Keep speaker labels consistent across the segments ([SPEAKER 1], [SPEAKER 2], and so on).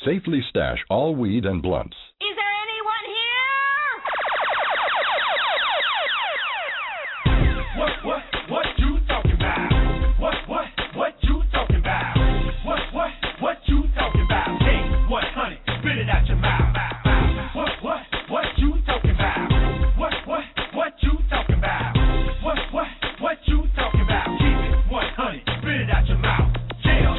[SPEAKER 1] Safely stash all weed and blunts.
[SPEAKER 2] Is there anyone here?
[SPEAKER 3] What you talking about? What you talking about? What you talking about? Hey, what, honey? Spit it out your mouth. What you talking about? What you talking about? What you talking about? Keep it, what, honey? Spit it out your mouth. Jail.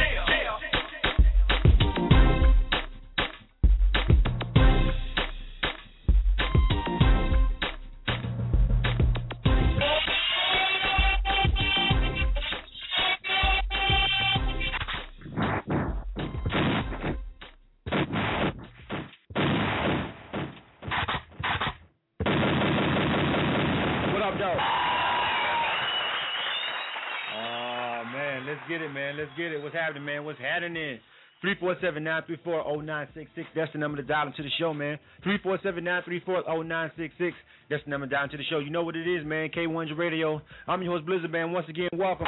[SPEAKER 4] Let's get it. What's happening, man? What's happening? 347-934-0966. That's the number to dial into the show, man. 347-934-0966. That's the number to dial into the show. You know what it is, man. K100 Radio. I'm your host, Blizzard Band. Once again, welcome.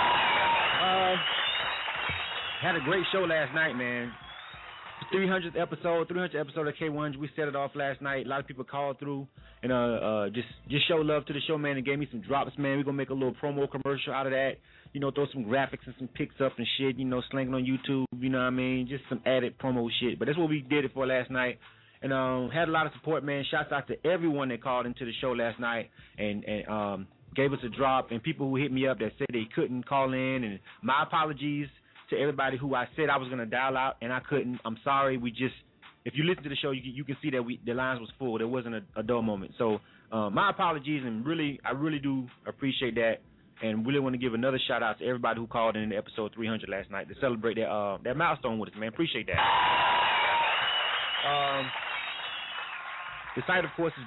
[SPEAKER 4] Had a great show last night, man. 300th episode of K100. We set it off last night. A lot of people called through and just show love to the show, man, and gave me some drops, man. We're going to make a little promo commercial out of that. You know, throw some graphics and some pics up and shit, you know, slinging on YouTube, you know what I mean? Just some added promo shit. But that's what we did it for last night. And had a lot of support, man. Shouts out to everyone that called into the show last night and gave us a drop, and people who hit me up that said they couldn't call in. And my apologies to everybody who I said I was going to dial out and I couldn't. I'm sorry. If you listen to the show, you can see that the lines was full. There wasn't a dull moment. So my apologies, and I really do appreciate that, and really want to give another shout out to everybody who called in episode 300 last night to celebrate that milestone with us, man. Appreciate that. The site, of course, is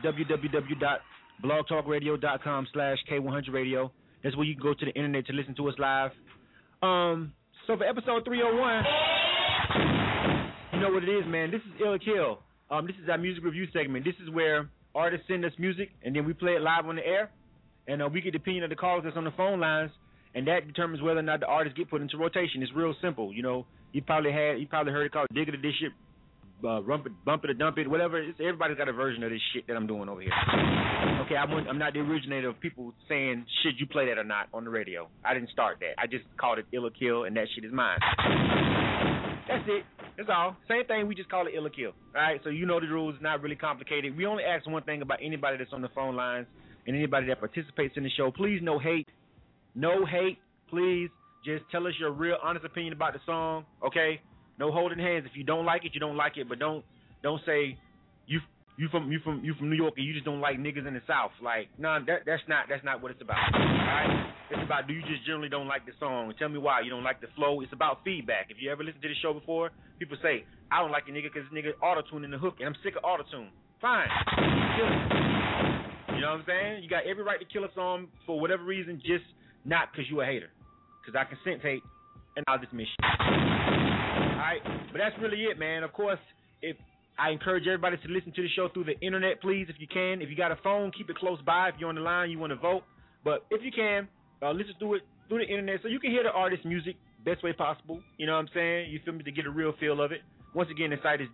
[SPEAKER 4] www.blogtalkradio.com/K100Radio. That's where you can go to the internet to listen to us live. So for episode 301, you know what it is, man. This is Ill or Kill. This is our music review segment. This is where artists send us music, and then we play it live on the air. And we get the opinion of the callers that's on the phone lines, and that determines whether or not the artists get put into rotation. It's real simple. You know, you probably heard it called Dig It or Dish It, Bump It or Dump It, whatever. Everybody's got a version of this shit that I'm doing over here. Okay, I'm not the originator of people saying, should you play that or not on the radio. I didn't start that. I just called it Ill or Kill, and that shit is mine. That's it. That's all. Same thing, we just call it Ill or Kill. All right, so you know the rules. It's not really complicated. We only ask one thing about anybody that's on the phone lines and anybody that participates in the show. Please, no hate. No hate, please. Just tell us your real, honest opinion about the song, okay? No holding hands. If you don't like it, you don't like it. But don't say you from New York and you just don't like niggas in the South. Like, nah, that's not what it's about. All right? It's about, do you just generally don't like the song? Tell me why you don't like the flow. It's about feedback. If you ever listened to the show before, people say, I don't like the nigga because nigga auto-tune in the hook, and I'm sick of auto-tune. Fine. Kill it. You know what I'm saying? You got every right to kill a song for whatever reason, just not because you a hater. Because I can sense hate, and I'll dismiss you. Alright? But that's really it, man. Of course, if I encourage everybody to listen to the show through the internet, please, if you can. If you got a phone, keep it close by. If you're on the line, you want to vote. But if you can, listen to it through the internet so you can hear the artist's music best way possible. You know what I'm saying? You feel me? To get a real feel of it. Once again, the site is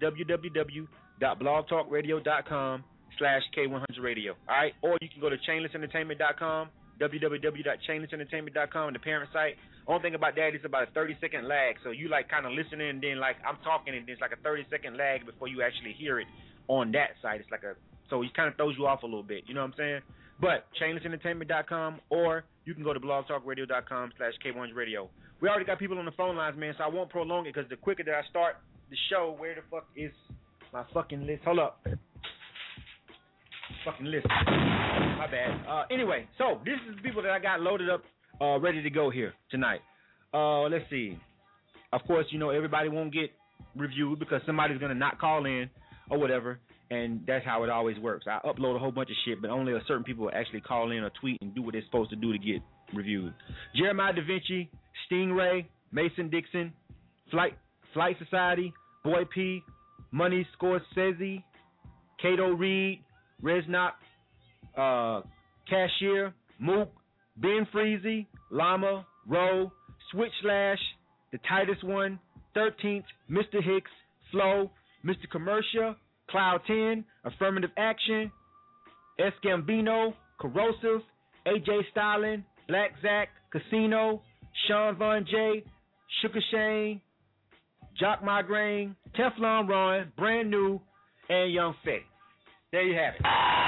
[SPEAKER 4] www.blogtalkradio.com/K100Radio. All right? Or you can go to chainlessentertainment.com, www.chainlessentertainment.com, the parent site. Only thing about that is about a 30-second lag. So you like kind of listening, and then like I'm talking, and there's like a 30-second lag before you actually hear it on that site. It's like so it kind of throws you off a little bit. You know what I'm saying? But chainlessentertainment.com, or you can go to blogtalkradio.com/K100Radio. We already got people on the phone lines, man, so I won't prolong it because the quicker that I start the show, where the fuck is my fucking list? Hold up. Fucking list. My bad. Anyway, so this is the people that I got loaded up, ready to go here tonight. Let's see. Of course, you know, everybody won't get reviewed because somebody's going to not call in or whatever, and that's how it always works. I upload a whole bunch of shit, but only a certain people will actually call in or tweet and do what they're supposed to do to get reviewed. Jeremiah Da Vinci, Stingray, Mason Dixon, Flight Society, Boy P, Money Scorsese, Kato Reed, Resnok, Cashier, Mook, Ben Freezy, Llama, Rowe, Switch Slash, The Titus One, 13th, Mr. Hicks, Flow, Mr. Commercial, Cloud 10, Affirmative Action, S. Gambino, Corrosive, AJ Styling, Black Zach, Casino, Sean Von J, Sugar Shane, Jock Migraine, Teflon Ron, Brand New, and Young Fetty. There you have it.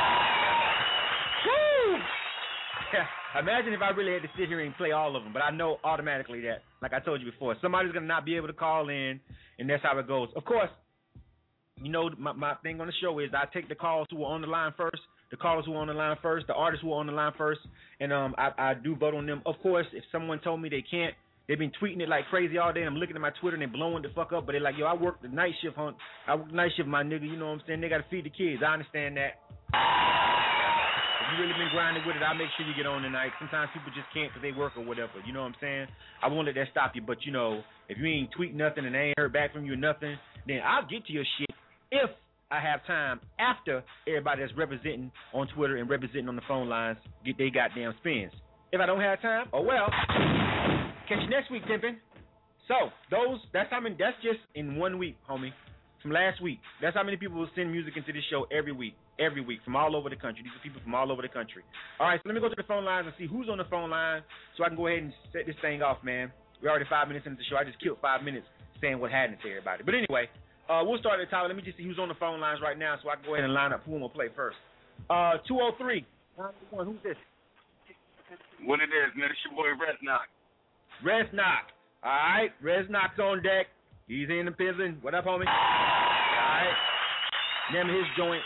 [SPEAKER 4] Woo! Imagine if I really had to sit here and play all of them, but I know automatically that, like I told you before, somebody's going to not be able to call in, and that's how it goes. Of course, you know, my thing on the show is I take the calls who are on the line first, the callers who are on the line first, the artists who are on the line first, and I do vote on them. Of course, if someone told me they can't, they've been tweeting it like crazy all day, and I'm looking at my Twitter, and they're blowing the fuck up, but they're like, yo, I work the night shift, hunt. I work the night shift, my nigga, you know what I'm saying? They got to feed the kids. I understand that. If you really been grinding with it, I'll make sure you get on tonight. Sometimes people just can't because they work or whatever, you know what I'm saying? I won't let that stop you, but, you know, if you ain't tweeting nothing and they ain't heard back from you or nothing, then I'll get to your shit if I have time after everybody that's representing on Twitter and representing on the phone lines get their goddamn spins. If I don't have time, oh well. Catch you next week, Pimpin'. So, that's just in 1 week, homie. From last week. That's how many people will send music into this show every week, from all over the country. These are people from all over the country. All right, so let me go to the phone lines and see who's on the phone line so I can go ahead and set this thing off, man. We're already 5 minutes into the show. I just killed 5 minutes saying what happened to everybody. But anyway, we'll start at the top. Let me just see who's on the phone lines right now so I can go ahead and line up who I'm going to play first. 203. Who's this?
[SPEAKER 5] What it is, man, it's your boy Resnock.
[SPEAKER 4] Resnock. All right, Resnock's on deck. He's in the prison. What up, homie? All right. Name of his joint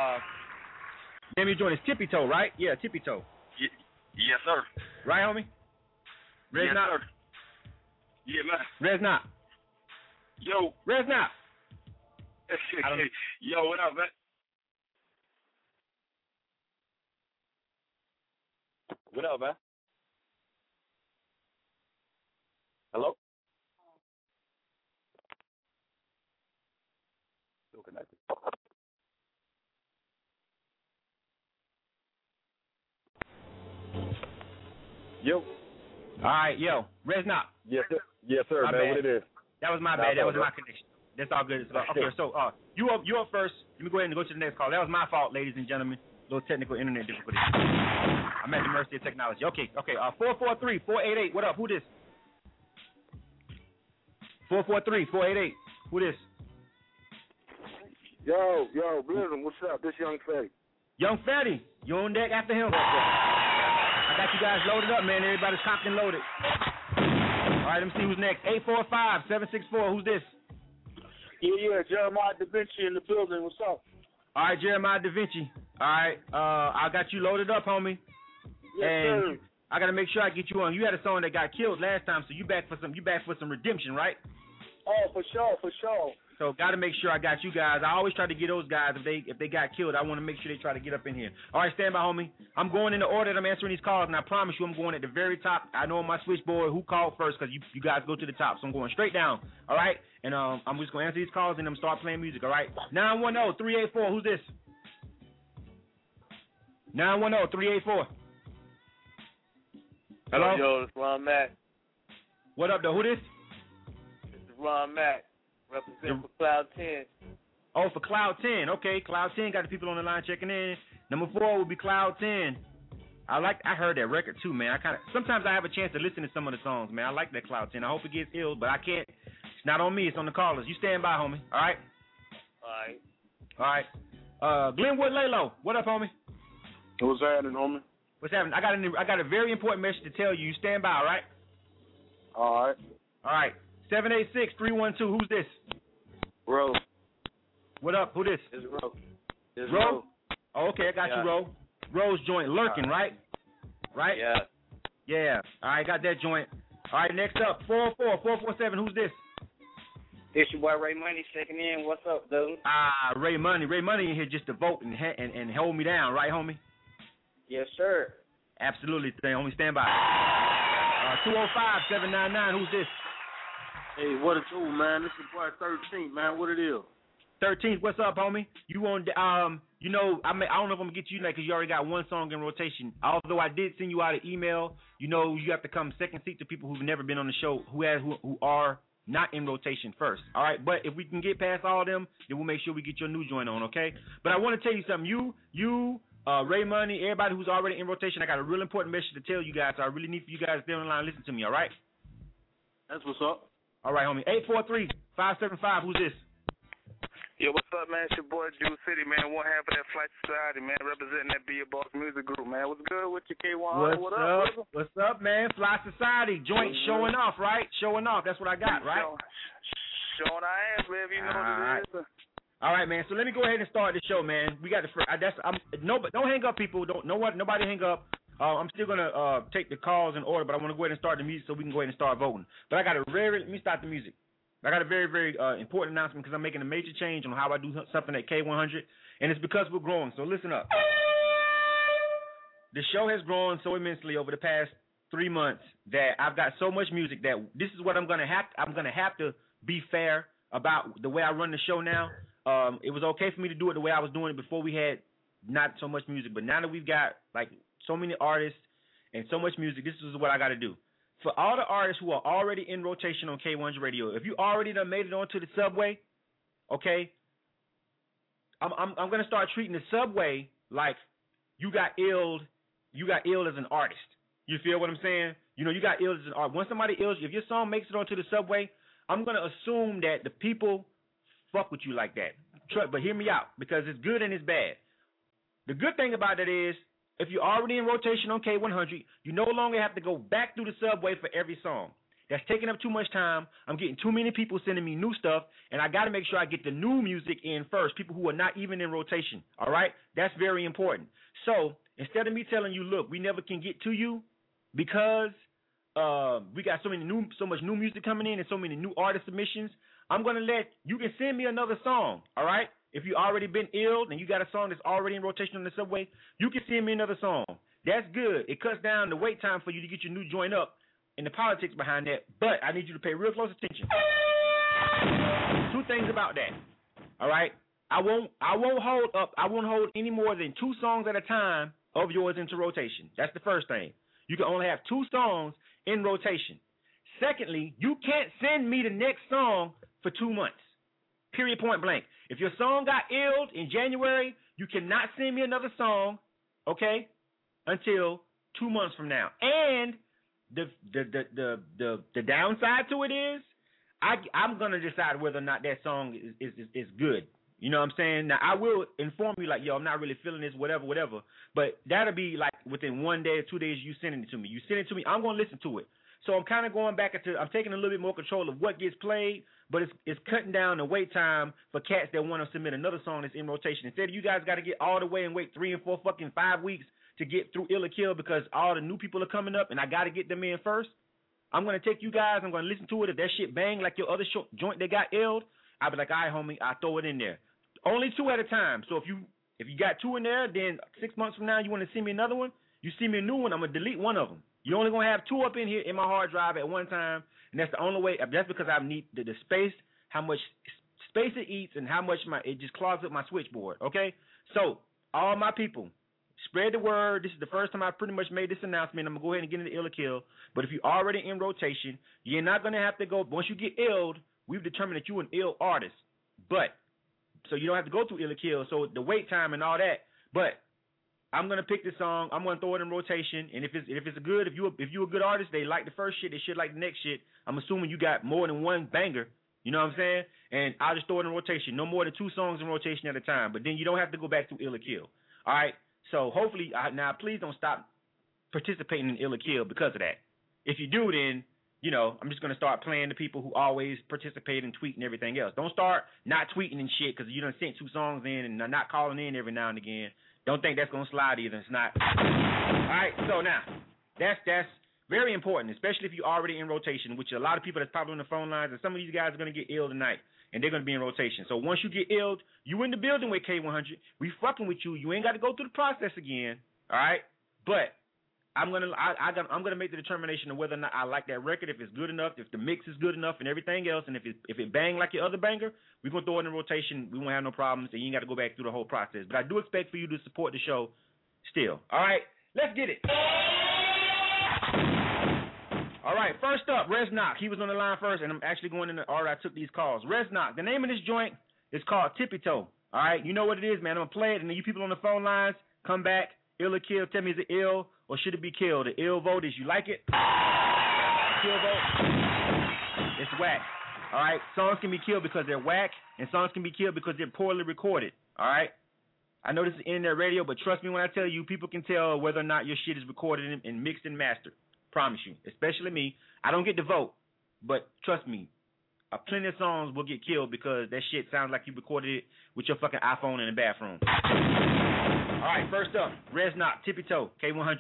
[SPEAKER 4] is Tippy Toe, right? Yeah, Tippy Toe.
[SPEAKER 5] Yes, sir.
[SPEAKER 4] Right, homie? Resnock?
[SPEAKER 5] Yes, sir. Yeah, man.
[SPEAKER 4] Resnock.
[SPEAKER 5] Yo.
[SPEAKER 4] Resnock.
[SPEAKER 5] Yo, what up, man? What up, man? Hello? Still connected. Yo.
[SPEAKER 4] All right, yo. Resnock.
[SPEAKER 5] Yes, sir. Yes, sir,
[SPEAKER 4] my
[SPEAKER 5] man.
[SPEAKER 4] Bad.
[SPEAKER 5] What it is?
[SPEAKER 4] That was my bad. That was my connection. That's all good. Okay, so you up first. Let me go ahead and go to the next call. That was my fault, ladies and gentlemen. A little technical internet difficulty. I'm at the mercy of technology. Okay. 443-488. What up? Who this? 443-488. Who this?
[SPEAKER 6] Yo, Blizzard, what's up? This Young Fetty.
[SPEAKER 4] Young Fetty. You on deck after him? I got you guys loaded up, man. Everybody's cocked and loaded. All right, let me see who's next. 845-764. Who's this?
[SPEAKER 6] Yeah, Jeremiah Da Vinci in the building. What's up?
[SPEAKER 4] All right, Jeremiah Da Vinci. All right, I got you loaded up, homie.
[SPEAKER 6] Yes,
[SPEAKER 4] and
[SPEAKER 6] sir.
[SPEAKER 4] I gotta make sure I get you on. You had a song that got killed last time, so you back for some redemption, right?
[SPEAKER 6] Oh, for sure.
[SPEAKER 4] So gotta make sure I got you guys. I always try to get those guys if they got killed. I want to make sure they try to get up in here. All right, stand by, homie. I'm going in the order that I'm answering these calls, and I promise you I'm going at the very top. I know on my switchboard who called first because you guys go to the top, so I'm going straight down. All right, and I'm just gonna answer these calls and I'm start playing music. All right, 910-384. Who's this? 910-384. Hello.
[SPEAKER 6] Yo, this is Ron Mack.
[SPEAKER 4] What up, though? Who this?
[SPEAKER 6] This is Ron Mack. Represent for Cloud 10.
[SPEAKER 4] Oh, for Cloud 10. Okay, Cloud 10 got the people on the line checking in. Number 4 will be Cloud 10. I heard that record too, man. Sometimes I have a chance to listen to some of the songs, man. I like that Cloud 10. I hope it gets ill, but I can't. It's not on me. It's on the callers. You stand by, homie. All right. All right. Glenwood Lalo. What up, homie?
[SPEAKER 6] What's happening, homie?
[SPEAKER 4] What's happening? I got a very important message to tell you. You stand by, all right?
[SPEAKER 6] All right.
[SPEAKER 4] 786-312. Who's this?
[SPEAKER 6] Ro.
[SPEAKER 4] What up? Who this?
[SPEAKER 6] It's Ro.
[SPEAKER 4] Ro? Oh, okay, I got you, Ro. Ro's joint lurking, right? Right?
[SPEAKER 6] Yeah.
[SPEAKER 4] Yeah. All right, got that joint. All right, next up, 447. Who's this?
[SPEAKER 7] It's your boy Ray Money checking in. What's up, dude?
[SPEAKER 4] Ray Money. Ray Money in here just to vote and hold me down, right, homie?
[SPEAKER 7] Yes, sir.
[SPEAKER 4] Absolutely, homie. Stand by. 205-799. Who's this?
[SPEAKER 6] Hey, what it do, man? This is boy 13, man. What it is?
[SPEAKER 4] 13th, what's up, homie? You on? I don't know if I'm gonna get you because you already got one song in rotation. Although I did send you out an email. You have to come second seat to people who've never been on the show, who are not in rotation first. All right, but if we can get past all of them, then we'll make sure we get your new joint on, okay? But I want to tell you something. You, Ray Money, everybody who's already in rotation, I got a real important message to tell you guys. So I really need for you guys to stay on the line and listen to me, all right?
[SPEAKER 6] That's what's up.
[SPEAKER 4] All right, homie. 843-575. Who's this?
[SPEAKER 5] Yo, what's up, man? It's your boy, Juice City, man. One half of that Flight Society, man. Representing that Be Your Boss music group, man. What's good with you, K1?
[SPEAKER 4] What up? What's up, man? Fly Society. Joint showing off, right? Showing off. That's what I got, right?
[SPEAKER 5] Showing our ass, man. You know what it is.
[SPEAKER 4] All right, man. So let me go ahead and start the show, man. We got the first. Don't hang up, people. Nobody hang up. I'm still gonna take the calls in order, but I want to go ahead and start the music so we can go ahead and start voting. But let me start the music. I got a very, very important announcement because I'm making a major change on how I do something at K100, and it's because we're growing. So listen up. The show has grown so immensely over the past 3 months that I've got so much music that this is what I'm gonna have to be fair about the way I run the show now. It was okay for me to do it the way I was doing it before we had not so much music, but now that we've got like so many artists and so much music, this is what I got to do. For all the artists who are already in rotation on K100 Radio, if you already done made it onto the subway, okay, I'm gonna start treating the subway like you got illed as an artist. You feel what I'm saying? You know, you got illed as an artist. When somebody ills you, if your song makes it onto the subway, I'm gonna assume that the people fuck with you like that. But hear me out, because it's good and it's bad. The good thing about it is, if you're already in rotation on K100, you no longer have to go back through the subway for every song. That's taking up too much time. I'm getting too many people sending me new stuff, and I got to make sure I get the new music in first, people who are not even in rotation, all right? That's very important. So instead of me telling you, look, we never can get to you because we got so much new music coming in and so many new artist submissions, I'm going to let you can send me another song, all right? If you already been ill and you got a song that's already in rotation on the subway, you can send me another song. That's good. It cuts down the wait time for you to get your new joint up and the politics behind that. But I need you to pay real close attention. Two things about that. All right? I won't hold any more than 2 songs at a time of yours into rotation. That's the first thing. You can only have 2 songs in rotation. Secondly, you can't send me the next song for 2 months. Period, point blank. If your song got illed in January, you cannot send me another song, okay, until 2 months from now. And the downside to it is, I'm gonna decide whether or not that song is good. You know what I'm saying? Now I will inform you like, yo, I'm not really feeling this, whatever. But that'll be like within 1 day or 2 days you sending it to me. You send it to me, I'm gonna listen to it. So I'm kind of going back I'm taking a little bit more control of what gets played, but it's cutting down the wait time for cats that want to submit another song that's in rotation. Instead of you guys got to get all the way and wait 3 and 4 fucking 5 weeks to get through Ill or Kill because all the new people are coming up and I got to get them in first, I'm going to take you guys, I'm going to listen to it. If that shit bang like your other joint that got illed, I'll be like, all right, homie, I'll throw it in there. Only 2 at a time. So if you got 2 in there, then 6 months from now you want to send me another one, you send me a new one, I'm going to delete one of them. You're only going to have 2 up in here in my hard drive at one time, and that's the only way. That's because I need the space, how much space it eats, and how much it just clogs up my switchboard, okay? So, all my people, spread the word. This is the first time I pretty much made this announcement. I'm going to go ahead and get into Ill or Kill. But if you're already in rotation, you're not going to have to go. Once you get illed, we've determined that you're an ill artist. But, so you don't have to go through Ill or Kill, so the wait time and all that. But I'm gonna pick this song. I'm gonna throw it in rotation, and if you're a good artist, they like the first shit, they should like the next shit. I'm assuming you got more than one banger. You know what I'm saying? And I'll just throw it in rotation. No more than 2 songs in rotation at a time. But then you don't have to go back to Ill or Kill. All right. So hopefully, now please don't stop participating in Ill or Kill because of that. If you do, then I'm just gonna start playing the people who always participate and tweet and everything else. Don't start not tweeting and shit because you done sent 2 songs in and not calling in every now and again. Don't think that's going to slide either. It's not. All right, so now, that's very important, especially if you're already in rotation, which a lot of people that's probably on the phone lines, and some of these guys are going to get ill tonight, and they're going to be in rotation. So once you get ill, you in the building with K100. We fucking with you. You ain't got to go through the process again, all right? But I'm gonna make the determination of whether or not I like that record, if it's good enough, if the mix is good enough, and everything else, and if it bang like your other banger, we're gonna throw it in rotation. We won't have no problems, and you ain't got to go back through the whole process. But I do expect for you to support the show still. All right, let's get it. All right, first up, Reznok. He was on the line first, and I'm actually going in the order I took these calls. Reznok, the name of this joint is called Tippy Toe. All right, you know what it is, man. I'm going to play it, and then you people on the phone lines, come back, ill or kill, tell me is it ill or should it be killed? The ill vote is you like it. Kill vote, it's whack. All right, songs can be killed because they're whack, and songs can be killed because they're poorly recorded. All right, I know this is internet radio, but trust me when I tell you, people can tell whether or not your shit is recorded and mixed and mastered. Promise you, especially me. I don't get to vote, but trust me, plenty of songs will get killed because that shit sounds like you recorded it with your fucking iPhone in the bathroom. All right, first up, Reznok, Tippy Toe, K100.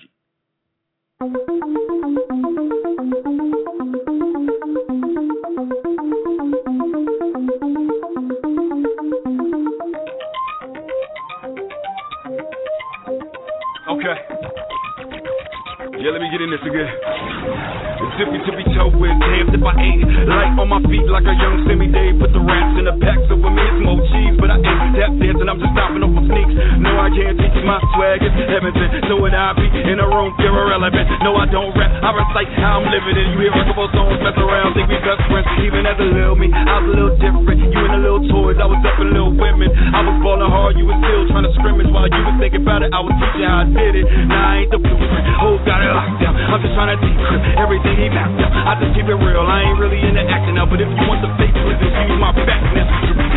[SPEAKER 8] Okay. Yeah, let me get in this again. The tippy toe with damn if I ate light on my feet like a young semi-Dave. Put the raps in the pack so with me it's more cheese. But I ain't tap dancing, I'm just stopping off my sneaks. No, I can't teach my swag, it's heaven sent. So would I be in a room, feel irrelevant. No, I don't rap, I recite how I'm living it. You hear a couple songs, mess around, think we best friends. Even as a little me, I was a little different. You and the little toys, I was up in little women. I was balling hard, you was still trying to scrimmage. While you was thinking about it, I was teaching how I did it. Now I ain't the blueprint, hoes got it locked down. I'm just trying to decrypt everything he mapped out. I just keep it real, I ain't really into acting now. But if you want the fake ones, just use my back now.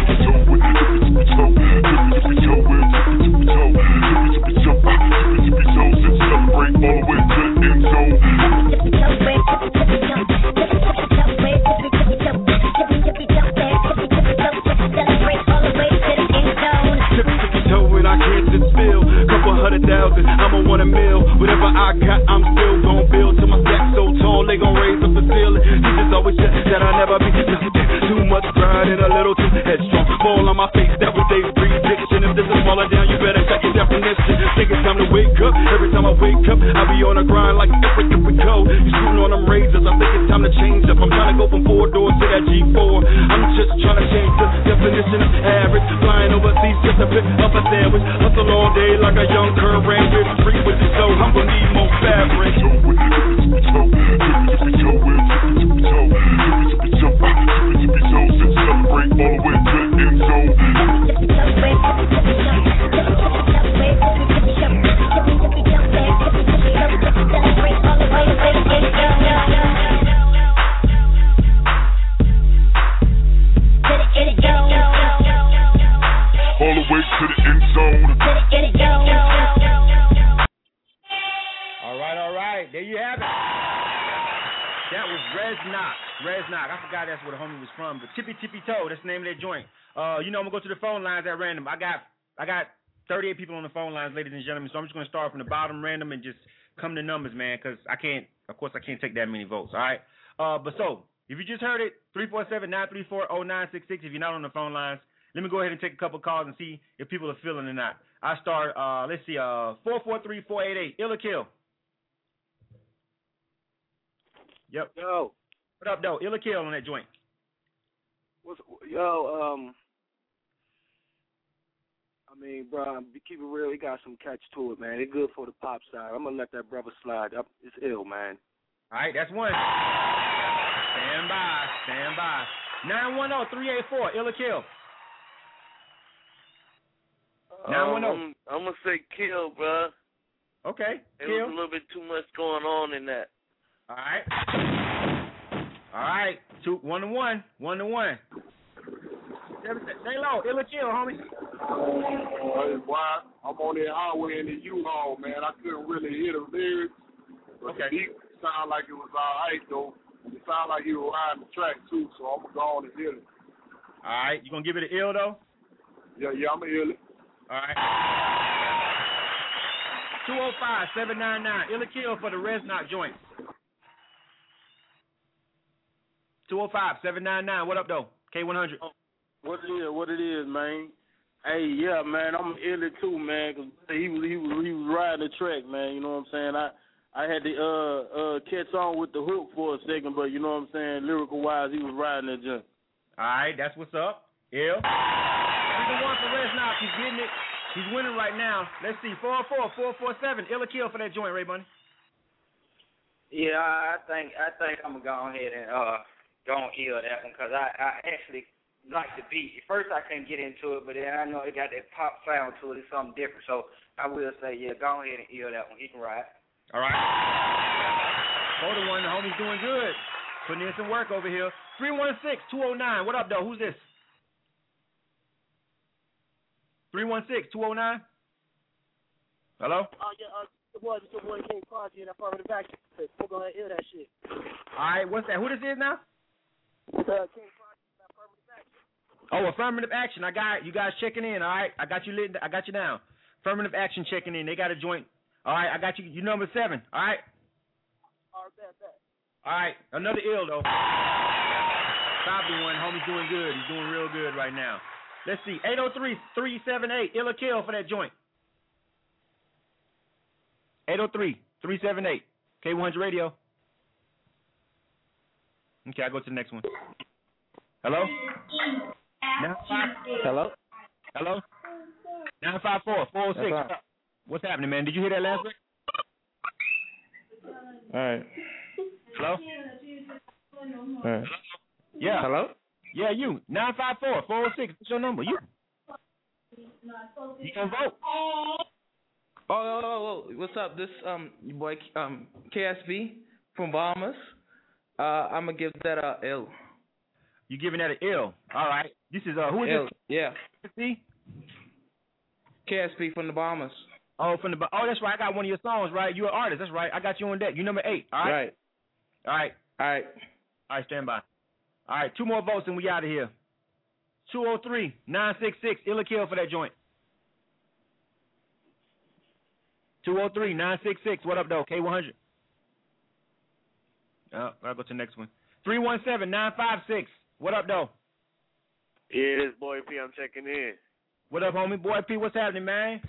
[SPEAKER 8] Celebrate all the way to the end zone. I can't sit still, couple 100,000, I'ma want $1 million. Whatever I got, I'm still gon' build. Till my stack so tall, they gon' raise up the ceiling. Teachers always said that I never be too much pride and a little too headstrong. Fall on my face, that was their prediction. If this is falling down, you better check your definition. Think it's time to wake up. Every time I wake up, I be on the grind like every we go. You shooting on them razors, I think it's time to change up. I'm trying to go from 4 doors to that G4. I'm just trying to change the definition of average. Flying overseas just to pick up a sandwich. Hustle all day like a young Kurt Rambis. Free with the dough, I'm gonna need more fabric. Celebrate all the way to the end zone. All the way to the end zone.
[SPEAKER 4] All right. There you have it. That was Reznok. I forgot that's where the homie was from. But Tippy Toe, that's the name of that joint. I'm gonna go to the phone lines at random. I got 38 people on the phone lines, ladies and gentlemen. So I'm just gonna start from the bottom random and just come to numbers, man, because I can't take that many votes. All right. But so if you just heard it, 347-934-0966. If you're not on the phone lines, let me go ahead and take a couple calls and see if people are feeling it or not. I start. Let's see. 443-488. Ill or kill. Yep.
[SPEAKER 6] Yo.
[SPEAKER 4] What up, though? Ill or kill on that joint.
[SPEAKER 6] I mean, bro, keep it real. He got some catch to it, man. It's good for the pop side. I'm gonna let that brother slide. It's ill, man.
[SPEAKER 4] All right, that's one. Stand by. 910-384. Ill or kill. 910.
[SPEAKER 9] I'm gonna say kill, bro.
[SPEAKER 4] Okay.
[SPEAKER 9] There was a little bit too much going on in that.
[SPEAKER 4] All right. 1-1. 1-1. Stay low. Ill or kill, homie.
[SPEAKER 10] Boy, I'm on that highway in the U-Haul, man. I couldn't really hear the lyrics. But the beat sounded like it was all right, though. It sounded like he was riding the track, too, so I'm going to go on and hit it.
[SPEAKER 4] All right. You going to give it an ill, though?
[SPEAKER 10] Yeah, I'm going to hit it.
[SPEAKER 4] All right. 205-799. Ill or kill for the Reznok joint. 205-799. What up, though? K100.
[SPEAKER 6] What it is, man. Hey, yeah, man, I'm ill it too, man, because he was riding the track, man. You know what I'm saying? I had to catch on with the hook for a second, but you know what I'm saying? Lyrical wise, he was riding that junk.
[SPEAKER 4] All right, that's what's up. Ill. 3-1 for Reznok. He's getting it. He's winning right now. Let's see. 404-447. Ill or kill for that joint, Ray Bunny.
[SPEAKER 7] Yeah, I think I'm gonna go ahead and go on ill that one because I actually like the beat. At first I couldn't get into it, but then I know it got that pop sound to it. It's something different. So I will say, yeah, go ahead and ill that one. He can ride.
[SPEAKER 4] All right. Hold on, the homie's doing good. Putting in some work over here. 316-209. What up, though? Who's this? 316-209. Hello?
[SPEAKER 11] It's your boy King Prodigy and Affirmative Action. We're going to hear that shit.
[SPEAKER 4] All right, what's that? Who this is now?
[SPEAKER 11] King Prodigy and Affirmative Action.
[SPEAKER 4] Oh, Affirmative Action. I got you guys checking in, all right? I got you down. Affirmative Action checking in. They got a joint. All right, I got you. You number 7, all right?
[SPEAKER 11] All right, bet.
[SPEAKER 4] All right, another ill, though. Copy one. Homie's doing good. He's doing real good right now. Let's see. 803-378. Ill or kill for that joint. 803-378. K100 Radio. Okay, I'll go to the next one. Hello?
[SPEAKER 12] Hello?
[SPEAKER 4] 954-406. What's happening, man? Did you hear that last week?
[SPEAKER 12] All right.
[SPEAKER 4] Hello?
[SPEAKER 12] All right.
[SPEAKER 4] Yeah.
[SPEAKER 12] Hello?
[SPEAKER 4] Yeah, you. 954-406. What's your number? You gonna vote?
[SPEAKER 12] Oh, what's up? This your boy KSB from Bahamas. I'm gonna give that a L.
[SPEAKER 4] You giving that an L? All right. This is who is
[SPEAKER 12] L,
[SPEAKER 4] this?
[SPEAKER 12] yeah.
[SPEAKER 4] KSB?
[SPEAKER 12] KSB from the Bahamas.
[SPEAKER 4] Oh, that's right. I got one of your songs, right? You're an artist. That's right. I got you on deck. You number 8. All right.
[SPEAKER 12] Right.
[SPEAKER 4] All right.
[SPEAKER 12] All right.
[SPEAKER 4] All right. Stand by. All right. 2 more votes and we out of here. 203-966. Ill or kill for that joint. 203-966. What up, though? K100. I'll go to the next one. 317-956. What up, though?
[SPEAKER 13] Yeah, this Boy P. I'm checking in.
[SPEAKER 4] What up, homie? Boy P, what's happening, man?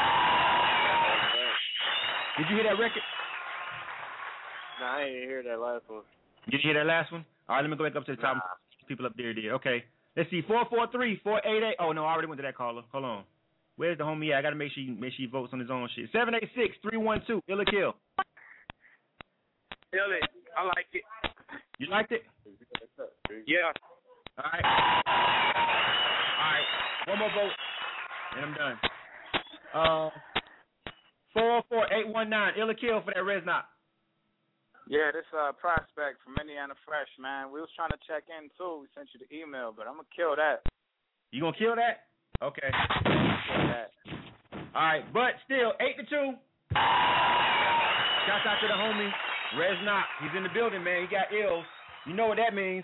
[SPEAKER 4] Did you hear that record?
[SPEAKER 13] Nah, I didn't hear that last one.
[SPEAKER 4] Did you hear that last one? All right, let me go back up to the top.
[SPEAKER 13] Nah.
[SPEAKER 4] People up there. Okay. Let's see. 443-488. Oh, no, I already went to that caller. Hold on. Where's the homie at? I got to make sure he votes on his own shit. 786-312. Ill or kill.
[SPEAKER 13] Ill it. I like it.
[SPEAKER 4] You liked it?
[SPEAKER 13] Yeah.
[SPEAKER 4] All right. One more vote, and I'm done. 44819. Ill or kill for that Reznok.
[SPEAKER 14] Yeah, this prospect from Indiana Fresh, man. We was trying to check in too. We sent you the email, but I'm gonna kill that.
[SPEAKER 4] You gonna kill that? Okay.
[SPEAKER 14] Kill that.
[SPEAKER 4] All right, but still 8-2. Shouts out to the homie Reznok. He's in the building, man. He got ill. You know what that means.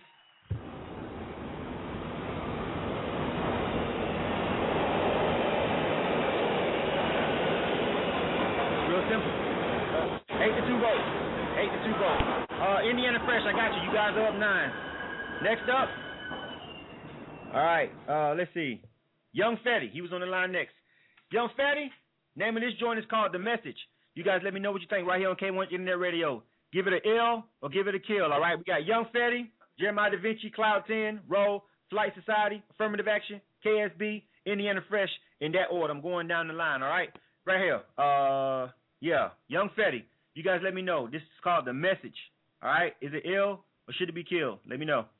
[SPEAKER 4] Real simple. 8-2 votes. 8-2 votes. Indiana Fresh, I got you. You guys are up 9. Next up. All right. Let's see. Young Fetty. He was on the line next. Young Fetty. Name of this joint is called The Message. You guys let me know what you think right here on K100 Internet Radio. Give it an L or give it a kill, all right? We got Young Fetty, Jeremiah Da Vinci, Cloud 10, Roll, Flight Society, Affirmative Action, KSB, Indiana Fresh, in that order. I'm going down the line, all right? Right here. Yeah, Young Fetty. You guys let me know. This is called The Message, all right? Is it ill or should it be killed? Let me know.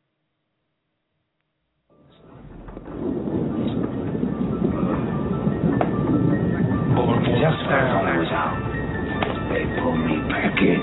[SPEAKER 15] Just as I was out, they pulled me back in.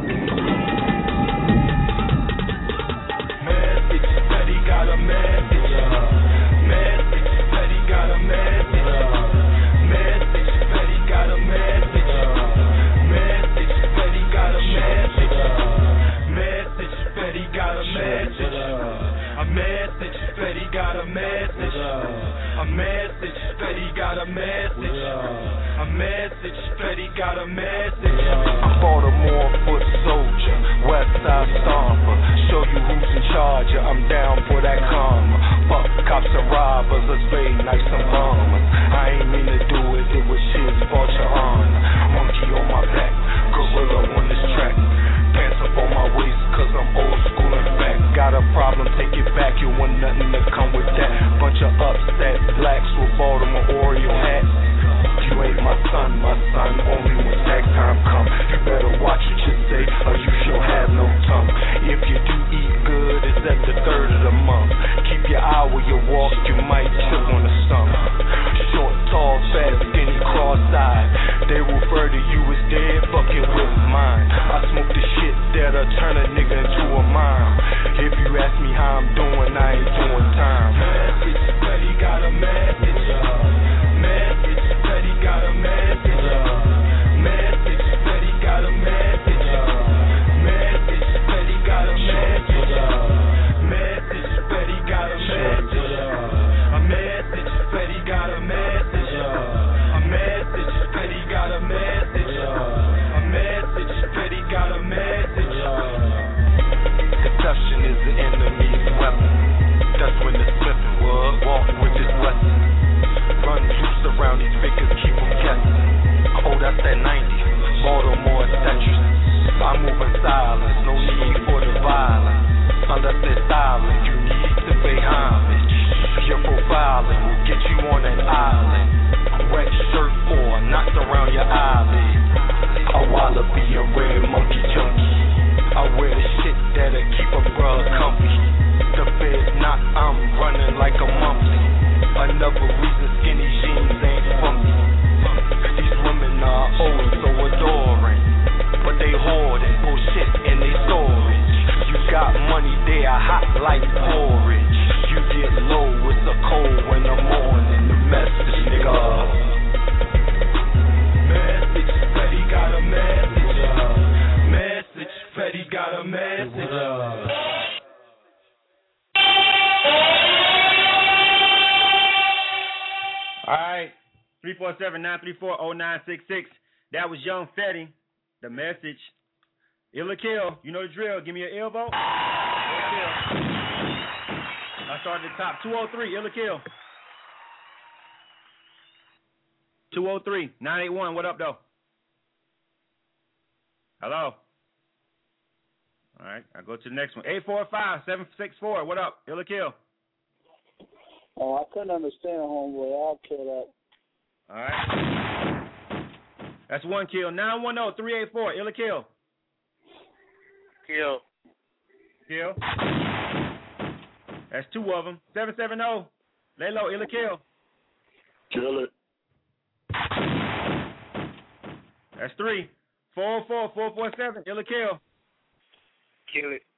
[SPEAKER 3] Message, Fetty got a message. Message, Fetty got a message. Message, Fetty got a message. Message, Fetty got a message. Message, Fetty got a message. A message, Fetty got a message. A message, Fetty got a message. A message, Fetty got a message.
[SPEAKER 16] I'm Baltimore foot soldier, West Side stomper. Show you who's in charge. I'm down for that karma. Fuck cops and robbers, let's play nice and bombers. I ain't mean to do it, it was shit, fault your honor. Monkey on my back, gorilla on this track. Pants up on my waist, cause I'm old school and back. Got a problem, take it back, you want nothing to come with that. Bunch of upset blacks with Baltimore Oriole hats. You ain't my son, only when that time come. You better watch what you say, or you They refer to you as dead, fucking with mine. I smoke the shit that'll turn a nigga into a mime. If you ask me how I'm doing, I ain't doing time. Message, Fetty got a message. Message, Fetty got a message. Message, Fetty got a message. Message, Fetty got a message. Message, Fetty got a message. A message, Fetty got a message. A message, Fetty got a message. A message, Fetty got a message. Deception is the enemy's weapon. That's when the slipping would walk with this weapon. Run loose around these figures, keep them guessing. Oh, that's that 90, Baltimore Tetris. I move in silence, no need for the violence. Unless they're silent, you need to pay homage. Your profiling will get you on an island. Wet shirt or knocked around your eyelids. A wallaby, a red monkey junkie. I wear the shit that'll keep a bruh comfy. The feds knock, I'm running like a monkey. Another reason skinny jeans ain't funky. These women are old, so adoring, but they hoarding bullshit in they storage. You got money, they are hot like porridge. You get low with the cold in the morning. The message, nigga. Message, Fetty got a message. Message, Fetty got a message.
[SPEAKER 4] All right, 347-934-0966. That was Young Fetty. The message. Ill or Kill. You know the drill. Give me your ill vote. I start at the top. 203. Ill or Kill. 203. 981. What up, though? Hello. All right. I'll go to the next one. 845-764. What up? Ill or Kill.
[SPEAKER 11] Oh, I couldn't understand, homeboy. I'll kill that.
[SPEAKER 4] All right. That's one kill. 910-384. Ill or Kill.
[SPEAKER 13] Kill.
[SPEAKER 4] Kill. That's two of them. 770. Lay low. Ill or Kill.
[SPEAKER 10] Kill it.
[SPEAKER 4] That's three. 404-447. Ill or Kill.
[SPEAKER 13] Kill it.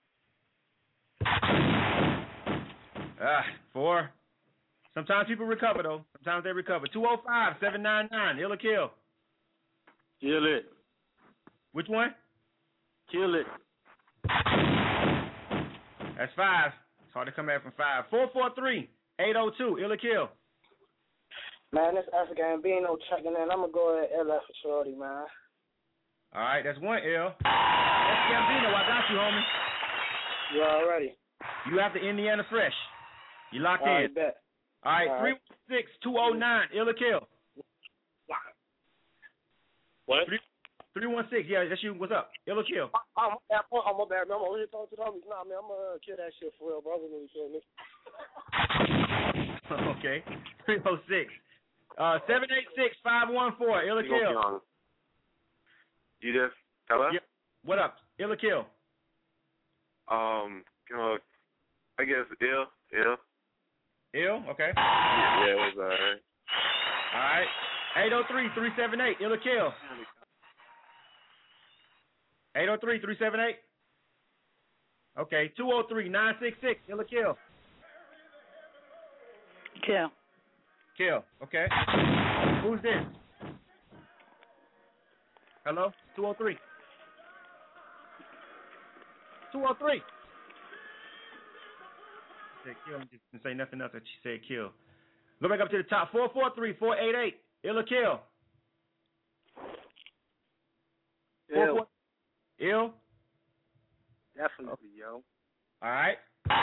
[SPEAKER 4] Four. Sometimes people recover, though. Sometimes they recover. 205-799. Ill or Kill.
[SPEAKER 6] Kill it.
[SPEAKER 4] Which one?
[SPEAKER 6] Kill it.
[SPEAKER 4] That's five. It's hard to come back from five. 443-802. Ill or Kill.
[SPEAKER 11] Man, this African Gambino checking in. I'm going to go ahead and LF for shorty, man.
[SPEAKER 4] All right, that's one L. That's Gambino. I got you, homie.
[SPEAKER 11] You already.
[SPEAKER 4] You have the Indiana Fresh. You locked
[SPEAKER 11] All
[SPEAKER 4] in.
[SPEAKER 11] right, bet.
[SPEAKER 4] All right, 316-209. Ill or Kill.
[SPEAKER 13] What?
[SPEAKER 4] 316. Yeah, that's you. What's up? Ill or Kill.
[SPEAKER 11] I'm a bad man. I'm over here talking to the homies. Nah, man, I'm going to kill that shit for real, bro. I'm really feeling it.
[SPEAKER 4] Okay. 306. 786-514. Ill or Kill.
[SPEAKER 13] You there? Hello?
[SPEAKER 4] Yeah. What up? Ill or Kill.
[SPEAKER 13] I guess ill.
[SPEAKER 4] Ill? Okay.
[SPEAKER 13] Yeah, it was alright.
[SPEAKER 4] All right. 803-378. Ill or Kill. 803-378. Okay. 203-966. Ill or Kill.
[SPEAKER 17] Kill.
[SPEAKER 4] Kill. Okay. Who's this? Hello? 203. 203. Said kill. Didn't say nothing else that she said kill. Go back up to the top. 443-488. Ill or Kill.
[SPEAKER 11] Ill.
[SPEAKER 4] Ill?
[SPEAKER 11] Definitely, yo.
[SPEAKER 4] All right.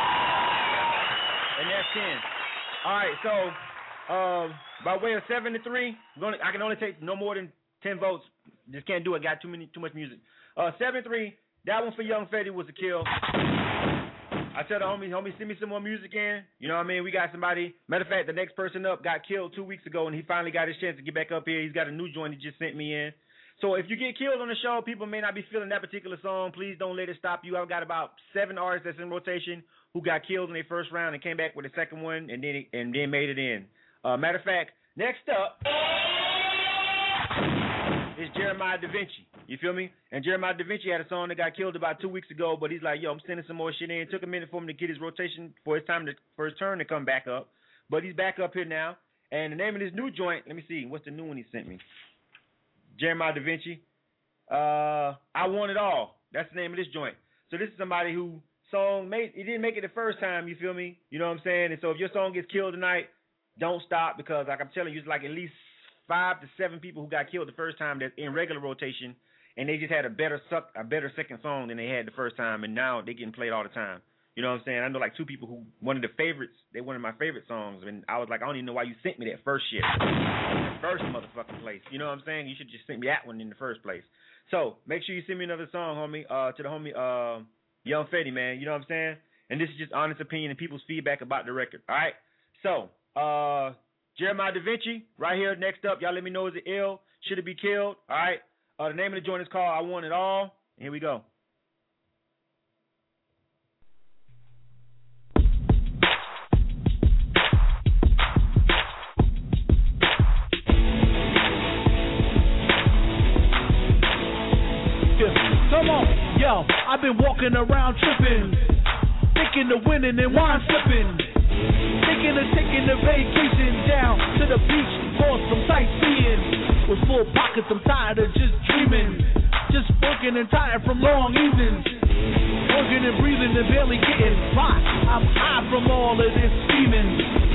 [SPEAKER 4] And that's 10. All right, so by way of 7 to 3, I can only take no more than 10 votes. Just can't do it. Got too much music. 7-3. That one for Young Fetty was a kill. I tell the homies, send me some more music in. You know what I mean? We got somebody. Matter of fact, the next person up got killed 2 weeks ago, and he finally got his chance to get back up here. He's got a new joint he just sent me in. So if you get killed on the show, people may not be feeling that particular song. Please don't let it stop you. I've got about 7 artists that's in rotation who got killed in their first round and came back with a second one and then made it in. Matter of fact, next up, is Jeremiah Da Vinci. You feel me? And Jeremiah Da Vinci had a song that got killed about 2 weeks ago, but he's like, yo, I'm sending some more shit in. It took a minute for him to get his rotation for his turn to come back up. But he's back up here now. And the name of this new joint, let me see, what's the new one he sent me? Jeremiah Da Vinci. I Want It All. That's the name of this joint. So this is somebody who he didn't make it the first time, you feel me? You know what I'm saying? And so if your song gets killed tonight, don't stop, because like I'm telling you, it's like at least 5 to 7 people who got killed the first time that's in regular rotation, and they just had a better second song than they had the first time, and now they getting played all the time. You know what I'm saying? I know like 2 people who one of my favorite songs, and I was like, I don't even know why you sent me that first shit. That first motherfucking place. You know what I'm saying? You should just send me that one in the first place. So make sure you send me another song, homie, to the homie Young Fetty, man. You know what I'm saying? And this is just honest opinion and people's feedback about the record. All right? So, Jeremiah Da Vinci, right here next up. Y'all let me know, is it ill? Should it be killed? All right? The name of the joint is called I Want It All. Here we go.
[SPEAKER 17] Come on, yo, I've been walking around tripping, thinking of winning and wine sipping, thinking of taking a vacation down to the beach for some sightseeing. With full pockets, I'm tired of just dreaming, just working and tired from long evenings, working and breathing and barely getting by. I'm high from all of this scheming.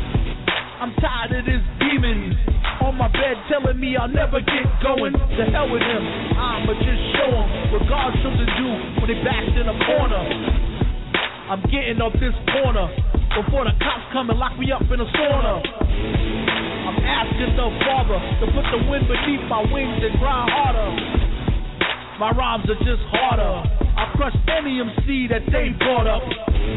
[SPEAKER 17] I'm tired of this demon on my bed telling me I'll never get going. To hell with him, I'ma just show him what God chose to do when he backed in a corner. I'm getting up this corner before the cops come and lock me up in a sauna. I'm asking the Father to put the wind beneath my wings and grind harder. My rhymes are just harder. I crush any MC that they brought up.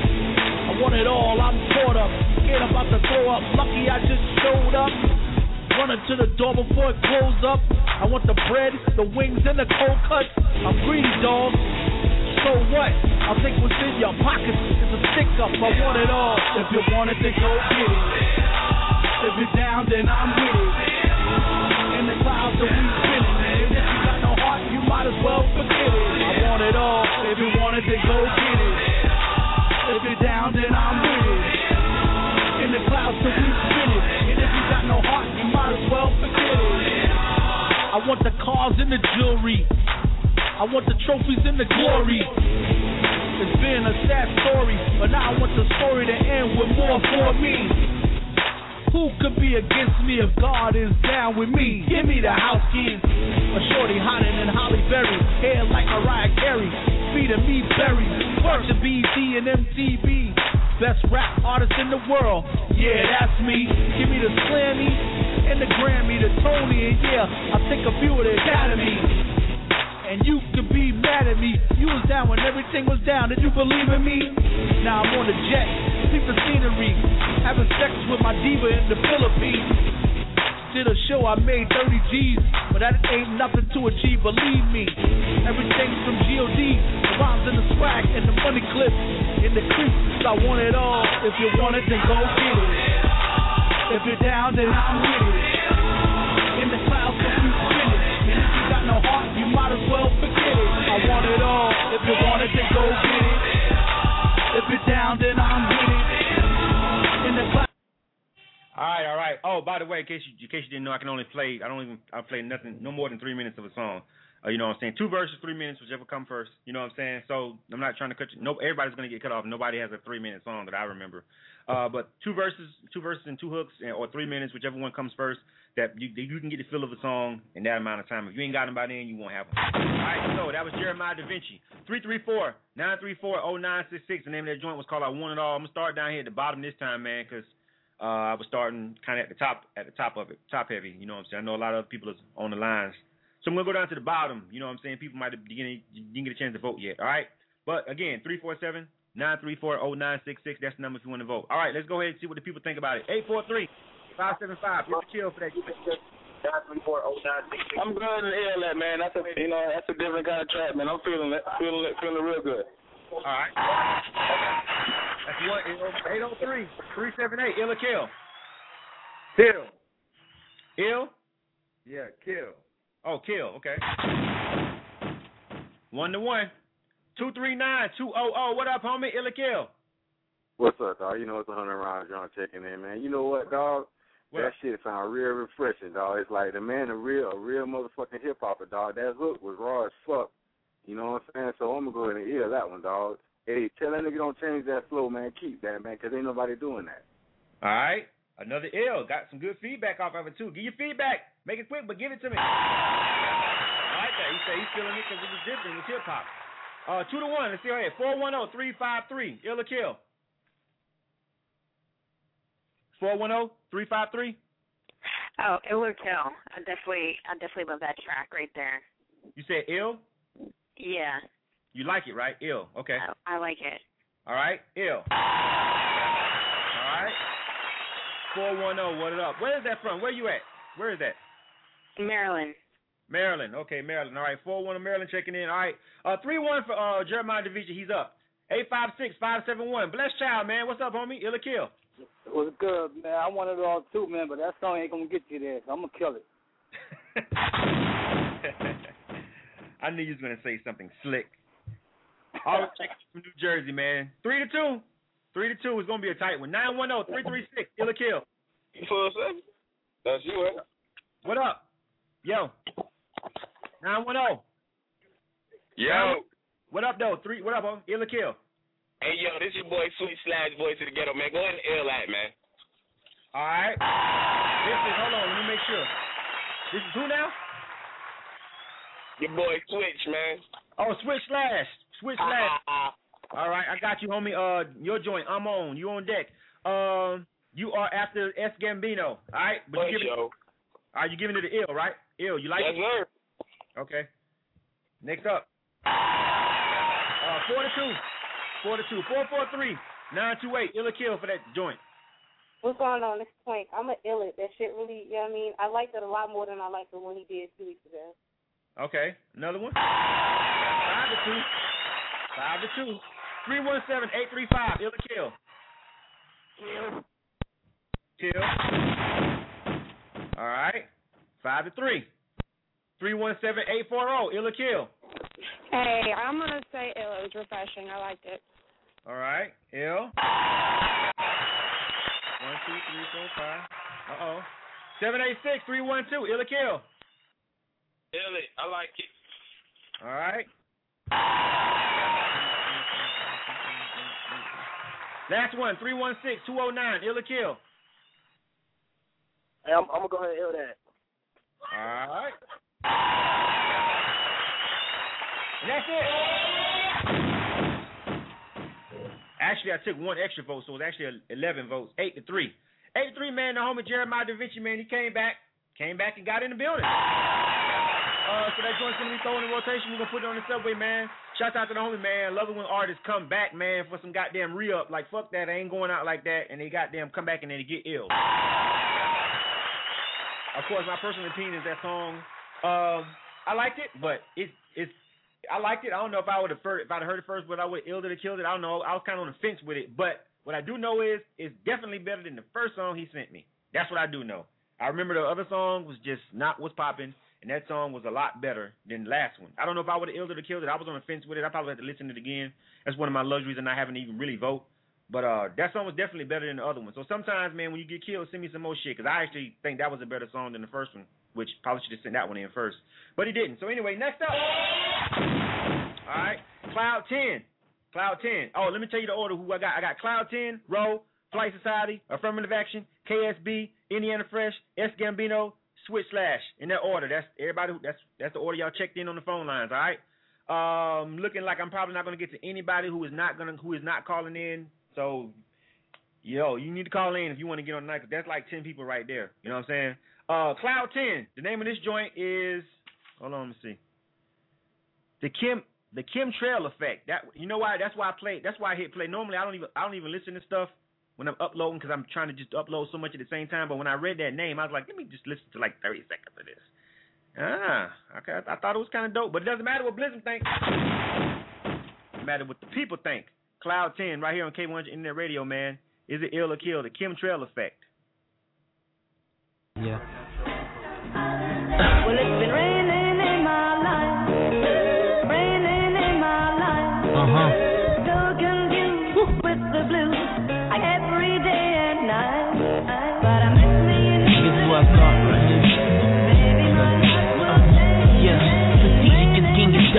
[SPEAKER 17] I want it all, I'm caught up. Scared about to throw up, lucky I just showed up. Running to the door before it closed up. I want the bread, the wings, and the cold cuts. I'm greedy, dog. So what? I'll take what's in your pockets. It's a stick up. I want it all. If you want it, then go get it. If you're down, then I'm with it. In the clouds, the we spinning. And if you got no heart, you might as well forget it. I want it all. If you want it, then go get it. If you're down, then I'm with it. In the clouds, the we spinning. And if you got no heart, you might as well forget it. I want the cars and the jewelry. I want the trophies and the glory. It's been a sad story, but now I want the story to end with more for me. Who could be against me if God is down with me? Give me the house keys. A shorty hotter than Holly Berry, hair like Mariah Carey, feeding me berries. Work to BET and MTV, best rap artist in the world. Yeah, that's me. Give me the Slammy and the Grammy, the Tony, and yeah, I'll take a few of the Academy. And you could be mad at me. You was down when everything was down. Did you believe in me? Now I'm on the jet, see the scenery, having sex with my diva in the Philippines. Did a show, I made 30 G's, but that ain't nothing to achieve, believe me. Everything from G.O.D., the rhymes and the swag, and the money clip in the crease. I want it all. If you want it, then go get it. If you're down, then I'm with it. In the clouds, so you spin it. And if you got no heart, you might as well forget it. I want it all. If you want it, then go get it. If you're down, then I'm with it. In the clouds.
[SPEAKER 4] All right. Oh, by the way, in case you didn't know, I play nothing, no more than 3 minutes of a song. You know what I'm saying? 2 verses, 3 minutes, whichever come first. You know what I'm saying? So I'm not trying to cut you. No, everybody's gonna get cut off. Nobody has a 3-minute song that I remember. But two verses and 2 hooks, or 3 minutes, whichever one comes first. That you can get the feel of a song in that amount of time. If you ain't got them by then, you won't have them. All right. So that was Jeremiah Da Vinci. 334-934-0966. The name of that joint was called I Want It All. I'm gonna start down here at the bottom this time, man, because I was starting kind of at the top of it, top heavy. You know what I'm saying? I know a lot of other people is on the lines. So I'm going to go down to the bottom. You know what I'm saying? People might have didn't get a chance to vote yet. All right? But, again, 347-934-0966. That's the number if you want to vote. All right, let's go ahead and see what the people think about it. 843-575. Get the kill for that. 934-0966.
[SPEAKER 6] I'm glad to hear that, man. That's a different kind of track, man. I'm feeling real good.
[SPEAKER 4] All right. That's what 803-378. Ill or kill?
[SPEAKER 18] Kill.
[SPEAKER 4] Ill?
[SPEAKER 18] Yeah, kill.
[SPEAKER 4] Oh, Kill. Okay. 1-1. 239-200. What up, homie? Illa Kill.
[SPEAKER 18] What's up, dog? You know it's 100 rounds, John, checking in, man. You know what, dog? That shit sound real refreshing, dog. It's like the man, a real motherfucking hip hopper, dog. That hook was raw as fuck. You know what I'm saying? So I'm gonna go ahead and ear that one, dog. Hey, tell that nigga don't change that flow, man. Keep that, man, because ain't nobody doing that.
[SPEAKER 4] All right. Another ill. Got some good feedback off of it, too. Give your feedback. Make it quick, but give it to me. I like that. He said he's feeling it because it was different. It was hip-hop. 2-1. Let's see right here. 410-353. Illa Kill. 410-353.
[SPEAKER 19] Oh, Illa Kill. I definitely love that track right there.
[SPEAKER 4] You said ill?
[SPEAKER 19] Yeah.
[SPEAKER 4] You like it, right? Ill. Okay.
[SPEAKER 19] I like it.
[SPEAKER 4] All right. Ill. All right. 410. What it up? Where is that from? Where you at? Where is that?
[SPEAKER 19] Maryland.
[SPEAKER 4] Maryland. Okay, Maryland. All right. 410 Maryland checking in. All right. 3-1 for Jeremiah DeVici. He's up. 856-571. Bless child, man. What's up, homie? Illa Kill.
[SPEAKER 20] What's good, man? I want it all too, man, but that song ain't gonna get you there, so I'm gonna kill it.
[SPEAKER 4] I knew you was gonna say something slick. Always check from New Jersey, man. 3-2. 3-2 is gonna be a tight one. 910-336. Illa Kill.
[SPEAKER 21] That's you, eh?
[SPEAKER 4] What up? Yo. 910.
[SPEAKER 21] Yo.
[SPEAKER 4] What up, though? What up, homie? Illa Kill.
[SPEAKER 21] Hey, yo, this your boy Sweet Slash Voice of the Ghetto, man. Go ahead and ill at, man.
[SPEAKER 4] All right. Hold on. Let me make sure. This is who now?
[SPEAKER 21] Your boy Switch, man.
[SPEAKER 4] Oh, Switch Slash. All right, I got you, homie. Your joint, I'm on. You on deck. You are after S. Gambino. All right? But you giving it to ill, right? Ill, you like it?
[SPEAKER 21] Yes, sir.
[SPEAKER 4] Okay. Next up. 4-2. 443-928. Illa Kill for that joint.
[SPEAKER 22] What's going on? This Plank. I'm an ill it. That shit really, you know what I mean? I liked it a lot more than I liked it when he did 2 weeks ago.
[SPEAKER 4] Okay. Another one. 5-2. 317-835. Illa Kill. Kill. All right. 5-3. 317-840. Illa Kill.
[SPEAKER 23] Hey, I'm going to say ill. It was refreshing. I liked it.
[SPEAKER 4] All right. Ill. 1, 2, 3, 4, 5. 786-312. Illa Kill.
[SPEAKER 21] Ill it. I like it.
[SPEAKER 4] All right. Last one. 316-209. Illa Kill.
[SPEAKER 11] Hey, I'm going to go ahead and ill that.
[SPEAKER 4] All right. And that's it. Actually, I took one extra vote, so it was actually 11 votes. 8-3. 8-3, man. The homie Jeremiah DeVici, man, he came back and got in the building. So that joint's going to be thrown in rotation. We're going to put it on the subway, man. Shout out to the homie, man. Love it when artists come back, man, for some goddamn re-up. Like, fuck that. I ain't going out like that. And they goddamn come back and they get ill. Of course, my personal opinion is that song, I liked it, but I liked it. I don't know if I would have heard it first, but I would have illed it or killed it. I don't know. I was kind of on the fence with it. But what I do know is it's definitely better than the first song he sent me. That's what I do know. I remember the other song was just not what's popping, and that song was a lot better than the last one. I don't know if I would have illed it or killed it. I was on the fence with it. I probably had to listen to it again. That's one of my luxuries, and I haven't even really vote. But that song was definitely better than the other one. So sometimes, man, when you get killed, send me some more shit, because I actually think that was a better song than the first one, which probably should have sent that one in first. But he didn't. So anyway, next up. All right, Cloud 10. Oh, let me tell you the order who I got. I got Cloud 10, Roe, Flight Society, Affirmative Action, KSB, Indiana Fresh, S. Gambino, Switch Slash. In that order. That's everybody. That's the order y'all checked in on the phone lines. All right. Looking like I'm probably not going to get to anybody who is not calling in. So, yo, you need to call in if you want to get on the night, because that's like 10 people right there. You know what I'm saying? Cloud 10. The name of this joint is, hold on, let me see. The Chemtrail Effect. That, you know why? That's why I hit play. Normally I don't even listen to stuff when I'm uploading, because I'm trying to just upload so much at the same time. But when I read that name, I was like, let me just listen to like 30 seconds of this. Okay. I thought it was kind of dope, but it doesn't matter what Blizzard thinks. It matters what the people think. Cloud 10 right here on K100 Internet Radio, man. Is it ill or kill? The Chemtrail Effect.
[SPEAKER 24] Yeah. Well, it's been raining.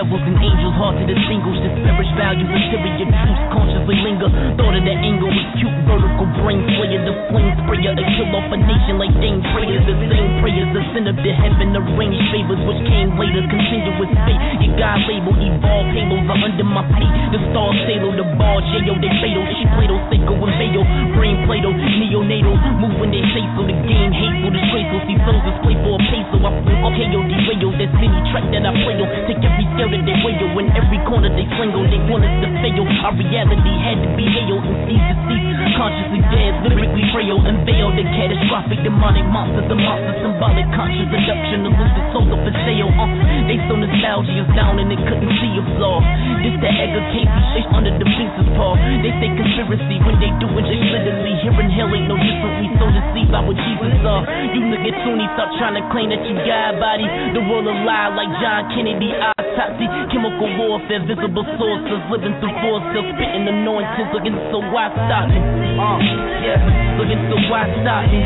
[SPEAKER 1] devils and angels, hard to distinguish. Disparage values, interior truths consciously linger. Thought of that angle with cute vertical brain slayer. The flame sprayer, a kill off a nation like Dane prayers. The same prayers ascend up to heaven, arranged favors which came later. Continuous fate, your God label, evolved halos are under my feet. The stars salo, the bars, yayo, they fatal. She Plato, Seiko, and Vail. Brain Plato, neonatal. Move when they say so. The game hateful, disgraceful. See souls is play for a peso. I flew up KO, derail. That city track that I play on. Take every scale that they weigh. In every corner they slingo. They want us to fail. Our reality had to be hail. And cease to cease. Consciously dead, lyrically frail. Unveil the catastrophic demonic monsters. The monster symbolic conscious seduction. The lucid souls of for sale. They so nostalgia is down and they couldn't see a flaw. This the Edgar Casey shit under the Vince's paw. They say conspiracy when they do it just literally. Here and hell ain't no different. We so deceived by what Jesus saw. You nigga Toonie, stop trying to claim that you God body. The world alive like John Kennedy. Autopsy, chemical warfare, visible sources. Living through force, still spitting anointings. Looking so why stop me? Yeah, looking so why stop me?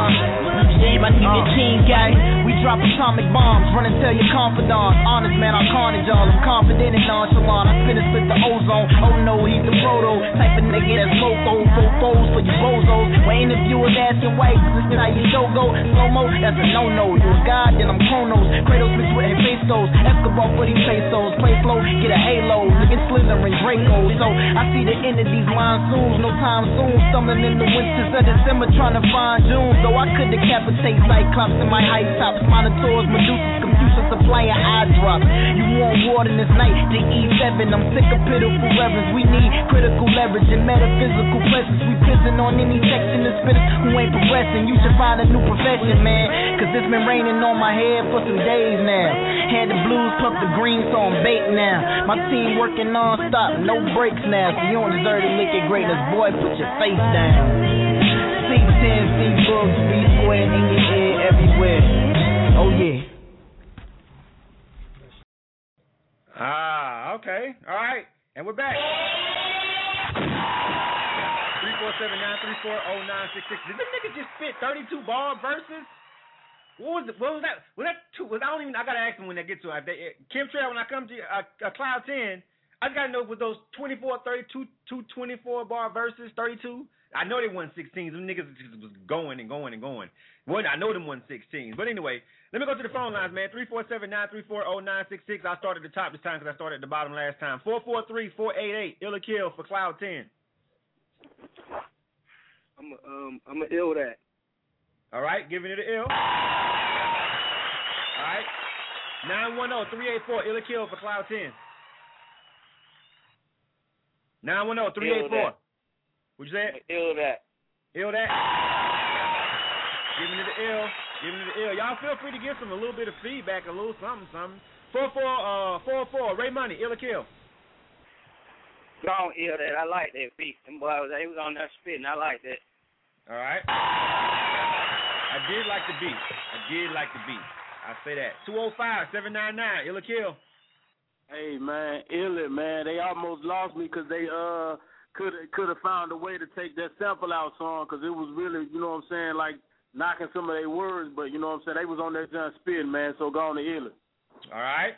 [SPEAKER 1] Everybody give me a team, guy. We drop atomic bombs, run and tell your confidants. Honest man, I'll carnage y'all. I'm confident and nonchalant. I spit and split the ozone. Oh no, he's the proto type of nigga that's loco. Fofos for you bozos. When interviewers asking white, this is how your show go. Slow-mo, that's a no-no. You a god, then I'm Chronos. Kratos mixed with Hephaestos. Escobar for these pesos. Play slow, get a halo. Look at Slytherin Draco. So I see the end of these monsoons. No time soon. Stumbling in the winters of December trying to find June. Though I could decapitate Cyclops in my high tops. Monitors, Medusas, Confucius supplying eye drops. You want war in this night, the E7. I'm sick of pitiful reverence. We need critical leverage and metaphysical presence. We pissing on any section of spitters who ain't progressing. You should find a new profession, man. Cause it's been raining on my head for some days now. Had the blues, pluck the green, so I'm baked now. My team working non-stop, no breaks now. So you don't deserve to lick your greatness, boy, put your face down. C10, C-Books, B-Square, in your ear, everywhere. Oh yeah.
[SPEAKER 4] Okay. All right. And we're back. 347-934-0966. Did this nigga just spit 32 bar verses? What was that? Was that two? I gotta ask him when I get to it. Chemtrail, when I come to Cloud 10, I just gotta know with those 24, 32, 224 bar verses, 32. I know they won 16s. Them niggas just was going and going and going. Well, I know them won 16s. But anyway, let me go to the phone lines, man. 347-934-0966. I started at the top this time because I started at the bottom last time. 443-488. Ill or Kill for Cloud 10.
[SPEAKER 11] I'm a ill that.
[SPEAKER 4] All right, giving it an ill. All right. 910-384. Ill or Kill for Cloud 10. 910-384. What'd you say?
[SPEAKER 9] Ill that.
[SPEAKER 4] Ill that. Giving it an ill. Giving it an ill. Y'all feel free to give some a little bit of feedback, a little something. 444 Ray Money, Ill or Kill.
[SPEAKER 7] Don't ill that. I like that beat. Them boys, they was on there spitting. I like that.
[SPEAKER 4] All right. I did like the beat. I say that. 205-799, Ill or Kill.
[SPEAKER 6] Hey man, ill it, man. They almost lost me because they could have found a way to take that sample out song because it was really, you know what I'm saying, like knocking some of their words, but you know what I'm saying, they was on that John spitting, man. So go on to ill it.
[SPEAKER 4] All right.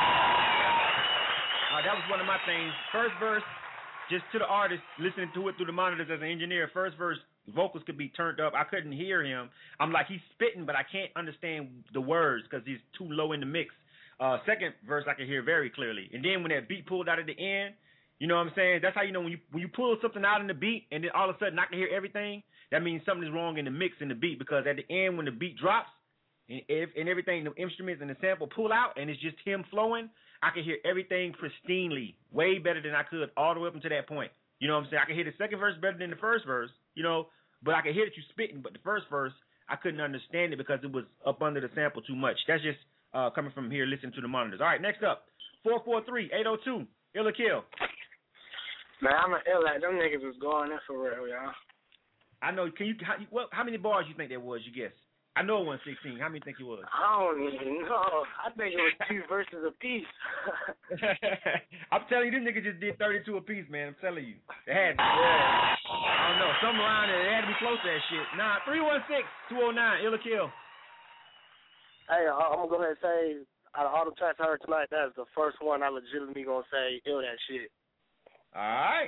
[SPEAKER 4] That was one of my things. First verse, just to the artist, listening to it through the monitors as an engineer, first verse, vocals could be turned up. I couldn't hear him. I'm like, he's spitting, but I can't understand the words because he's too low in the mix. Second verse, I can hear very clearly. And then when that beat pulled out at the end, you know what I'm saying? That's how you know when you pull something out in the beat and then all of a sudden I can hear everything, that means something is wrong in the mix in the beat because at the end when the beat drops and everything, the instruments and the sample pull out and it's just him flowing, I can hear everything pristinely, way better than I could all the way up until that point. You know what I'm saying? I can hear the second verse better than the first verse, you know, but I can hear that you spitting, but the first verse, I couldn't understand it because it was up under the sample too much. That's just coming from here listening to the monitors. All right, next up, 443-802, Ill or Kill.
[SPEAKER 11] Man, I'm an ill at. Them niggas was going in for real, y'all.
[SPEAKER 4] I know. How many bars you think there was, you guess? I know it wasn't 16. How many think it was?
[SPEAKER 11] I don't even know. I think it was 2 verses apiece.
[SPEAKER 4] I'm telling you, this nigga just did 32 apiece, man. I'm telling you. They had to. Yeah. I don't know. Some around there, they had to be close to that shit. Nah, 316-209, Ill or Kill.
[SPEAKER 11] Hey, I'm going to go ahead and say
[SPEAKER 13] out of all the tracks I heard tonight, that's the first one I legitimately gonna say, ill that shit.
[SPEAKER 4] All right.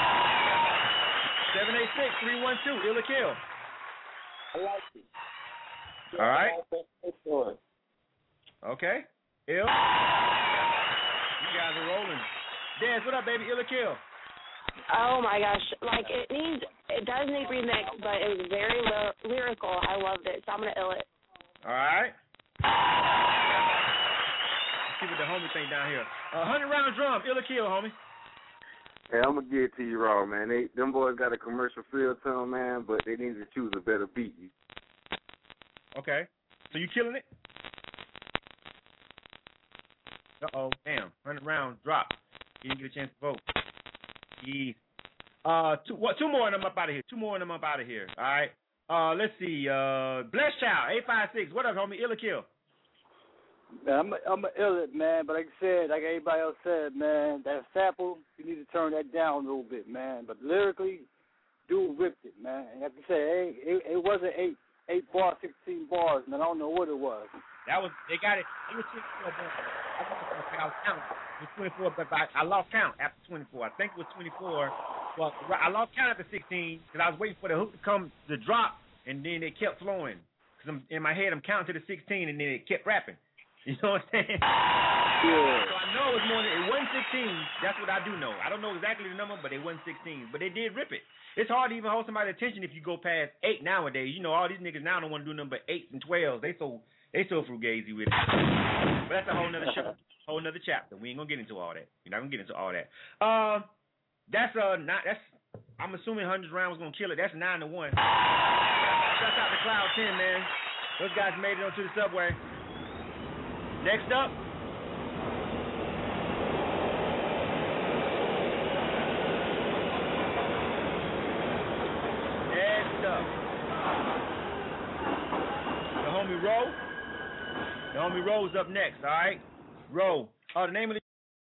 [SPEAKER 4] 786-312, Ill or Kill.
[SPEAKER 13] I like it.
[SPEAKER 4] All right. Okay. Ill. You guys are rolling. Dance, what up, baby? Ill or Kill?
[SPEAKER 23] Oh my gosh, like it does need remix, but it was very lyrical. I loved it, so I'm gonna ill it.
[SPEAKER 4] All right. Let's see what the homie think down here. 100-round drum, Ill or Kill, homie.
[SPEAKER 18] Hey, I'm gonna give it to you raw, man. Them boys got a commercial feel to them, man, but they need to choose a better beat.
[SPEAKER 4] Okay. So you killing it? Uh-oh, damn. 100-round drop. You didn't get a chance to vote. Yeah. Two more and I'm up out of here. All right. Let's see. Bless Child, 856. What up, homie? Ill or Kill?
[SPEAKER 20] Man, I'm a ill it, man. But like I said, like everybody else said, man, that sample, you need to turn that down a little bit, man. But lyrically, dude ripped it, man. And like I said, it wasn't 8 bars, 16 bars, man. I don't know what it was.
[SPEAKER 4] They got it. It was 24 bars. I was counting. It was 24, but I lost count after 24. I think it was 24. Well, I lost count after 16 because I was waiting for the hook to come to drop, and then it kept flowing. Because in my head, I'm counting to the 16, and then it kept rapping. You know what I'm saying? Yeah. So I know it was more than it wasn't 16. That's what I do know. I don't know exactly the number, but it wasn't 16. But they did rip it. It's hard to even hold somebody's attention if you go past 8 nowadays. You know, all these niggas now don't want to do nothing but 8s and 12s. They so fugazi with it. But that's a whole nother show, whole nother chapter. We ain't gonna get into all that. We're not gonna get into all that. That's I'm assuming 100 rounds was gonna kill it. That's 9-1. Shout out to Cloud 10, man. Those guys made it onto the subway. Next up. The homie Roe. The homie Roe's up next, all right? Roe. The name of the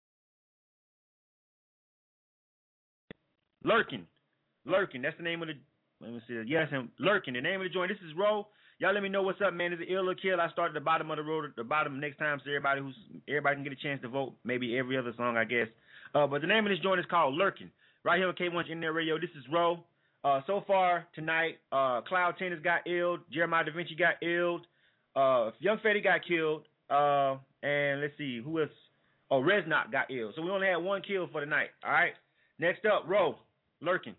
[SPEAKER 4] Lurkin. That's the name of the. Let me see. Yes, Lurkin. The name of the joint. This is Roe. Y'all let me know what's up, man. Is it ill or kill? I start at the bottom of the road, at the bottom next time, so everybody can get a chance to vote. Maybe every other song, I guess. But the name of this joint is called Lurkin. Right here on K1 Internet Radio. This is Roe. So far tonight, Cloud 10 has got illed. Jeremiah Da Vinci got illed. Young Fetty got killed. And let's see, who else? Oh, Reznok got ill. So we only had one kill for the night. All right. Next up, Roe, Lurkin.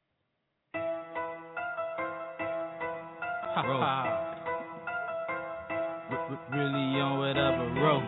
[SPEAKER 2] Really on whatever, Roe.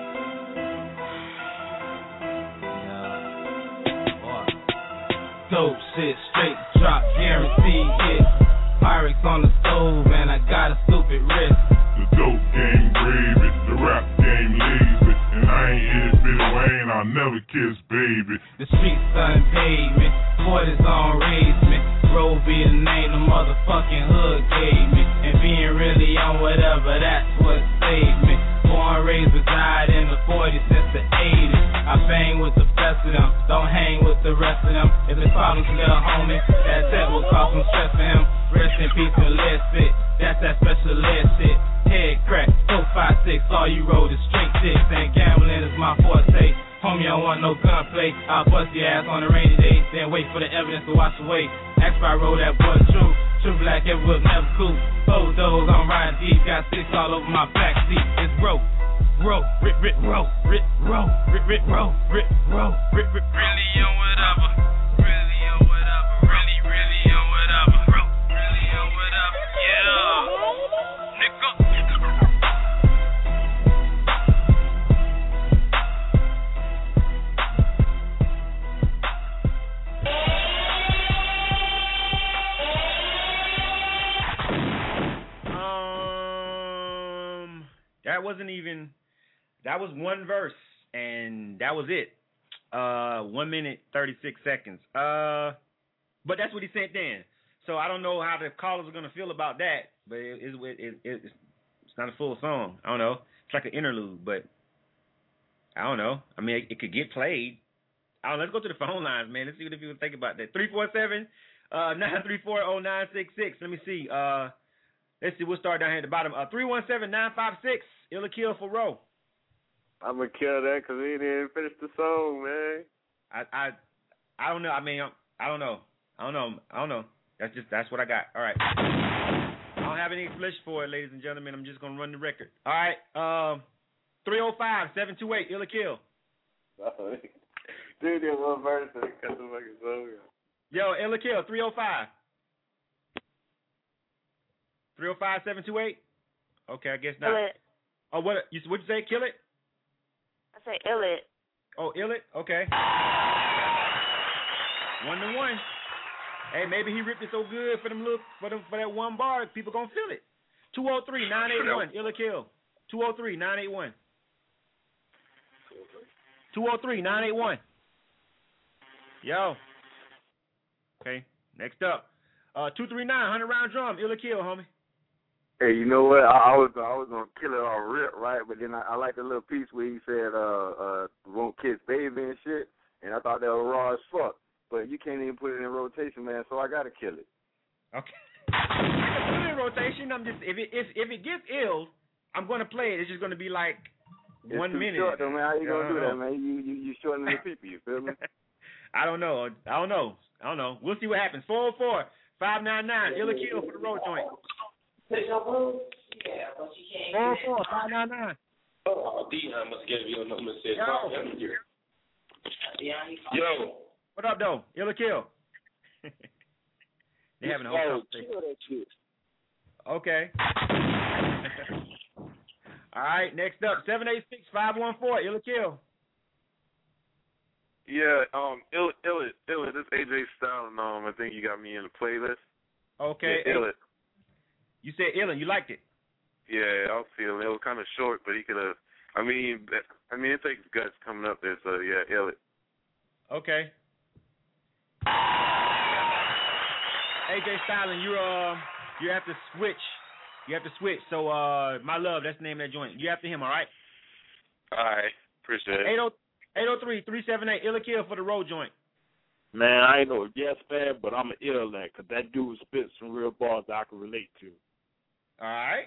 [SPEAKER 2] Dope shit, straight drop, guaranteed hit. Pyrex on the stove, and I got a stupid wrist.
[SPEAKER 5] The dope game gravy, the rap game lazy. And I ain't hit Billy Wayne, I'll never kiss baby.
[SPEAKER 2] The streets done paid me, 40s on raised me. Roe be the name the motherfucking hood gave me. And being really on whatever, that's what saved me. Born, raised, died in the 40s since the 80s. I bang with the best of them, don't hang with the rest of them. If it's problems, little homie, that will cause some stress for him. Rest in peace and lead sit, that's that special lead shit. Head crack, 4, 5, 6, all you roll is straight dicks. And gambling is my forte. Homie, I don't want no gunplay. I'll bust your ass on a rainy day, then wait for the evidence to wash away. Ask if I roll that boy true black, every whip never cool. Photos, I'm riding deep, got 6 all over my backseat. It's Roe, rip, Roe, rip, Roe, rip, Roe, rip, Roe, rip, really on whatever, really on whatever, really on whatever, Roe, really on whatever, yeah, nigga.
[SPEAKER 4] That was one verse, and that was it. 1 minute, 36 seconds. But that's what he sent in. So I don't know how the callers are going to feel about that, but it's not a full song. I don't know. It's like an interlude, but I don't know. I mean, it could get played. I don't know. Let's go to the phone lines, man. Let's see what the people think about that. 347-934-0966. Let me see. Let's see. We'll start down here at the bottom. 317-956. Ill or Kill for Roe.
[SPEAKER 18] I'm gonna kill that because he didn't finish the song, man.
[SPEAKER 4] I don't know. I mean, I don't know. That's what I got. All right. I don't have any explanation for it, ladies and gentlemen. I'm just gonna run the record. All right. 305-728 Ill or Kill.
[SPEAKER 18] Dude, that one verse and cut the fucking song.
[SPEAKER 4] Yo, Ill or Kill. 305. 305-728. Okay, I guess not.
[SPEAKER 23] Ill it.
[SPEAKER 4] Oh, what'd you say? Kill it?
[SPEAKER 23] I say ill it.
[SPEAKER 4] Oh, Ill it? Okay. 1-1. Hey, maybe he ripped it so good for that one bar, people gonna feel it. 203-981 Ill or Kill. 203-981. 203-981. Yo. Okay. Next up, 239 100 round drum Ill or Kill, homie.
[SPEAKER 18] Hey, you know what? I was gonna kill it all rip, right? But then I like the little piece where he said won't kiss baby and shit, and I thought that was raw as fuck. But you can't even put it in rotation, man. So I gotta kill it.
[SPEAKER 4] Okay. I can put it in rotation. I'm just if it gets ill, I'm gonna play it. It's just gonna be like
[SPEAKER 18] it's
[SPEAKER 4] 1 minute.
[SPEAKER 18] Short, though, man. How you gonna do that, man? You shortening the people. You feel me?
[SPEAKER 4] I don't know. We'll see what happens. 404-599 Ill or Kill for the road joint.
[SPEAKER 1] Yeah, but you can't.
[SPEAKER 4] 404-599.
[SPEAKER 21] Oh, Dion must get your number. Said,
[SPEAKER 1] Yo.
[SPEAKER 4] What up, though? Ill or Kill? They having a whole conversation. Okay. All right, next up, 786-514 Ill or Kill.
[SPEAKER 8] Yeah, Ill it. This AJ Styles, I think you got me in the playlist.
[SPEAKER 4] Okay.
[SPEAKER 8] Yeah, Ill it.
[SPEAKER 4] You said Ill and you liked it.
[SPEAKER 8] Yeah, I was feeling it was kind of short, but he could have. I mean, it takes guts coming up there, so yeah, Ill it.
[SPEAKER 4] Okay. AJ Styles, you have to switch. You have to switch. So, My Love, that's the name of that joint. You after him, all right?
[SPEAKER 8] All right, appreciate it.
[SPEAKER 4] 803-378 Ill or Kill for the road joint.
[SPEAKER 12] Man, I ain't no yes fan, but I'm an ill at because that dude spits some real bars that I can relate to.
[SPEAKER 4] All right.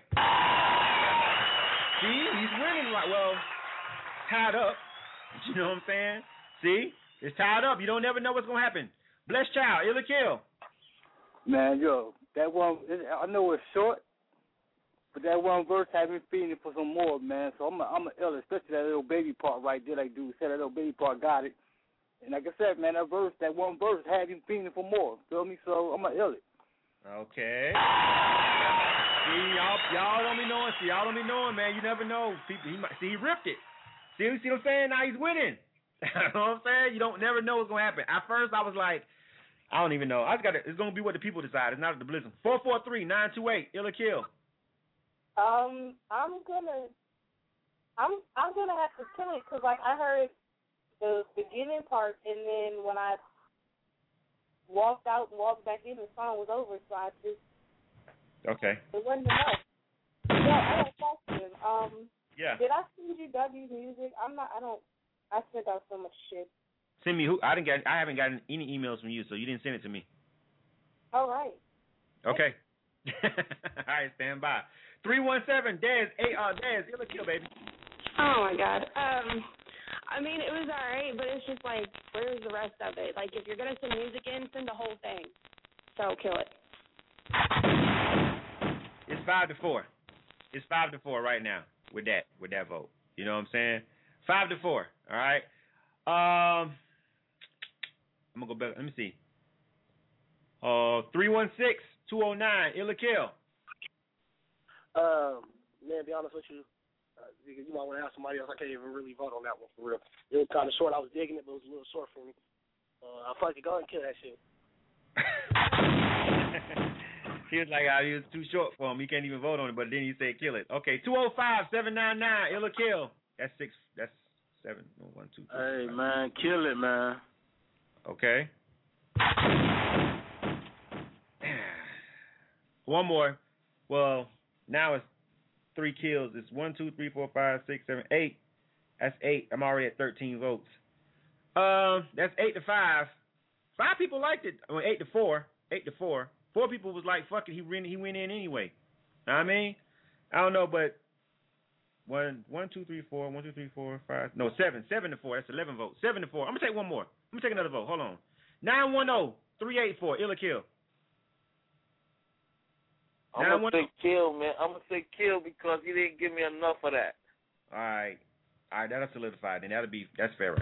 [SPEAKER 4] See, he's winning right. Well, tied up. You know what I'm saying? See, it's tied up. You don't never know what's gonna happen. Bless Child, Ill or Kill.
[SPEAKER 20] Man, yo, that one, I know it's short, but that one verse had me feeling for some more, man. So I'm a ill, especially that little baby part right there. Like dude said, that little baby part got it. And like I said, man, that one verse had him feeling for more. Feel me? So I'm a ill it. Okay. See, y'all don't be knowing. See, y'all don't be knowing, man. You never know. He ripped it. See what I'm saying? Now he's winning. You know what I'm saying? You don't never know what's gonna happen. At first, I was like, I don't even know. It's gonna be what the people decide. It's not the blizzard. 443-928 Ill or Kill.
[SPEAKER 22] I'm gonna have to kill it because like I heard the beginning part and then when I walked out and walked back in, the song was over. So I just
[SPEAKER 4] it
[SPEAKER 22] wasn't enough. Yeah, I have a question.
[SPEAKER 4] Yeah.
[SPEAKER 22] Did I send you W's music? I sent out so much shit.
[SPEAKER 4] Send me who? I haven't gotten any emails from you, so you didn't send it to me.
[SPEAKER 22] All right.
[SPEAKER 4] Okay. All right, stand by. 317 Dez, Dez, Ill or Kill, baby.
[SPEAKER 23] Oh my God. I mean, it was alright, but it's just like, where's the rest of it? Like, if you're gonna send music in, send the whole thing. So kill it.
[SPEAKER 4] It's 5-4. It's 5-4 right now with that vote. You know what I'm saying? 5-4. All right. I'm gonna go back. Let me see. 316-209 Ill or Kill.
[SPEAKER 13] Man, to be honest with you, you might want to ask somebody else. I can't even really vote on that one for real. It was kind of short. I was digging it, but it was a little short for me. I feel like go and kill that shit.
[SPEAKER 4] He was like, he was too short for him. He can't even vote on it, but then he said kill it. Okay, 205-799 Ill or Kill. That's 6. That's 7. 1, 2, 3.
[SPEAKER 6] Hey, man, kill it, man.
[SPEAKER 4] Okay. One more. Well, now it's 3 kills. It's 1, 2, 3, 4, 5, 6, 7, 8. That's 8. I'm already at 13 votes. That's 8-5. 5 people liked it. I mean, 8-4. 8-4. 4 people was like, fuck it, he went in anyway. Know what I mean? I don't know, but 1, 2, 3, 4. 1, 2, 3, 4, 5. No, 7. 7 to 4. That's 11 votes. 7 to 4. I'm gonna take one more. I'm gonna take another vote. Hold on. 910-384. Ill or Kill.
[SPEAKER 9] I'm gonna say Kill, man. I'm gonna say Kill because you didn't give me enough of that.
[SPEAKER 4] All right, that'll solidify. Then that's fair.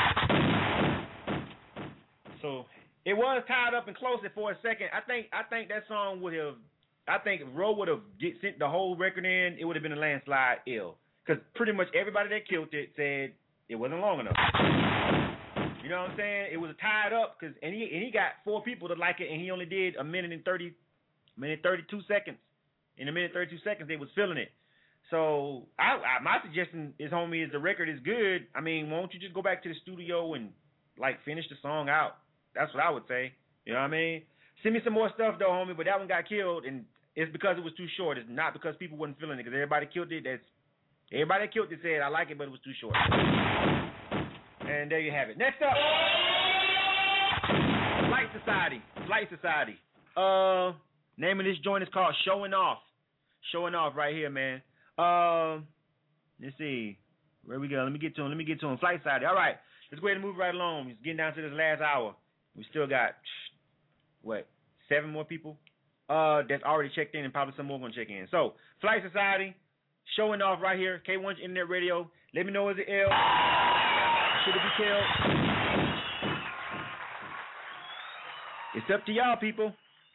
[SPEAKER 4] So it was tied up and close for a second. I think that song would have. I think if Ro would have sent the whole record in, it would have been a landslide Ill. Because pretty much everybody that killed it said it wasn't long enough. You know what I'm saying? It was tied up because and he got 4 people to like it, and he only did a minute 32 seconds. In a minute 32 seconds, they was feeling it. So my suggestion is, homie, is the record is good. I mean, why don't you just go back to the studio and like finish the song out? That's what I would say. You know what I mean? Send me some more stuff though, homie. But that one got killed, and it's because it was too short. It's not because people wasn't feeling it. Because everybody killed it. Everybody that killed it said I like it, but it was too short. And there you have it. Next up, Flight Society. Flight Society. Name of this joint is called Showing Off. Showing Off right here, man. Let's see. Where we go? Let me get to him. Flight Society. All right. Let's go ahead and move right along. It's getting down to this last hour. We still got, 7 more people that's already checked in, and probably some more going to check in. So, Flight Society, Showing Off right here. K1's Internet Radio. Let me know, is it ill? Should it be killed? It's up to y'all, people.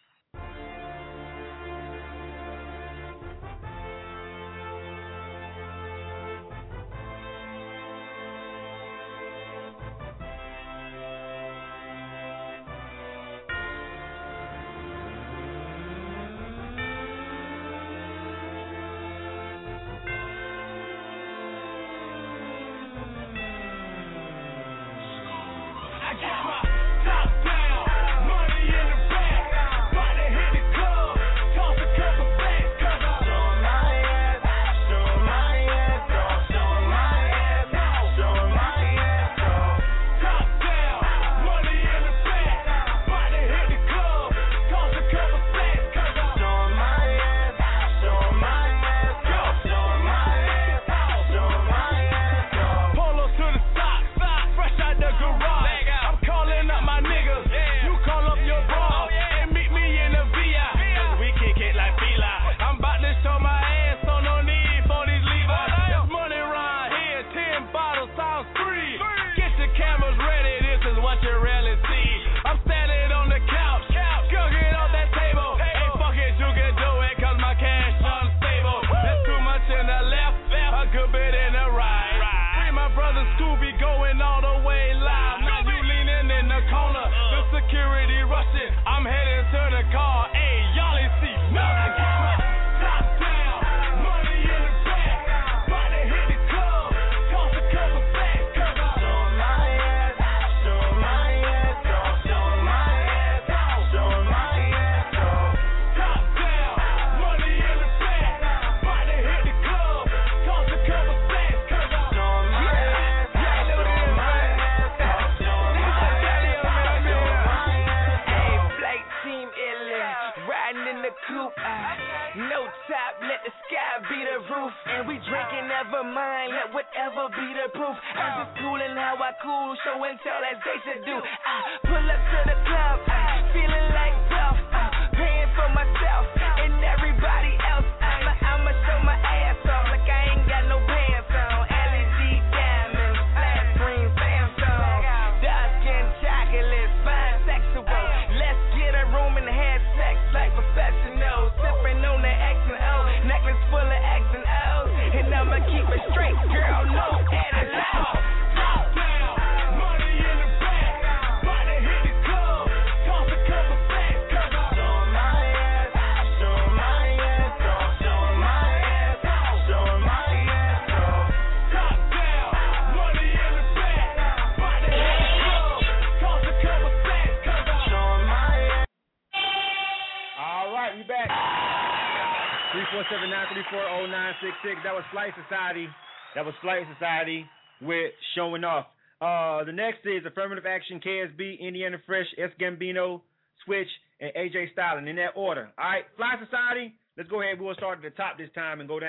[SPEAKER 4] That was Flight Society with Showing Off. The next is Affirmative Action, KSB, Indiana Fresh, S. Gambino, Switch, and AJ Styling in that order. All right, Flight Society, let's go ahead. We'll start at the top this time and go down.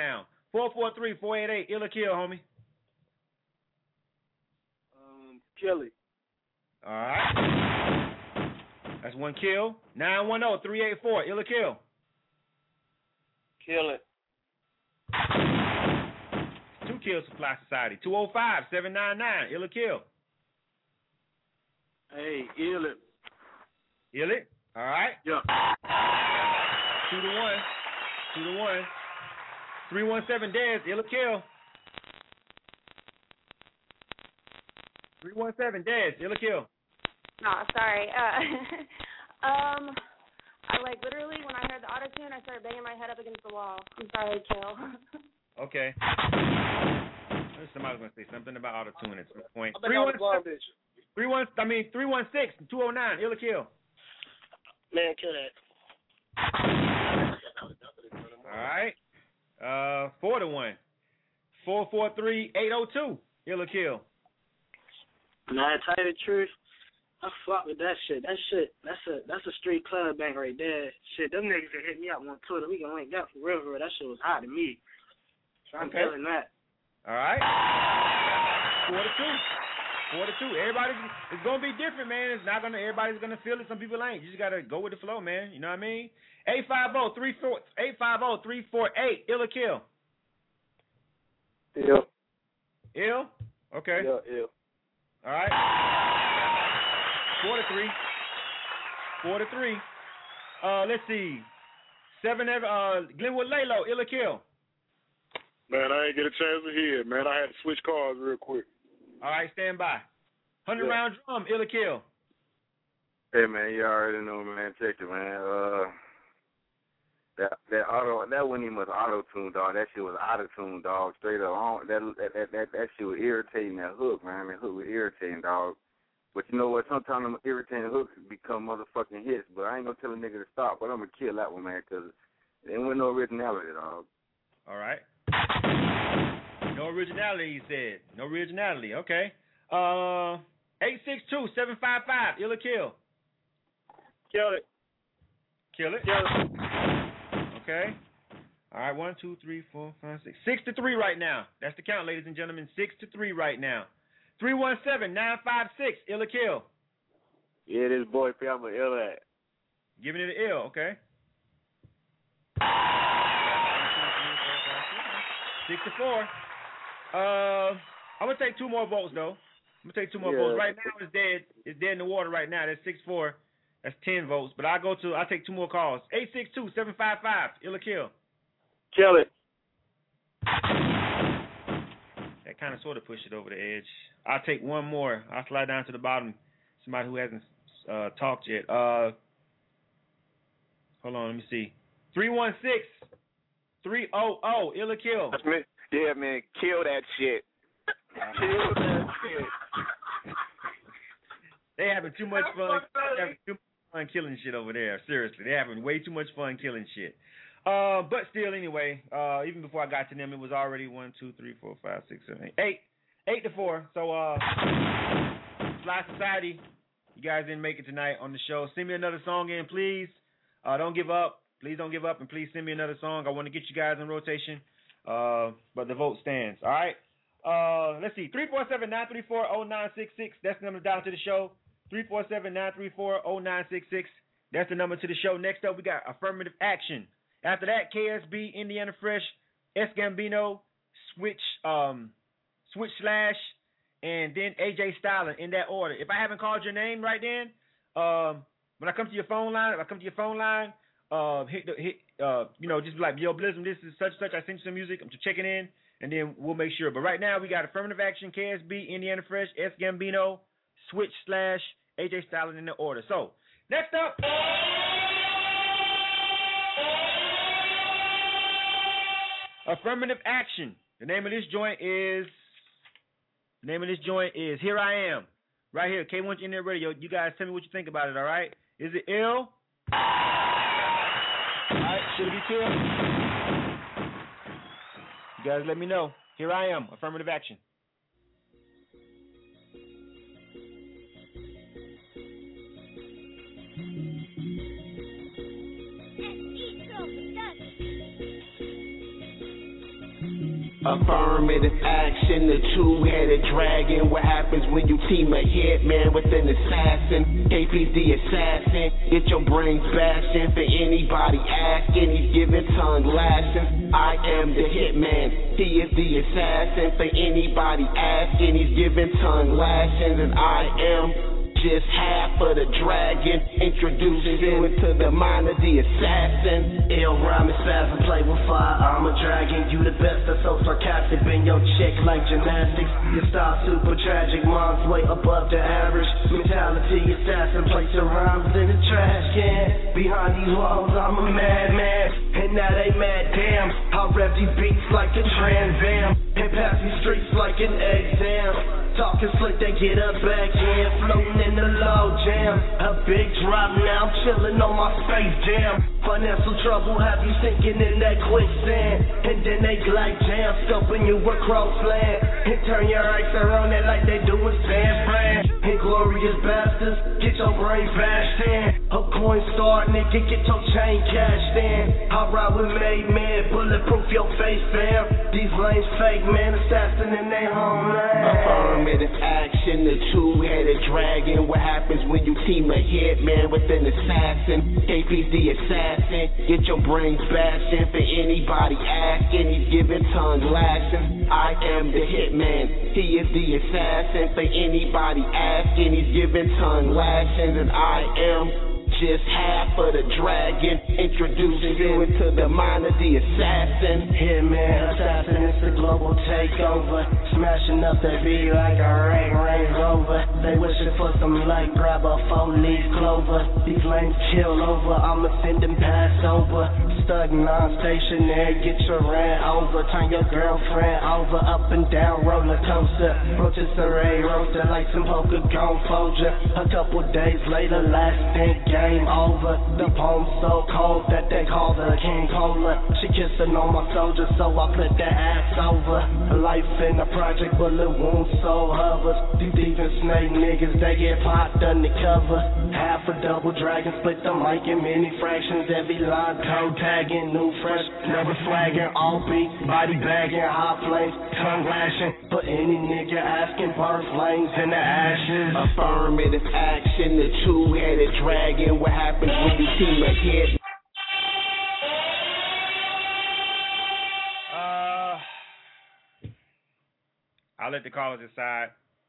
[SPEAKER 4] 443-488. Ill or kill, homie.
[SPEAKER 13] Kill it.
[SPEAKER 4] All right. That's one kill. 910-384. Ill or kill.
[SPEAKER 13] Kill it.
[SPEAKER 4] Two kills for Fly Society. 205-799. Ill or kill.
[SPEAKER 6] Hey, ill it.
[SPEAKER 4] Ill it. All right.
[SPEAKER 6] Yeah.
[SPEAKER 4] 2-1. 2-1. 317 Dez. Ill or kill. 317 Dez. Ill or kill.
[SPEAKER 23] No, sorry. I like literally when I heard the auto tune, I started banging my head up against the wall. I'm sorry, Kill.
[SPEAKER 4] Okay. Somebody's gonna say something about auto tune at some point. 316-209. Ill or kill.
[SPEAKER 13] Man, kill that.
[SPEAKER 4] All right. 4-1. 443-802. Ill or kill.
[SPEAKER 11] Man, I tell you the truth, I fuck with that shit. That's a street club bang right there. Shit, them niggas that hit me up on Twitter, we can link up for real. That shit was hot to me. So I'm feeling that.
[SPEAKER 4] All right. 4-2. Everybody, it's gonna be different, man. It's not gonna. Everybody's gonna feel it. Some people ain't. You just gotta go with the flow, man. You know what I mean? 850-348. Ill or kill.
[SPEAKER 13] Ill.
[SPEAKER 4] Ill. Okay.
[SPEAKER 13] Yeah, ill.
[SPEAKER 4] All right. 4-3. Let's see. 7. Glenwood Lalo. Ill or kill.
[SPEAKER 10] Man, I ain't get a chance to hear it, man. I had to switch cars real quick.
[SPEAKER 4] All right, stand by. 100-round drum. Ill or kill.
[SPEAKER 18] Hey man, you already know, man. Check it, man. That wasn't even much auto tune, dog. That shit was auto tune, dog. Straight up. That shit was irritating. That hook, man. That hook was irritating, dog. But you know what? Sometimes them irritating hooks become motherfucking hits. But I ain't gonna tell a nigga to stop. But I'm gonna kill that one, man, because there wasn't no originality, dog.
[SPEAKER 4] All right. No originality, he said. No originality. Okay. 862-755. Ill or kill.
[SPEAKER 13] Kill it.
[SPEAKER 4] Kill it. Okay. All right. 1, 2, 3, 4, 5, 6. 6-3 right now. That's the count, ladies and gentlemen. 6-3 right now. 317-956. Ill or kill.
[SPEAKER 12] Yeah, this boy P, I'm an ill at.
[SPEAKER 4] Giving it an ill. Okay. 6-4. I'm gonna take 2 more votes though. I'm gonna take 2 more votes. Right now it's dead. It's dead in the water right now. That's 6-4. That's 10 votes. But I'll take 2 more calls. 862-755. Ill or kill.
[SPEAKER 13] Kill it.
[SPEAKER 4] That kind of sort of pushed it over the edge. I'll take 1 more. I'll slide down to the bottom. Somebody who hasn't talked yet. Hold on, let me see. 316-300. Ill or kill.
[SPEAKER 21] That's me. Yeah, man, kill that shit. Kill that shit.
[SPEAKER 4] They having too much fun. They having too much fun killing shit over there. Seriously, they having way too much fun killing shit. But still, anyway, even before I got to them, it was already 1, 2, 3, 4, 5, 6, 7, 8. 8-4. So, Fly Society, you guys didn't make it tonight on the show. Send me another song in, please. Don't give up. Please don't give up, and please send me another song. I want to get you guys in rotation. But the vote stands. All right. Let's see. 347-934-0966. That's the number to dial to the show. 347-934-0966. That's the number to the show. Next up, we got Affirmative Action. After that, KSB, Indiana Fresh, S. Gambino, Switch Slash, and then AJ Styler in that order. If I haven't called your name right then, when I come to your phone line, just be like, yo, Blizzum, this is such such. I sent you some music. I'm just checking in, and then we'll make sure. But right now, we got Affirmative Action, KSB, Indiana Fresh, S. Gambino, Switch Slash, AJ Styler in the order. So, next up. Affirmative Action. The name of this joint is Here I Am. Right here, K1 Internet Radio. You guys tell me what you think about it, all right? Is it ill? All right, should it be chill? You guys let me know. Here I Am. Affirmative Action.
[SPEAKER 3] Affirmative action, the two-headed dragon. What happens when you team a hitman with an assassin? KP's the assassin. Get your brains bashing for anybody asking. He's giving tongue lashings. I am the hitman. He is the assassin. For anybody asking, he's giving tongue lashings. And I am just half of the dragon, introducing you into the mind of the assassin.
[SPEAKER 14] Ill rhyme is fast and play with fire. I'm a dragon, you the best. That's so sarcastic. Been your chick like gymnastics. Your style super tragic, mine's way above the average. Mentality assassin, place your rhymes in the trash can. Behind these walls, I'm a madman, and now they mad. Damn, I rev these beats like a Trans Am, and pass these streets like an exam. Talking slick, they get up back in, floating in the low jam. A big drop now, chilling on my Space Jam. Financial trouble have you sinking in that quicksand, and then they glide jam, scoping you across land, and turn your eyes around it like they do in San Fran. Inglorious bastards, get your brain bashed in. A coin star, nigga, get your chain cashed in. I ride with made man, bulletproof your face, fam. These lanes fake, man, assassin in their homeland.
[SPEAKER 3] Affirmative action, the two-headed dragon. What happens when you team a hitman with an assassin? KP's the assassin. Get your brains bashing for anybody asking. He's giving tongue lashings. I am the hitman. He is the assassin. For anybody asking, he's giving tongue lashings. And I am just half of the dragon, introducing you into the mind of the assassin.
[SPEAKER 14] Hitman, assassin, it's the global takeover. Smashing up that beat like a Range Rover. They wishing for some light, grab a 4-leaf clover. These lanes kill over, I'ma send them pass over. Stuck non-stationary, get your rant over. Turn your girlfriend over, up and down roller coaster. Rotisserie roaster like some poker gone folger. A couple days later, last stint game over. The poem so cold that they call her King Cola. She kissing on my soldier, so I put that ass over. Life in a project, bullet wound so hovers. These even snake niggas, they get popped undercover. Half a double dragon, split the mic in many fractions. Every line toe tagging, new fresh, never flagging. All beat, body bagging, hot flames, tongue lashing. For any nigga asking, birth flames in the ashes.
[SPEAKER 3] Affirmative action, the two-headed dragon. What happens when you team a hit?
[SPEAKER 4] I'll let the callers decide.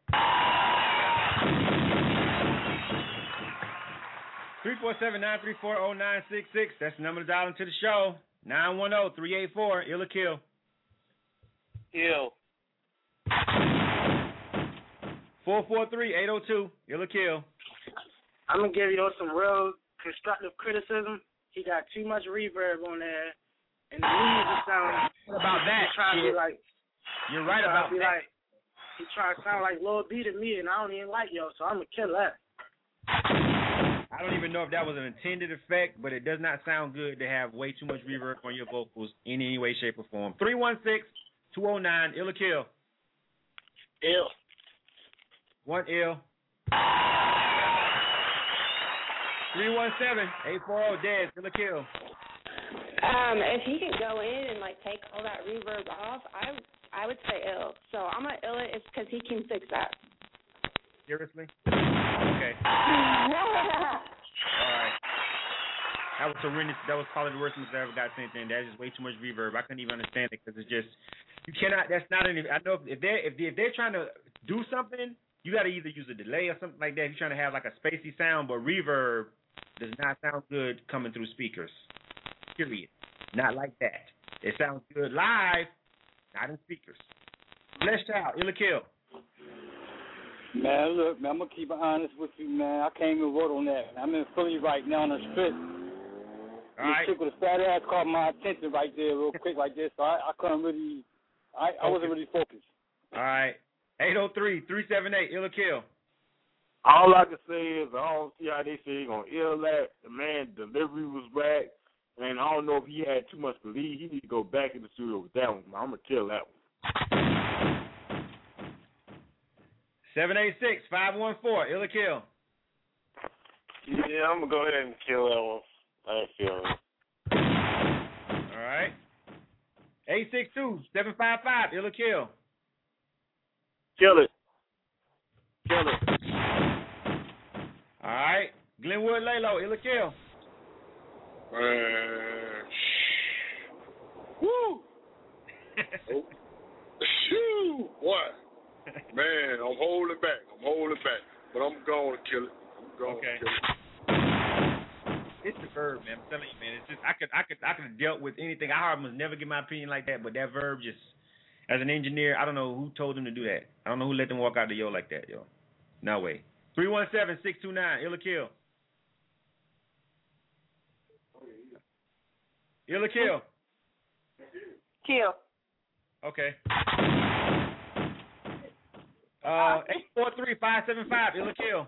[SPEAKER 4] 347-934-0966. That's the number to dial into the show. 910-384 Ill or Kill.
[SPEAKER 13] Kill.
[SPEAKER 4] 443-802 Ill or Kill.
[SPEAKER 11] I'm gonna give you some real constructive criticism. He got too much reverb on there, and the music sound.
[SPEAKER 4] What about that? You're right about that.
[SPEAKER 11] He trying to sound like Lil B to me, and I don't even like yo, so I'm gonna kill that.
[SPEAKER 4] I don't even know if that was an intended effect, but it does not sound good to have way too much reverb on your vocals in any way, shape, or form. 316-209 Ill or Kill.
[SPEAKER 13] Ill.
[SPEAKER 4] 1 Ill. 317-840 Dez Ill or Kill.
[SPEAKER 23] If he can go in and like take all that reverb off, I would say Ill. So I'm gonna Ill it. It's because he can fix that.
[SPEAKER 4] Seriously? Okay. All right. That was horrendous. That was probably the worst mix I ever got sent in. That's just way too much reverb. I couldn't even understand it because it's just you cannot. That's not an. I know if they're trying to do something, you got to either use a delay or something like that. If you're trying to have like a spacey sound, but reverb does not sound good coming through speakers. Period. Not like that. It sounds good live, not in speakers. Blessed Child, Ill or Kill.
[SPEAKER 20] Man, look, man, I'm going to keep it honest with you, man. I can't even vote on that. I'm in Philly right now on the strip.
[SPEAKER 4] All right.
[SPEAKER 20] This chick with a fat ass caught my attention right there real quick like this, so I couldn't really, I wasn't really focused.
[SPEAKER 4] All right. 803-378, Ill or Kill.
[SPEAKER 12] All I can say is I don't see how they say he's going to ill that. The man delivery was back. And I don't know if he had too much belief. He need to go back in the studio with that one. I'm going to kill that one.
[SPEAKER 4] 786-514, Ill or Kill.
[SPEAKER 13] Yeah, I'm going to go ahead and kill that one. I ain't feeling it.
[SPEAKER 4] All right. 862-755, Ill or Kill.
[SPEAKER 10] Kill it.
[SPEAKER 4] All right. Glenwood Lalo, Ill or Kill.
[SPEAKER 10] Woo! Shoo! What? Man, I'm holding back. But I'm going to kill it.
[SPEAKER 4] Okay. It's the verb, man. I'm telling you, man. It's just I could have dealt with anything. I must never give my opinion like that, but that verb just, as an engineer, I don't know who told them to do that. I don't know who let them walk out the yo like that, yo. No way. 317-629, Ill or Kill. Ill or Kill?
[SPEAKER 22] Kill.
[SPEAKER 4] Okay. 843-575, Ill or Kill.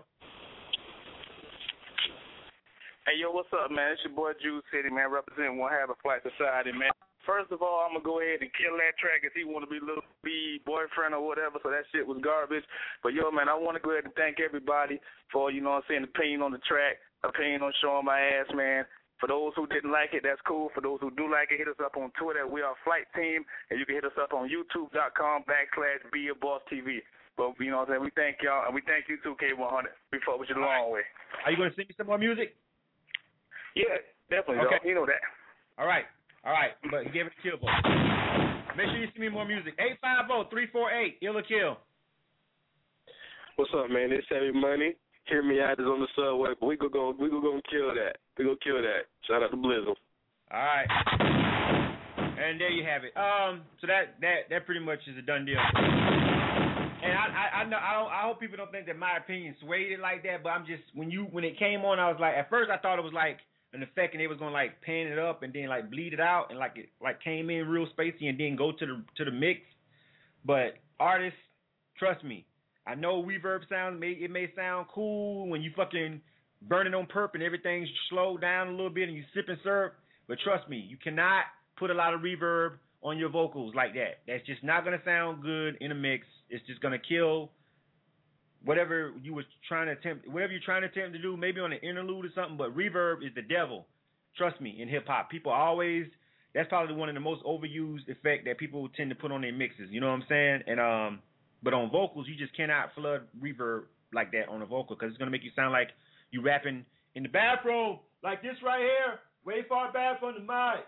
[SPEAKER 15] Hey, yo, what's up, man? It's your boy Juice City, man, representing One Half of Flight Society, man. First of all, I'm going to go ahead and kill that track if he want to be Lil B boyfriend or whatever, so that shit was garbage. But, yo, man, I want to go ahead and thank everybody for, you know what I'm saying, opinion on the track, opinion on showing my ass, man. For those who didn't like it, that's cool. For those who do like it, hit us up on Twitter. We are Flight Team, and you can hit us up on youtube.com/BeABossTV. But, you know what I'm saying, we thank y'all, and we thank you too, K100. We fuck with you the long way.
[SPEAKER 4] Are you going to sing me some more music?
[SPEAKER 15] Yeah, definitely.
[SPEAKER 4] Okay.
[SPEAKER 15] Though. You know that.
[SPEAKER 4] All right. But give it a kill, boy. Make sure you send me more music. 850-348, Ill or Kill.
[SPEAKER 16] What's up, man? It's Heavy Money. Hear me out is on the subway, but we go kill that. We go kill that. Shout out to Blizzle.
[SPEAKER 4] All right. And there you have it. So that pretty much is a done deal. And I hope people don't think that my opinion swayed it like that, but I'm just when it came on, I was like, at first I thought it was like an effect and they was gonna like pan it up and then like bleed it out and like it like came in real spacey and then go to the mix. But artists, trust me, I know reverb sound it may sound cool when you fucking burn it on perp and everything's slowed down a little bit and you sipping syrup, but trust me, you cannot put a lot of reverb on your vocals like that. That's just not gonna sound good in a mix. It's just gonna kill whatever you're trying to attempt to do, maybe on an interlude or something. But reverb is the devil. Trust me, in hip hop, people always. That's probably one of the most overused effect that people tend to put on their mixes. You know what I'm saying? And but on vocals, you just cannot flood reverb like that on a vocal because it's gonna make you sound like you rapping in the bathroom like this right here, way far back from the mic.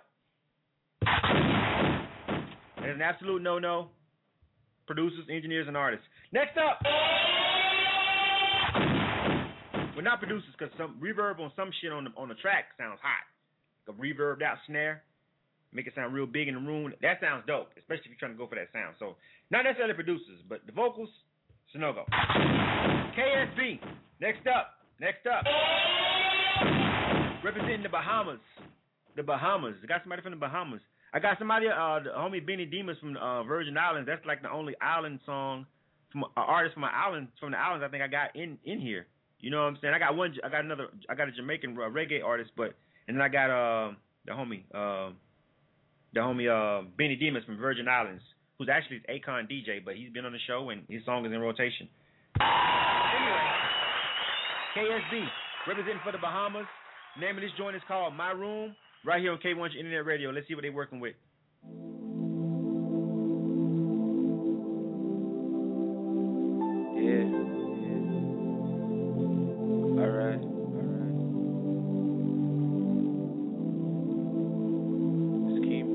[SPEAKER 4] It's an absolute no-no. Producers, engineers, and artists. Next up. Well, not producers, because some reverb on some shit on the track sounds hot. Like a reverbed out snare, make it sound real big in the room. That sounds dope, especially if you're trying to go for that sound. So, not necessarily producers, but the vocals, it's a no-go. KSB. Next up. Representing the Bahamas. I got somebody from the Bahamas. I got somebody, the homie Benny Demas from Virgin Islands. That's like the only island song from an artist from the islands I think I got in here. You know what I'm saying? I got a Jamaican reggae artist, and then I got the homie Benny Demas from Virgin Islands, who's actually an Akon DJ, but he's been on the show and his song is in rotation. Anyway, KSB representing for the Bahamas. Name of this joint is called My Room. Right here on K1 Internet Radio. Let's see what they're working with.
[SPEAKER 17] Yeah. All right. Let's keep.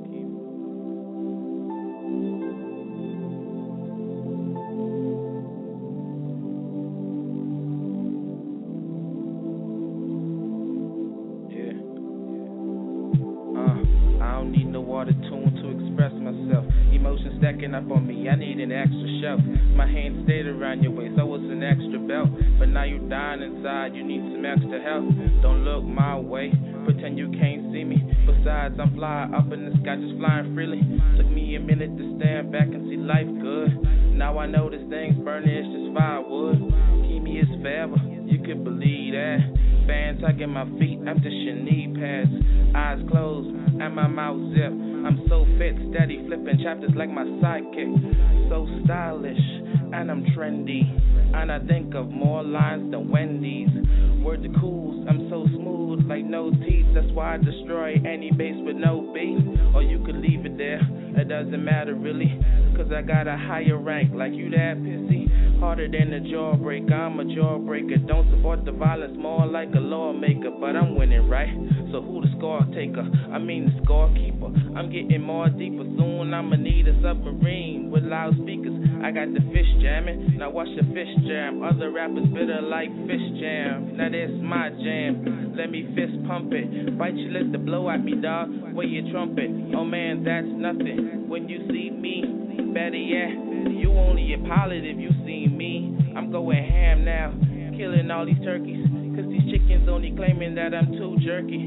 [SPEAKER 17] Stacking up on me, I need an extra shelf. My hand stayed around your waist, so it's an extra belt. But now you dying inside, you need some extra help. Don't look my way, pretend you can't see me. Besides, I'm fly up in the sky, just flying freely. Took me a minute to stand back and see life good. Now I know this thing's burning, it's just firewood. Keep me is forever, you could believe that. Fans hugging my feet, I'm just your knee pads. Eyes closed, and my mouth zipped. I'm so fit, steady, flipping chapters like my sidekick. So stylish, and I'm trendy. And I think of more lines than Wendy's. Word to cools, I'm so smooth like no teeth. That's why I destroy any base with no beat. Or you could leave it there, it doesn't matter really. Cause I got a higher rank, like you that pissy. Harder than a jawbreaker, I'm a jawbreaker. Don't support the violence, more like a lawmaker. But I'm winning, right? So who the score taker? I mean the scorekeeper. I'm getting more deeper, soon I'ma need a submarine with loudspeakers. I got the fish jamming, now watch the fish jam. Other rappers bitter like fish jam. Now that's my jam, let me fist pump it. Bite your lip to blow at me, dog, where your trumpet. Oh man, that's nothing, when you see me, better yet, you only a pilot if you see me. I'm going ham now, killing all these turkeys, cause these chickens only claiming that I'm too jerky.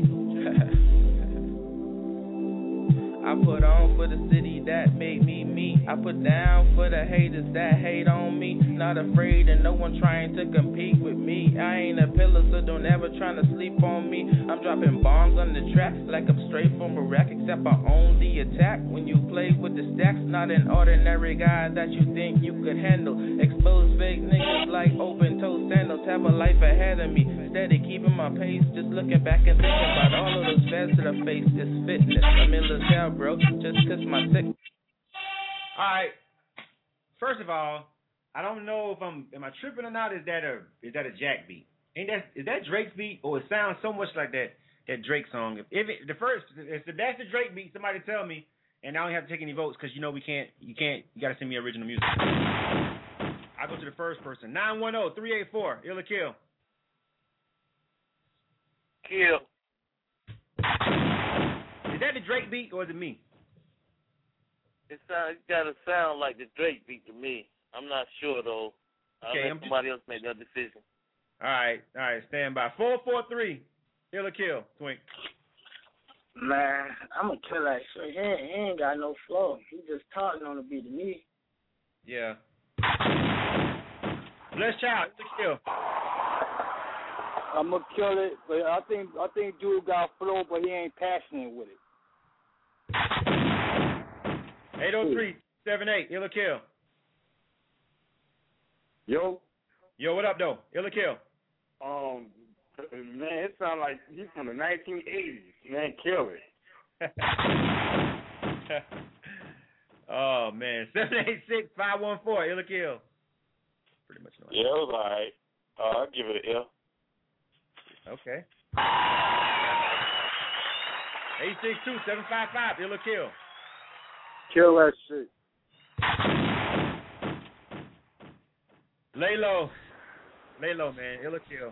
[SPEAKER 17] I put on for the city that made me me. I put down for the haters that hate on me. Not afraid of no one trying to compete with me. I ain't a pillar, so don't ever try to sleep on me. I'm dropping bombs on the track like I'm straight from Iraq, except I own the attack. When you play with the stacks, not an ordinary guy that you think you could handle. Expose fake niggas like open-toe sandals. Have a life ahead of me, steady keeping my pace. Just looking back and thinking about all of those feds to the face. It's fitness, I'm in the hell, bro, just cause my sick.
[SPEAKER 4] Alright. First of all, I don't know if am I tripping or not. Is that a Jack beat? Is that Drake's beat, or it sounds so much like that Drake song? If that's the Drake beat, somebody tell me, and I don't have to take any votes because you know you gotta send me original music. I go to the first person. 910-384 Ill or Kill.
[SPEAKER 9] Kill.
[SPEAKER 4] Is that the Drake beat or is it me?
[SPEAKER 9] It gotta sound like the Drake beat to me. I'm not sure though.
[SPEAKER 4] Okay,
[SPEAKER 9] I'll let somebody else make that decision.
[SPEAKER 4] All right, stand by. 443 Ill or Kill, Twink.
[SPEAKER 11] Man, I'm gonna kill that shit. He ain't got no flow. He just talking on the beat to me.
[SPEAKER 4] Yeah. Bless Child, Ill or Kill.
[SPEAKER 20] I'm gonna kill it, but I think dude got flow, but he ain't passionate with it.
[SPEAKER 4] 803-78 Ill or Kill.
[SPEAKER 12] Yo,
[SPEAKER 4] what up though? Ill or Kill.
[SPEAKER 12] Man, it sounds like he's from the 1980s. Man, kill it.
[SPEAKER 4] Oh man, 786-514 Ill or Kill. Pretty much know.
[SPEAKER 9] Yeah, it was alright. I'll give it an L.
[SPEAKER 4] Okay. 862-755 Ill or Kill.
[SPEAKER 10] Kill that shit.
[SPEAKER 4] Lay low, man. Ill or Kill.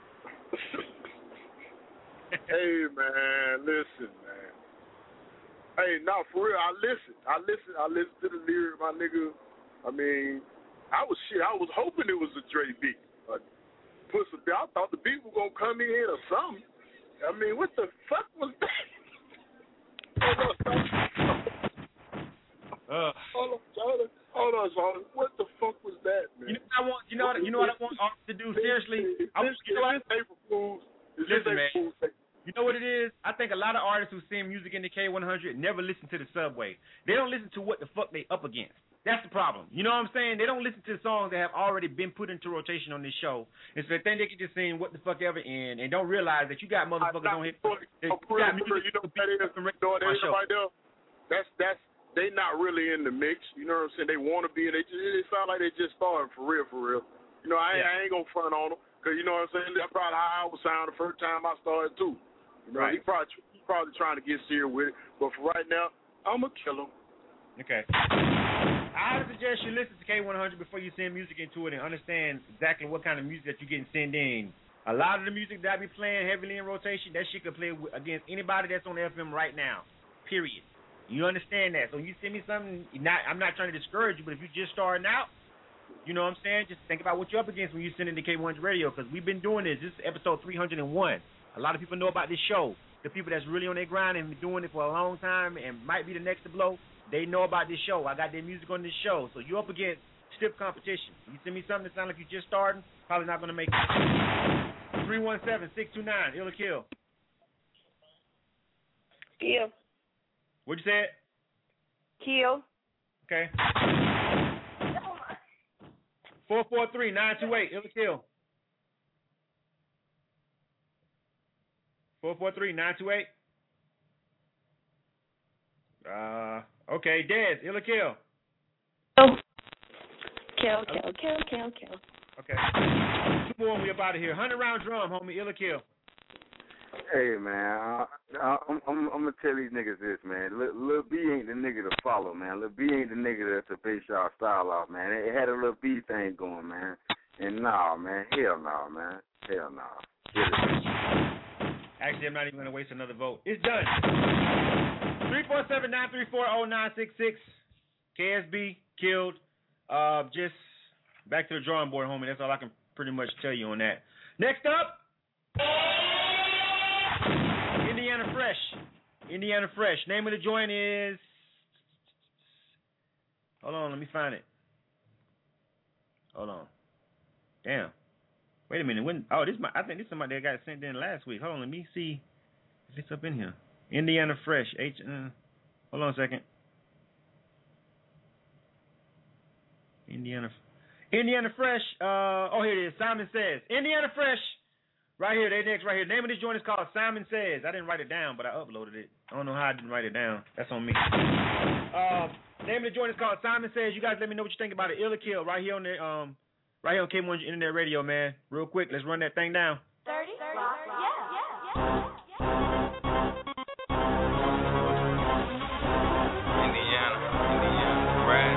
[SPEAKER 10] Hey, man, listen, man. Hey, no, for real, I listen to the lyric, my nigga. I mean, I was hoping it was a Dre beat. I thought the beat was gonna come in or something. I mean, what the fuck was that? Hold on, son. What the fuck was that, man?
[SPEAKER 4] You know what I want to do? Seriously, Listen, man. You know what it is? I think a lot of artists who sing music in the K100 never listen to the subway. They don't listen to what the fuck they up against. That's the problem. You know what I'm saying? They don't listen to songs that have already been put into rotation on this show. And so they think they can just sing what the fuck ever and don't realize that you got motherfuckers on here. You got music
[SPEAKER 10] right there. That's they not really in the mix. You know what I'm saying? They want to be. They sound like they just started for real. You know, I ain't gonna front on them because you know what I'm saying. That's probably how I would sound the first time I started too. You know,
[SPEAKER 4] right.
[SPEAKER 10] He probably trying to get serious with it. But for right now, I'm gonna kill him.
[SPEAKER 4] Okay. I would suggest you listen to K100 before you send music into it and understand exactly what kind of music that you're getting sent in. A lot of the music that I be playing heavily in rotation, that shit could play against anybody that's on FM right now. Period. You understand that? So when you send me something, I'm not trying to discourage you, but if you're just starting out, you know what I'm saying? Just think about what you're up against when you send in the K100 Radio, because we've been doing this. This is episode 301. A lot of people know about this show. The people that's really on their grind and been doing it for a long time and might be the next to blow, they know about this show. I got their music on this show. So you're up against stiff competition. You send me something that sounds like you're just starting, probably not going to make it. 317-629, Ill or Kill.
[SPEAKER 23] Kill.
[SPEAKER 4] What'd you say?
[SPEAKER 23] Kill.
[SPEAKER 4] Okay. 443-928. Ill or Kill. 443-928. Okay, Dez, Ill or Kill.
[SPEAKER 23] Kill.
[SPEAKER 4] Okay. 2 more and we up out of here. 100-round drum, homie. Ill or Kill.
[SPEAKER 18] Hey man, I'm gonna tell these niggas this, man. Lil B ain't the nigga to follow, man. Lil B ain't the nigga to base y'all style off, man. It had a Lil B thing going, man. And nah, man, hell no, man. Hell no.
[SPEAKER 4] Actually, I'm not even gonna waste another vote. It's done. 347-934-0966. KSB killed. Just back to the drawing board, homie. That's all I can pretty much tell you on that. Next up, Indiana Fresh. Name of the joint is. Hold on, let me find it. Hold on. Damn. Wait a minute. I think this is somebody that got sent in last week. Hold on, let me see if it's up in here. Indiana Fresh. Hold on a second. Indiana Fresh. Here it is. Simon Says. Indiana Fresh. Right here, they next right here. Name of this joint is called Simon Says. I didn't write it down, but I uploaded it. I don't know how I didn't write it down. That's on me. Name of the joint is called Simon Says. You guys let me know what you think about it. Ill or Kill right here on the right here on K1 Internet Radio, man. Real quick, let's run that thing down.
[SPEAKER 23] 30.
[SPEAKER 17] Indiana, Brad.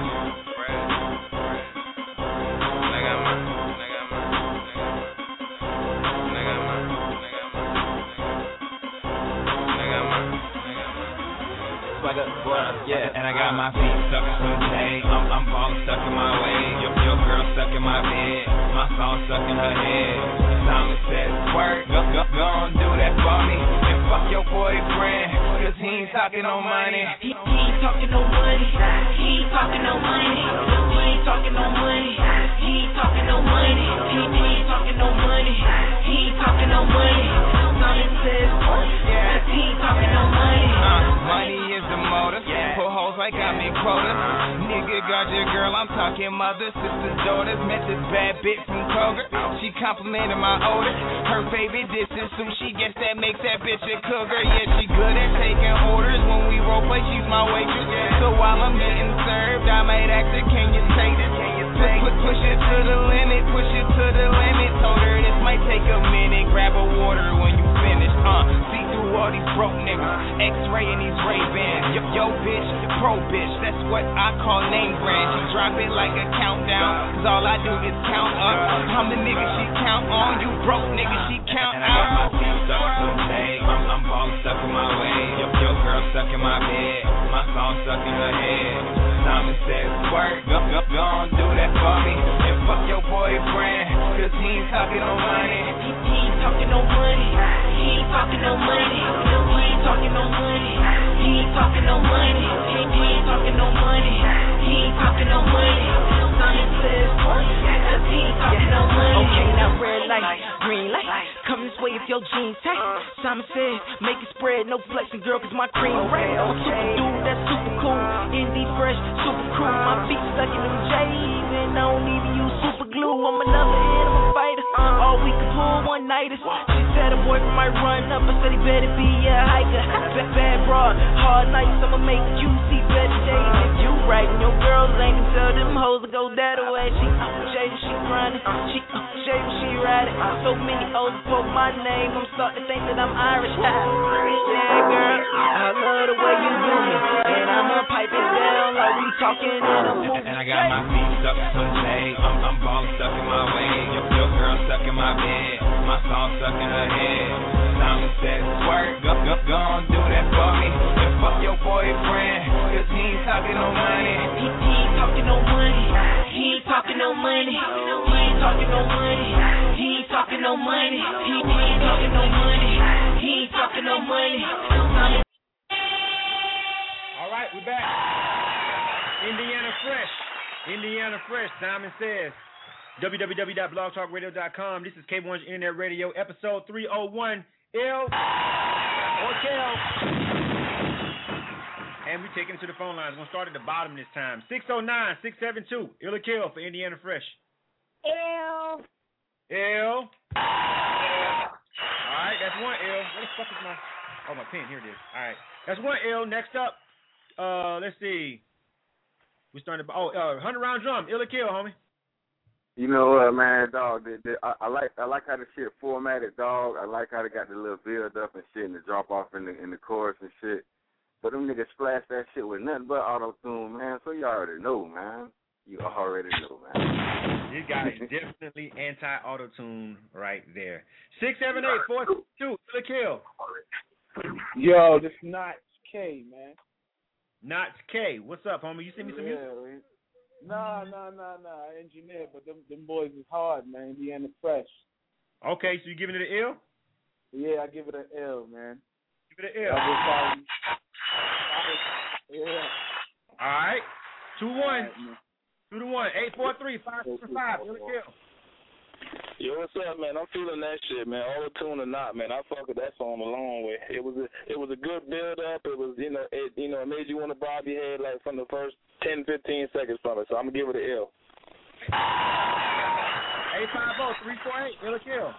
[SPEAKER 2] Yeah, and I got my feet stuck in some tape. I'm ball stuck in my way. Your girl stuck in my bed. My song stuck in her head. Simon said, twerk, go on do that for me. And fuck your boyfriend, cause he ain't talking no money.
[SPEAKER 1] He ain't talking no money. He ain't talking no money. He ain't talking no money. He ain't talking no money. He ain't talking no money. He ain't talking no money. Simon says, yeah, he ain't talking no money.
[SPEAKER 2] Money is the motive. Pull hoes like I'm in quotas. Nigga got your girl, I'm talking mother, sisters, daughters. Met this bad bitch from Kroger. She complimented my odor. Her favorite dish is sushi. Guess that makes that bitch a cougar. Yeah, she good at taking orders. When we role play, she's my waitress. So while I'm getting served, I might ask her, can you take this? Push it to the limit, push it to the limit. Told her this might take a minute. Grab a water when you finish. See through all these broke niggas. X-ray in these Ray-Bans. Yo bitch, pro bitch. That's what I call name brand. She drop it like a countdown. Cause all I do is count up. I'm the nigga she count on. You broke nigga she count out. And I got my feet stuck in some tape. I'm ball stuck in my way. Your girl stuck in my bed. My song stuck in her head. Simon says, twerk, go on do that for me. And fuck your boyfriend, cause he ain't talking no money.
[SPEAKER 1] He ain't talking no money. He ain't talking no money. He ain't talking no money. He ain't talking no money. He ain't talking no money. He ain't talking no money. Simon says, cause he ain't talking no money. Okay, now red light, green light. Come this way if your jeans tight. Simon says, make it spread, no flexing, girl, cause my cream right. I'm a super dude, that's super cool. Indie fresh, super cool. My feet stuck in them J's, and I don't even use super glue. I'm another animal fighter. All we can pull one-nighters. She said a boy might run up, I said he better be a hiker. Bad broad, hard nights, I'ma make you see better days. If you right and your girls ain't, tell them hoes to go that way. She shady, she grinding. She shady, she riding. So many hoes quote my name, I'm starting to think that I'm Irish. Yeah, girl, I love the way you do me, and I'ma pipe it down like we talking in a movie.
[SPEAKER 2] And I got my feet stuck in some tape. I'm ball stuck in my way. Your girl stuck in my bed. My song stuck in her head. Simon said, twerk, go on do that for me. And fuck your boyfriend, cause he ain't talking no money.
[SPEAKER 1] He ain't talking no money. He ain't talking no money. He ain't talking no money. He ain't talking no money. He ain't talking no money. He ain't talking no money.
[SPEAKER 4] All right, we're back. Indiana Fresh. Simon Says. www.blogtalkradio.com. This is K1's Internet Radio, episode 301. Ill or Kill. And we're taking it to the phone lines. We're going to start at the bottom this time. 609-672. Ill or Kill for Indiana Fresh.
[SPEAKER 22] L.
[SPEAKER 4] L. All right, that's one L. Where the fuck is my pen? Here it is. All right, that's one L. Next up, let's see. We started. 100 round drum. Ill or Kill, homie.
[SPEAKER 18] You know what, man, dog? I like how the shit formatted, dog. I like how they got the little build up and shit and the drop off in the chorus and shit. But them niggas splash that shit with nothing but auto-tune, man. So you already know, man. You already know, man.
[SPEAKER 4] You guys definitely anti-auto-tune right there. 678-422, Ill or Kill.
[SPEAKER 5] Yo, this is Knots K, man.
[SPEAKER 4] Knots K. What's up, homie? You send me some music?
[SPEAKER 5] Nah. Engineer, but them boys is hard, man. Indiana Fresh.
[SPEAKER 4] Okay, so you giving it an L?
[SPEAKER 5] Yeah, I give it an L, man.
[SPEAKER 4] Give it an L.
[SPEAKER 5] Yeah.
[SPEAKER 4] All right. 2-1. 2-1. 843-565. Ill or Kill.
[SPEAKER 15] Yo, what's up, man? I'm feeling that shit, man. Auto-tune or not, man. I fuck with that song a long way. It was a good build up. It was, it made you want to bob your head like from the first 10, 15 seconds from it. So I'm gonna give it an L.
[SPEAKER 4] 850-348. Ill or Kill.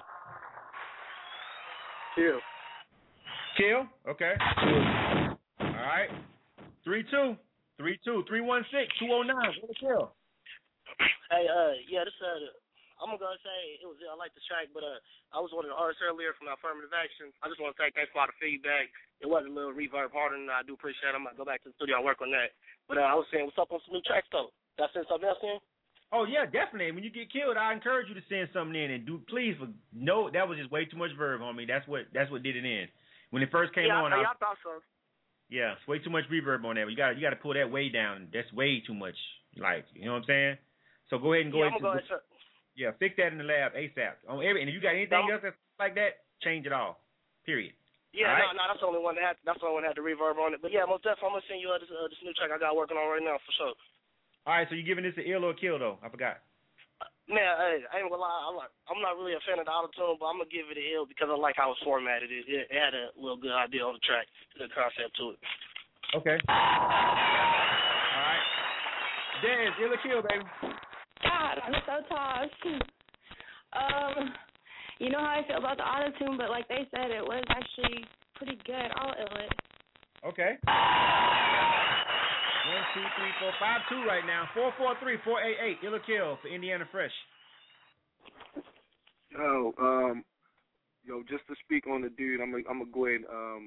[SPEAKER 5] Kill.
[SPEAKER 4] Kill. Okay. All right. 3-2. 3-2. 316-209. Ill or Kill.
[SPEAKER 13] Hey, this I'm gonna say I like the track, but I was one of the artists earlier from Affirmative Action. I just want to say thanks for all the feedback. It was a little reverb harder than I do appreciate it. I'm gonna go back to the studio and work on that. But I was saying, what's up on some new tracks though? Did I send something else in?
[SPEAKER 4] Oh yeah, definitely. When you get killed, I encourage you to send something in and that was just way too much verb, homie. That's what did it in. When it first came on,
[SPEAKER 13] I thought so.
[SPEAKER 4] Yeah, it's way too much reverb on that. You got to pull that way down. That's way too much. Like, you know what I'm saying? So go ahead and Yeah, fix that in the lab ASAP. And if you got anything else that's like that, change it all. Period.
[SPEAKER 13] Yeah,
[SPEAKER 4] right?
[SPEAKER 13] no, that's the only one that had the reverb on it. But yeah, most definitely, I'm gonna send you this new track I got working on right now for sure.
[SPEAKER 4] All right, so you giving this an Ill or a Kill though? I forgot.
[SPEAKER 13] Man, hey, I ain't gonna lie, I'm not really a fan of the auto-tune, but I'm gonna give it an Ill because I like how it's formatted. It had a little good idea on the track, good concept to it.
[SPEAKER 4] Okay. All right. Dez, Ill or Kill, baby.
[SPEAKER 23] God, I'm so tossed. You know how I feel about the auto-tune, but like they said, it was actually pretty good. I'll Ill it.
[SPEAKER 4] Okay. 1, 2, 3, 4, 5-2 right now. 443-488. Ill or Kill for Indiana Fresh.
[SPEAKER 10] Yo, just to speak on the dude, I'm gonna go ahead,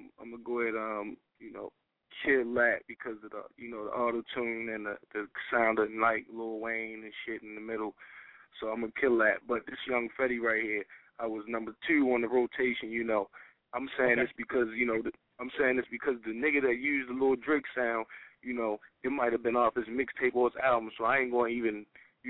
[SPEAKER 10] chill that because of the, the auto tune and the sound of like Lil Wayne and shit in the middle. So I'm gonna kill that. But this young Fetty right here, I was number 2 on the rotation. I'm saying this because the nigga that used the Lil Drake sound, it might have been off his mixtape or his album. So I ain't gonna even,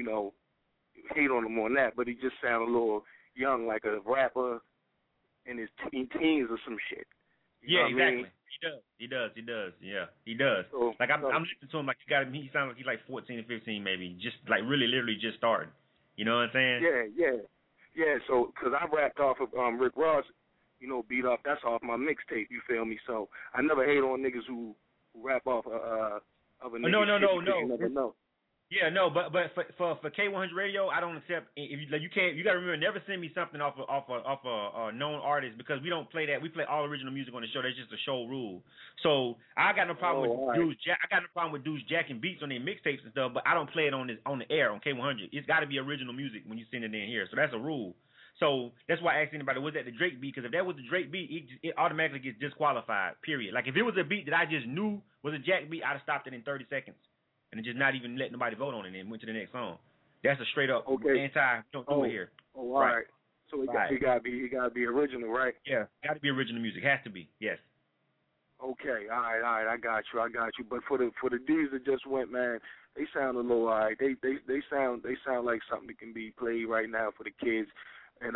[SPEAKER 10] hate on him on that. But he just sounded a little young, like a rapper in his teens or some shit.
[SPEAKER 4] Yeah, exactly. He does. Yeah, he does. So, like I'm listening to him like he sounds like he's like 14 or 15 maybe, just like really literally just starting. You know what I'm saying?
[SPEAKER 10] Yeah. So, cause I rapped off of Rick Ross, beat off. That's off my mixtape. You feel me? So I never hate on niggas who rap off of a nigga.
[SPEAKER 4] No.
[SPEAKER 10] You never know.
[SPEAKER 4] Yeah, no, but for K100 Radio, I don't accept. If you can't, you gotta remember, never send me something off a known artist because we don't play that. We play all original music on the show. That's just a show rule. So I got no problem with dudes. I got no problem with dudes jacking beats on their mixtapes and stuff, but I don't play it on the air on K100. It's got to be original music when you send it in here. So that's a rule. So that's why I asked anybody, was that the Drake beat? Because if that was the Drake beat, it automatically gets disqualified. Period. Like if it was a beat that I just knew was a jack beat, I'd have stopped it in 30 seconds. And just not even let nobody vote on it and went to the next song. That's a straight up don't do it here.
[SPEAKER 10] Oh, all right. So it gotta be original, right?
[SPEAKER 4] Yeah, got to be original music. Has to be. Yes.
[SPEAKER 10] Okay, all right. I got you. But for the dudes that just went, man, they sound a little all right. They sound like something that can be played right now for the kids. And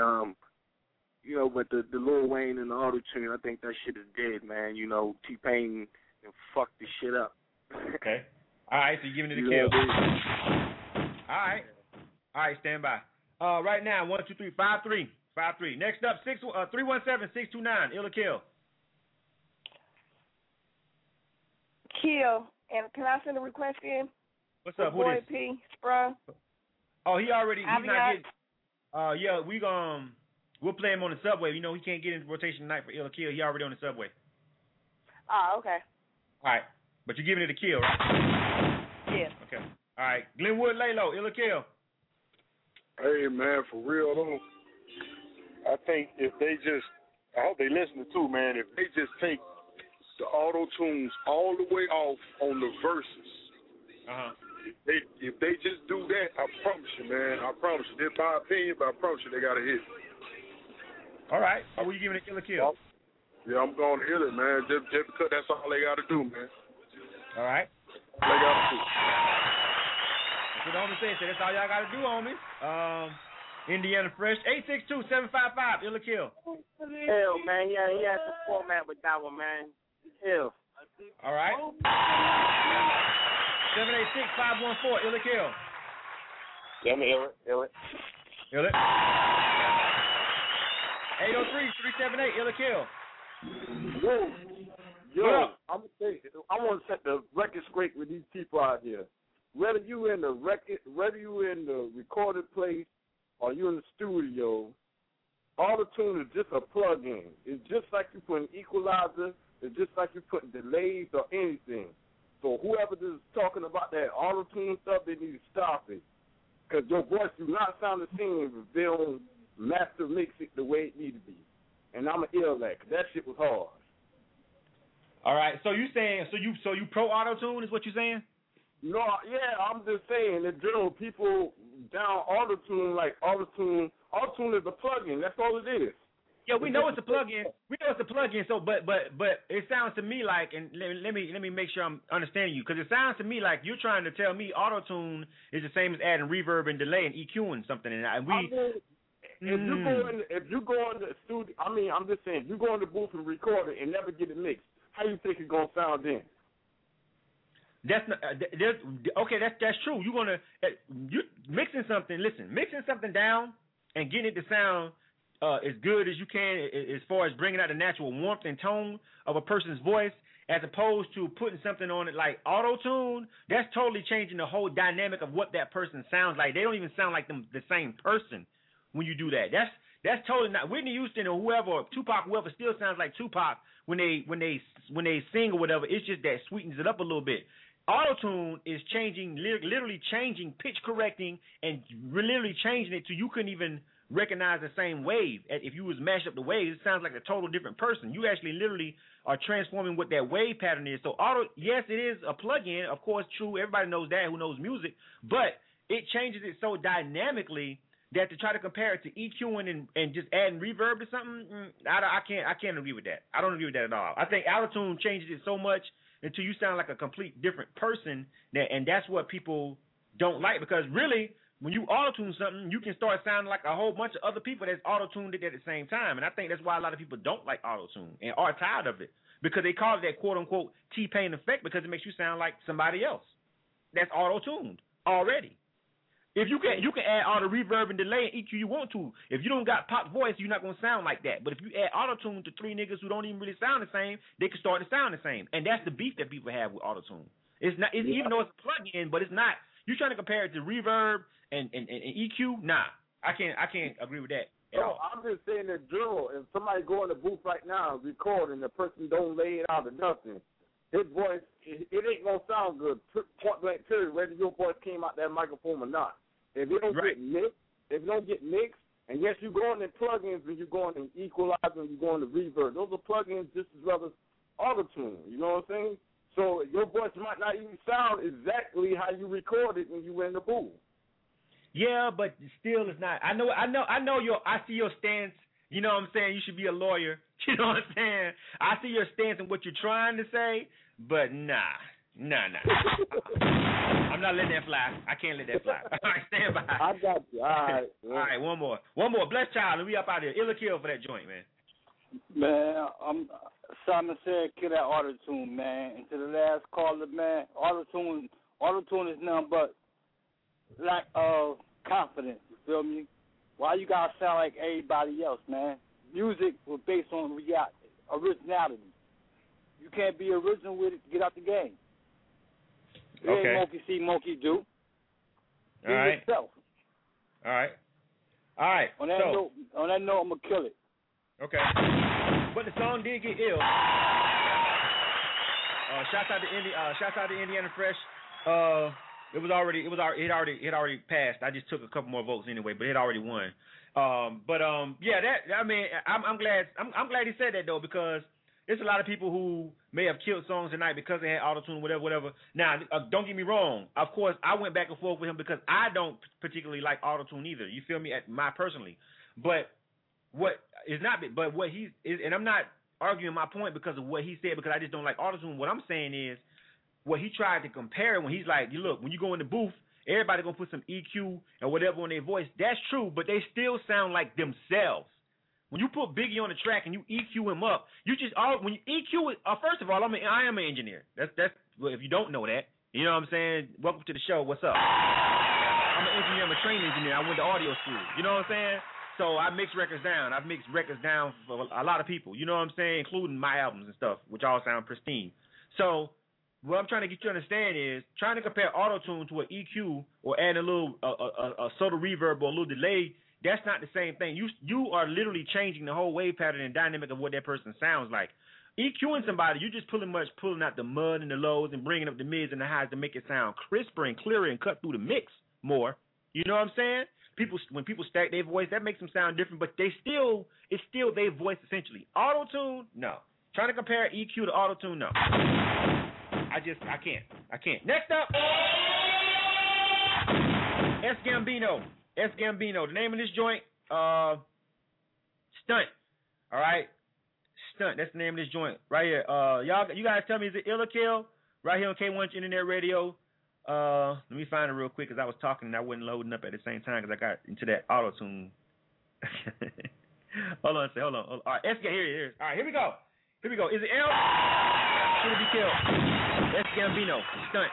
[SPEAKER 10] but the Lil Wayne and the auto tune, I think that shit is dead, man. T-Pain fucked the shit up.
[SPEAKER 4] Okay. All right, so you're giving it a kill. All right, stand by. Right now, 1, 2, 3, 5, 3, 5, 3. Next up, 317-629. Ill or Kill.
[SPEAKER 22] Kill. And can I send a request in?
[SPEAKER 4] What's up?
[SPEAKER 22] Boy
[SPEAKER 4] Who this?
[SPEAKER 22] P. Sprung.
[SPEAKER 4] Oh, he already. He's not
[SPEAKER 22] Avion.
[SPEAKER 4] getting. Yeah, we'll play him on the subway. You know, he can't get in rotation tonight for Ill or Kill. He already on the subway.
[SPEAKER 22] Oh, okay.
[SPEAKER 4] All right, but you're giving it a kill, right?
[SPEAKER 22] Yeah.
[SPEAKER 4] Okay. All right, Glenwood Laylo, Ill or Kill.
[SPEAKER 10] Hey, man, for real, though, I think if they just, I hope they listen too, man, if they just take the auto-tunes all the way off on the verses, if they just do that, I promise you, man, I promise you, this is my opinion, but I promise you they got to hit.
[SPEAKER 4] All right, so what are you giving it Ill or Kill?
[SPEAKER 10] Yeah, I'm going to hit it, man, just because that's all they got to do, man.
[SPEAKER 4] All right.
[SPEAKER 10] They got to do.
[SPEAKER 4] That's what the homie said. That's all y'all got to do, homie. Indiana Fresh, 862-755, Ill or Kill.
[SPEAKER 7] Hell, man, he has the format with that one, man. Hell.
[SPEAKER 4] All right. 786-514, Ill or Kill.
[SPEAKER 21] Yeah, me ill it.
[SPEAKER 4] Ill it. 803-378, Ill or Kill.
[SPEAKER 12] Yo, I'm gonna say, I want to set the record straight with these people out here. Whether you in the recorded place or you in the studio, auto-tune is just a plug-in. It's just like you put an equalizer. It's just like you put delays or anything. So whoever is talking about that auto-tune stuff, they need to stop it. Because your voice do not sound the same if they don't master mix it the way it need to be. And I'm an ill at because that shit was hard.
[SPEAKER 4] All right, so you saying you pro auto-tune is what you saying?
[SPEAKER 12] No, yeah, I'm just saying in general, people down auto-tune like auto-tune is a plug-in. That's all it is.
[SPEAKER 4] Yeah, we know it's a plug-in. We know it's a plug-in. So, but it sounds to me like, and let me make sure I'm understanding you, because it sounds to me like you're trying to tell me auto-tune is the same as adding reverb and delay and EQing something. And we.
[SPEAKER 12] If you go in the studio, I mean, I'm just saying, if you go in the booth and record it and never get it mixed, how you think it's gonna sound then?
[SPEAKER 4] That's not, okay. That's true. You're gonna you mixing something. Listen, mixing something down and getting it to sound as good as you can, as far as bringing out the natural warmth and tone of a person's voice, as opposed to putting something on it like auto-tune. That's totally changing the whole dynamic of what that person sounds like. They don't even sound like the same person when you do that. That's totally not. Whitney Houston or whoever, or Tupac, whoever, still sounds like Tupac when they sing or whatever. It's just that sweetens it up a little bit. Auto-tune is changing, literally changing, pitch correcting, and literally changing it to you couldn't even recognize the same wave. If you was mashed up the waves, it sounds like a total different person. You actually literally are transforming what that wave pattern is. So yes, it is a plug-in, of course, true. Everybody knows that who knows music, but it changes it so dynamically that to try to compare it to EQing and just adding reverb to something, I can't agree with that. I don't agree with that at all. I think auto-tune changes it so much until you sound like a complete different person, and that's what people don't like, because really, when you auto-tune something, you can start sounding like a whole bunch of other people that's auto-tuned it at the same time, and I think that's why a lot of people don't like auto-tune and are tired of it, because they call it that quote-unquote T-Pain effect, because it makes you sound like somebody else that's auto-tuned already. If you can add all the reverb and delay and EQ you want to. If you don't got pop voice, you're not gonna sound like that. But if you add auto-tune to three niggas who don't even really sound the same, they can start to sound the same. And that's the beef that people have with auto-tune. It's not even though it's a plug-in, but it's not. You're trying to compare it to reverb and EQ. Nah, I can't agree with that at all.
[SPEAKER 12] I'm just saying in general, if somebody go in the booth right now and record and the person don't lay it out or nothing, his voice it ain't gonna sound good. Point blank period, whether your voice came out that microphone or not. If it don't get mixed, and yes, you go in the plugins and you go in the equalizer and you go in the reverb. Those are plugins just as well as auto-tune. You know what I'm saying? So your voice might not even sound exactly how you recorded when you were in the booth.
[SPEAKER 4] Yeah, but still, it's not. I see your stance. You know what I'm saying? You should be a lawyer. You know what I'm saying? I see your stance and what you're trying to say, but nah. I'm not letting that fly. I can't let that fly. All right, stand by.
[SPEAKER 12] I got you. All right.
[SPEAKER 4] All right, one more. Bless child, and we up out here. Ill or Kill for that joint, man.
[SPEAKER 20] Man, Simon said kill that auto-tune, man. And to the last caller, man, auto-tune is nothing but lack of confidence. You feel me? Why you gotta sound like everybody else, man? Music was based on originality. You can't be original with it. Get out the game. It ain't monkey see, monkey do. Be yourself.
[SPEAKER 4] All right.
[SPEAKER 20] On that note, I'm gonna kill it.
[SPEAKER 4] Okay. But the song did get ill. Shouts out to Indiana Fresh. It already passed. I just took a couple more votes anyway, but it already won. I'm glad he said that though, because there's a lot of people who may have killed songs tonight because they had auto-tune, whatever. Now, don't get me wrong. Of course, I went back and forth with him because I don't particularly like auto-tune either. You feel me? Personally, but what he is, and I'm not arguing my point because of what he said, because I just don't like auto-tune. What I'm saying is what he tried to compare when he's like, look, when you go in the booth, everybody gonna put some EQ and whatever on their voice. That's true, but they still sound like themselves. When you put Biggie on the track and you EQ him up, when you EQ it. First of all, I am an engineer. That's well, if you don't know that, you know what I'm saying. Welcome to the show. What's up? I'm an engineer. I'm a trained engineer. I went to audio school. You know what I'm saying. So I mix records down. I've mixed records down for a lot of people. You know what I'm saying, including my albums and stuff, which all sound pristine. So what I'm trying to get you to understand is trying to compare auto-tune to an EQ or add a little a subtle reverb or a little delay. That's not the same thing. You are literally changing the whole wave pattern and dynamic of what that person sounds like. EQing somebody, you just pulling out the mud and the lows and bringing up the mids and the highs to make it sound crisper and clearer and cut through the mix more. You know what I'm saying? When people stack their voice, that makes them sound different, but it's still their voice essentially. Auto-tune, no. Trying to compare EQ to auto-tune, no. I can't. Next up, S. Gambino. The name of this joint, Stunt. All right? Stunt. That's the name of this joint right here. You guys tell me, is it Ill or Kill? Right here on K1 Internet Radio. Let me find it real quick because I was talking and I wasn't loading up at the same time because I got into that auto-tune. Hold on. All right, here it is. All right, here we go. Is it L? Should it be Kill? S. Gambino, Stunt.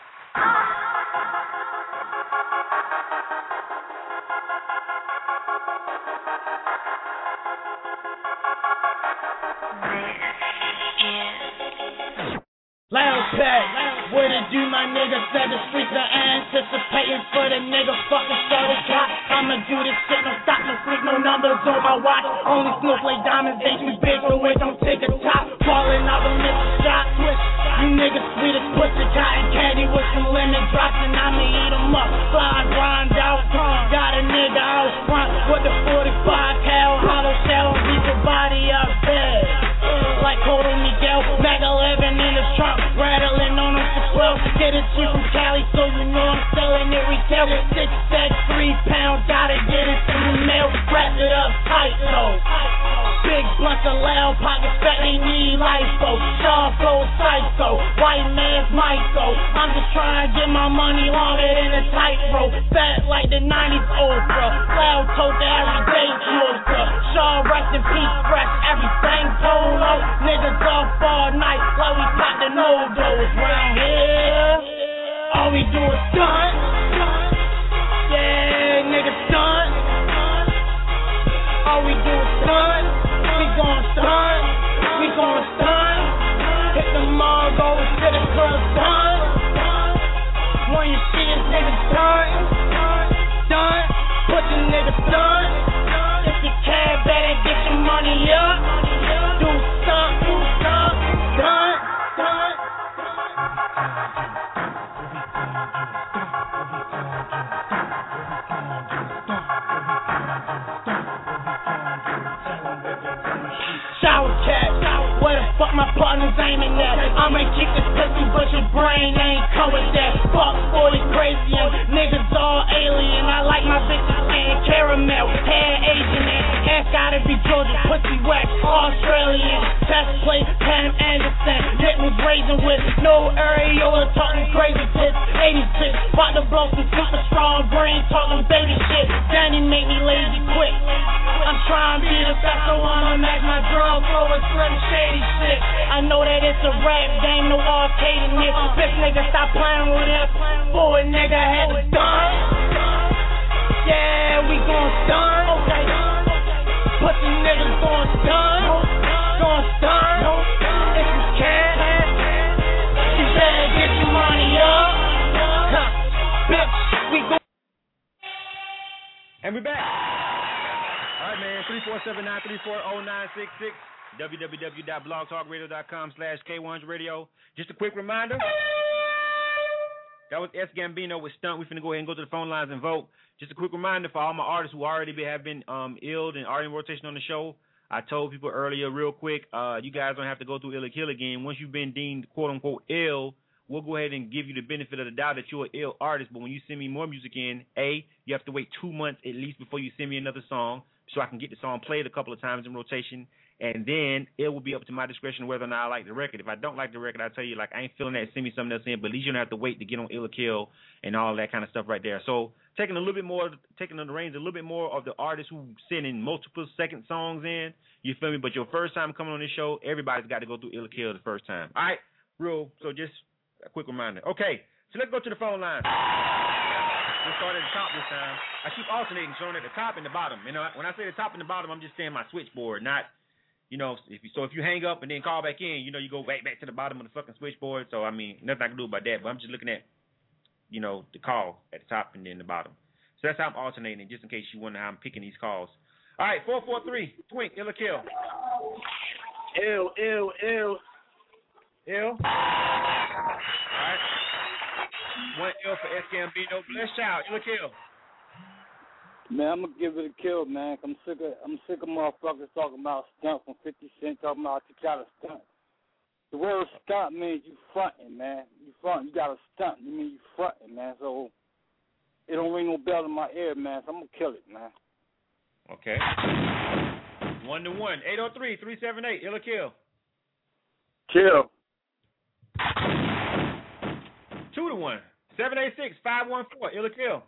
[SPEAKER 1] Loud pack, what it do, my nigga? Said the streets are anticipating for the nigga fucking started cop. I'ma do this shit, no stop, no sleep, no numbers on my watch. Only snowflake diamonds, they too big, so it don't take a top. Falling out the middle, shot twist. You niggas sweet as pussy, cotton candy with some lemon drops, and I'ma eat 'em up. Fly, grind out, got a nigga out front with the 45 cal, hollow shell, beat the body up bed. Like Cotto Miguel, Mag 11 in the trunk, rattling on them for 12. Get it to from Cali, so you know I'm selling it retail. 6 sacks, 3 pounds, gotta get it to the mail. Wrap it up tight, though. Big bunch of loud pockets, fat, they need lipo. Shaw flow, psycho, white man's Michael. I'm just trying to get my money longer than a tightrope. Fat like the 90s Oprah, loud tote everyday Joker. Shaw rest in peace, fresh, everything polo. Niggas off all night, like we got the no-dos round here. All we do is stunt. Yeah, niggas stunt. All we do is stunt. We gon' stunt. We gon' stunt. Hit the mall, go to the club, stunt. When you see us, niggas stunt. Stunt. Put the niggas stunt. If you can, better get your money up. Do something, stunt. Shower cat, where the fuck my partner's aiming at? I'ma kick this pussy, but your brain ain't come with that. Fuck 40 crazy, and niggas all alien. I like my bitches saying caramel, hair Asian, ass gotta be Georgia, pussy wax, Australian. Chest plate, Pam Anderson, hit was raising with no areola, talking crazy tits. 86, about to blow some super strong brain, talking baby shit. Danny make me lazy quick. I'm trying to be the best, so I'ma match my drug flow with slim shady shit. I know that it's a rap game, no arcade in it. Bitch nigga, stop playing with it. Boy nigga had to stunt. Yeah, we gon' stunt. Okay. Pussy niggas gon' stunt. Gon' stunt. If you can, you better get your money up. Bitch, we gon'
[SPEAKER 4] And we're back. All right, man. 347-934-0966. www.blogtalkradio.com/K100Radio. Just a quick reminder. That was S. Gambino with Stunt. We're finna go ahead and go to the phone lines and vote. Just a quick reminder for all my artists who already have been illed and already in rotation on the show. I told people earlier real quick, you guys don't have to go through Ill or Kill again. Once you've been deemed quote-unquote ill, we'll go ahead and give you the benefit of the doubt that you're an ill artist. But when you send me more music in, A, you have to wait 2 months at least before you send me another song so I can get the song played a couple of times in rotation. And then it will be up to my discretion whether or not I like the record. If I don't like the record, I'll tell you, like, I ain't feeling that, send me something else in. But at least you don't have to wait to get on Ill or Kill and all that kind of stuff right there. So taking the reins a little bit more of the artists who sending multiple second songs in, you feel me? But your first time coming on this show, everybody's got to go through Ill or Kill the first time. All right, real. So just a quick reminder. Okay, so let's go to the phone line. We'll start at the top this time. I keep alternating, showing at the top and the bottom. You know, when I say the top and the bottom, I'm just saying my switchboard, not, you know, if you hang up and then call back in, you know, you go back to the bottom of the fucking switchboard. So, I mean, nothing I can do about that. But I'm just looking at, you know, the call at the top and then the bottom. So that's how I'm alternating, just in case you wonder how I'm picking these calls. All right, 443, Twink, Ill or Kill.
[SPEAKER 11] Ill.
[SPEAKER 4] All right. One Ill for S. Gambino. Bless child, Ill or Kill.
[SPEAKER 20] Man, I'm gonna give it a kill, man. I'm sick of motherfuckers talking about stunt from 50 Cent, talking about you got to stunt. The word stunt means you fronting, man. You front, you got to stunt. You mean you fronting, man. So it don't ring no bell in my ear, man. So I'm gonna kill it, man.
[SPEAKER 4] Okay. 1-1. 803-378. Ill or Kill.
[SPEAKER 16] Kill.
[SPEAKER 4] 2-1. 786-514. Ill or Kill.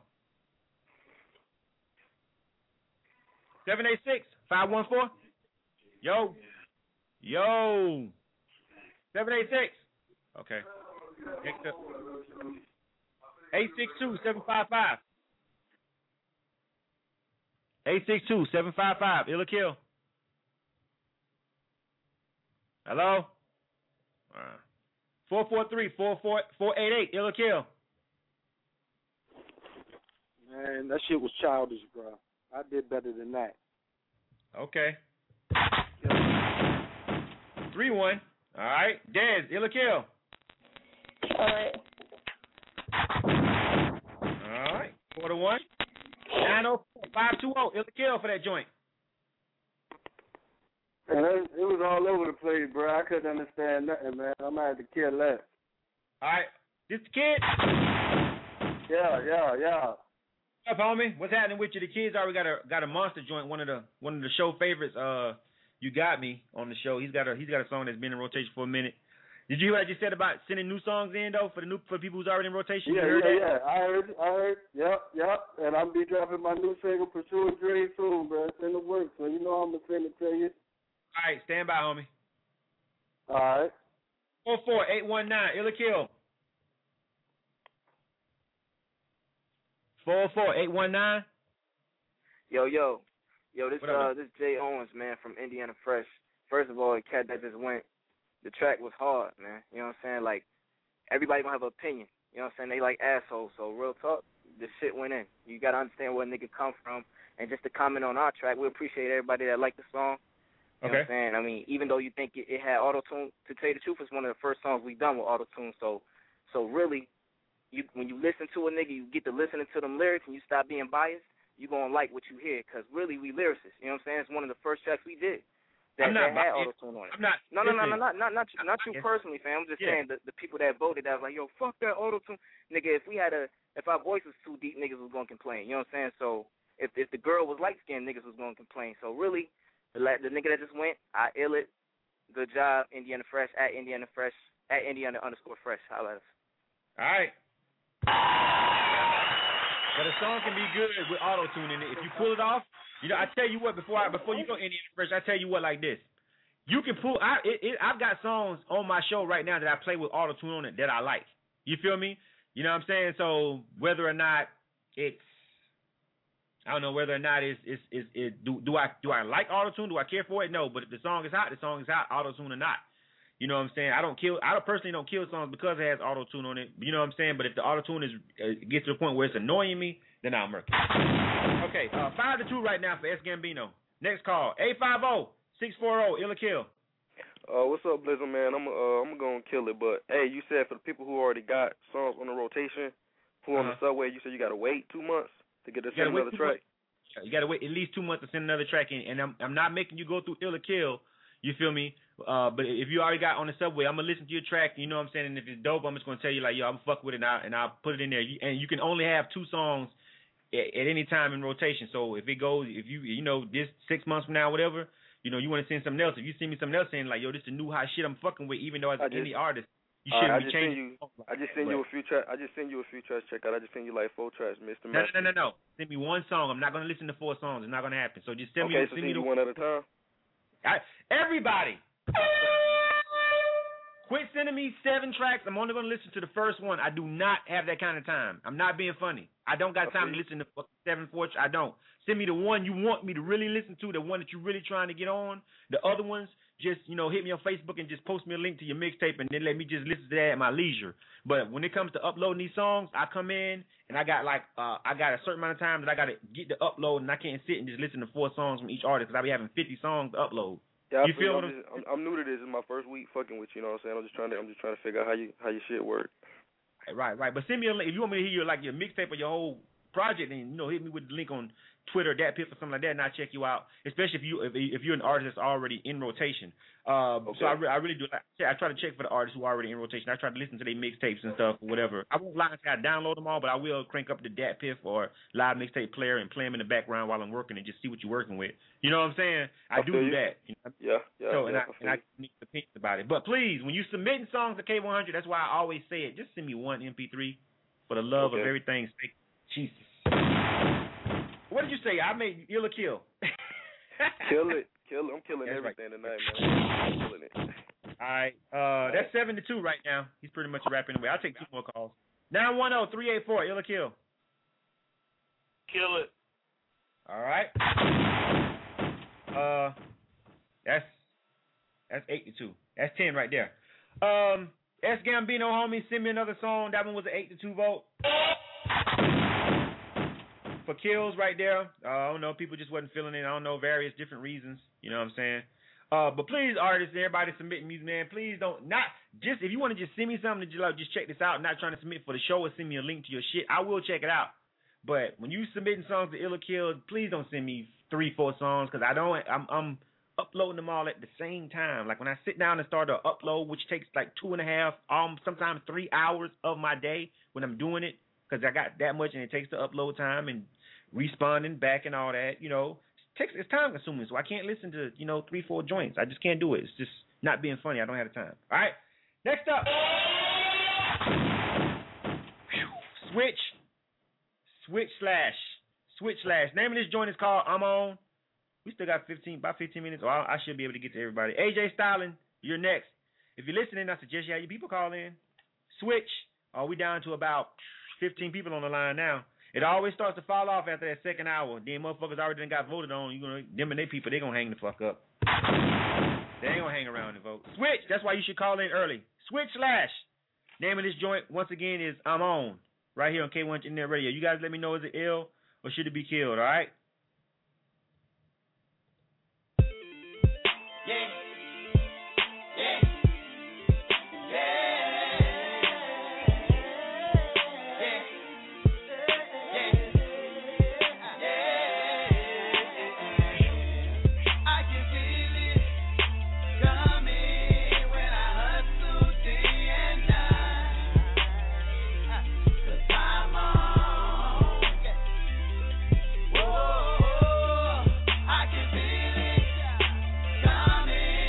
[SPEAKER 4] 786-514. Yo. 786. Okay. Next up. 862-755. 862-755. Ill or Kill. Hello? 443-488. Ill or Kill.
[SPEAKER 6] Man, that shit was childish, bro. I did better than that.
[SPEAKER 4] Okay. 3-1. All right. Dez, Ill or Kill.
[SPEAKER 23] All right.
[SPEAKER 4] All right. 4-1. 904-520. Ill or Kill for that joint.
[SPEAKER 6] Man, it was all over the place, bro. I couldn't understand nothing, man. I might have to kill that.
[SPEAKER 4] All right. This the kid?
[SPEAKER 6] Yeah.
[SPEAKER 4] What's up, homie? What's happening with you? The kids already got a monster joint. One of the show favorites. You Got Me on the show. He's got a song that's been in rotation for a minute. Did you hear what I just said about sending new songs in though for people who's already in rotation?
[SPEAKER 6] Yeah. I heard. Yep. And I'll be dropping my new single Pursuing Dream soon, bro. It's in the works, so you know I'm gonna send it to you.
[SPEAKER 4] All right, stand by, homie.
[SPEAKER 6] All right.
[SPEAKER 4] 44819. Ill or Kill. 44819.
[SPEAKER 8] Yo, this is Jay Owens, man, from Indiana Fresh. First of all, the cat that just went, the track was hard, man. You know what I'm saying? Like, everybody gonna have an opinion. You know what I'm saying? They like assholes, so real talk, the shit went in. You gotta understand where a nigga come from. And just to comment on our track, we appreciate everybody that liked the song. You know what I'm saying? I mean, even though you think it had auto-tune, to tell you the truth, it's one of the first songs we done with auto-tune. So really, when you listen to a nigga, you get to listening to them lyrics and you stop being biased, you going to like what you hear because really we lyricists. You know what I'm saying? It's one of the first tracks we did that had auto-tune on it.
[SPEAKER 4] I'm not.
[SPEAKER 8] No, not you personally, fam. I'm just saying the people that voted that was like, yo, fuck that auto-tune. Nigga, if our voice was too deep, niggas was going to complain. You know what I'm saying? So if the girl was light-skinned, niggas was going to complain. So really, the nigga that just went, I ill it. Good job, Indiana Fresh, at Indiana Fresh, at Indiana_Fresh. Holla at us.
[SPEAKER 4] All right. But a song can be good with auto-tune in it. If you pull it off, you know, I tell you what, before you go Indiana Fresh, I tell you what like this. You can pull, I've got songs on my show right now that I play with auto-tune on it that I like. You feel me? You know what I'm saying? So whether or not it's, I don't know whether or not do I like auto-tune? Do I care for it? No, but if the song is hot, auto-tune or not. You know what I'm saying? I personally don't kill songs because it has auto-tune on it. You know what I'm saying? But if the auto-tune gets to the point where it's annoying me, Then I'm murky. Okay, 5-2 right now for S. Gambino. Next call, 850-640, Ill or Kill.
[SPEAKER 3] What's up, Blizzard, man? I'm gonna kill it, but hey, you said for the people who already got songs on the rotation, who on the subway, you said you gotta wait 2 months to get to send another track.
[SPEAKER 4] You gotta wait at least 2 months to send another track in, and I'm not making you go through Ill or Kill. You feel me? But if you already got on the subway, I'm gonna listen to your track. You know what I'm saying? And if it's dope, I'm just gonna tell you like, yo, I'm fuck with it, and I'll put it in there. And you can only have 2 songs at any time in rotation. So if it goes, if you know this 6 months from now, whatever, you know you want to send something else. If you send me something else saying like, yo, this is the new hot shit I'm fucking with, even though as any artist, you shouldn't be changing.
[SPEAKER 3] I just send you a few tracks. Check out. I just send you like 4 tracks, Mr.
[SPEAKER 4] No. Send me 1 song. I'm not gonna listen to 4 songs. It's not gonna happen. So just send me.
[SPEAKER 3] Okay, so send me one at a time.
[SPEAKER 4] Everybody, quit sending me 7 tracks. I'm only gonna listen to the first one. I do not have that kind of time. I'm not being funny. I don't got time to listen to 7 4. I don't. Send me the one you want me to really listen to, the one that you're really trying to get on. The other ones, just, you know, hit me on Facebook and just post me a link to your mixtape and then let me just listen to that at my leisure. But when it comes to uploading these songs, I come in and I got like I got a certain amount of time that I got to get the upload, and I can't sit and just listen to 4 songs from each artist because I be having 50 songs to upload.
[SPEAKER 3] Yeah,
[SPEAKER 4] you feel what
[SPEAKER 3] I'm new to this. It's my first week fucking with you. You know what I'm saying? I'm just trying to figure out how your shit work.
[SPEAKER 4] Right. But send me a link if you want me to hear your mixtape or your whole project, then hit me with the link on Twitter, DatPiff or something like that, and I'll check you out. Especially if you're an artist that's already in rotation. Okay. So I really do. I try to check for the artists who are already in rotation. I try to listen to their mixtapes and stuff or whatever. I won't lie and say I download them all, but I will crank up the DatPiff or live mixtape player and play them in the background while I'm working and just see what you're working with. You know what I'm saying? I do that. You know?
[SPEAKER 3] Yeah.
[SPEAKER 4] So I need opinions about it. But please, when you submitting songs to K100, that's why I always say it. Just send me 1 MP3 for the love of everything. Jesus. What did you say? I made Ill or Kill.
[SPEAKER 3] Kill it. I'm killing everything tonight, man. I'm killing it.
[SPEAKER 4] All right. That's 7-2 right now. He's pretty much wrapping away. I'll take 2 more calls. 910-384, Ill or Kill.
[SPEAKER 9] Kill it.
[SPEAKER 4] All right. That's 8-2. That's 10 right there. S. Gambino, homie, send me another song. That one was an 8-2 vote. For kills right there. I don't know. People just wasn't feeling it. I don't know. Various different reasons. You know what I'm saying? But please, artists, everybody submitting music, man, please don't. Not just, if you want to just send me something, just check this out. Not trying to submit for the show or send me a link to your shit. I will check it out. But when you submitting songs to Ill or Kill, please don't send me 3-4 songs because I'm uploading them all at the same time. Like when I sit down and start to upload, which takes like 2.5, sometimes 3 hours of my day when I'm doing it, because I got that much and it takes the upload time and responding back and all that, it's time consuming. So I can't listen to, 3-4 joints. I just can't do it. It's just not being funny. I don't have the time. All right. Next up. Switch slash. Name of this joint is called I'm On. We still got about 15 minutes. I should be able to get to everybody. AJ Styling, you're next. If you're listening, I suggest you have your people call in. Switch. We down to about 15 people on the line now. It always starts to fall off after that second hour. Then motherfuckers already done got voted on. Them and they people, they gonna hang the fuck up. They ain't gonna hang around and vote. Switch. That's why you should call in early. Switch slash. Name of this joint once again is I'm On. Right here on K1 Internet Radio. You guys let me know, is it ill or should it be killed? All right.
[SPEAKER 1] Coming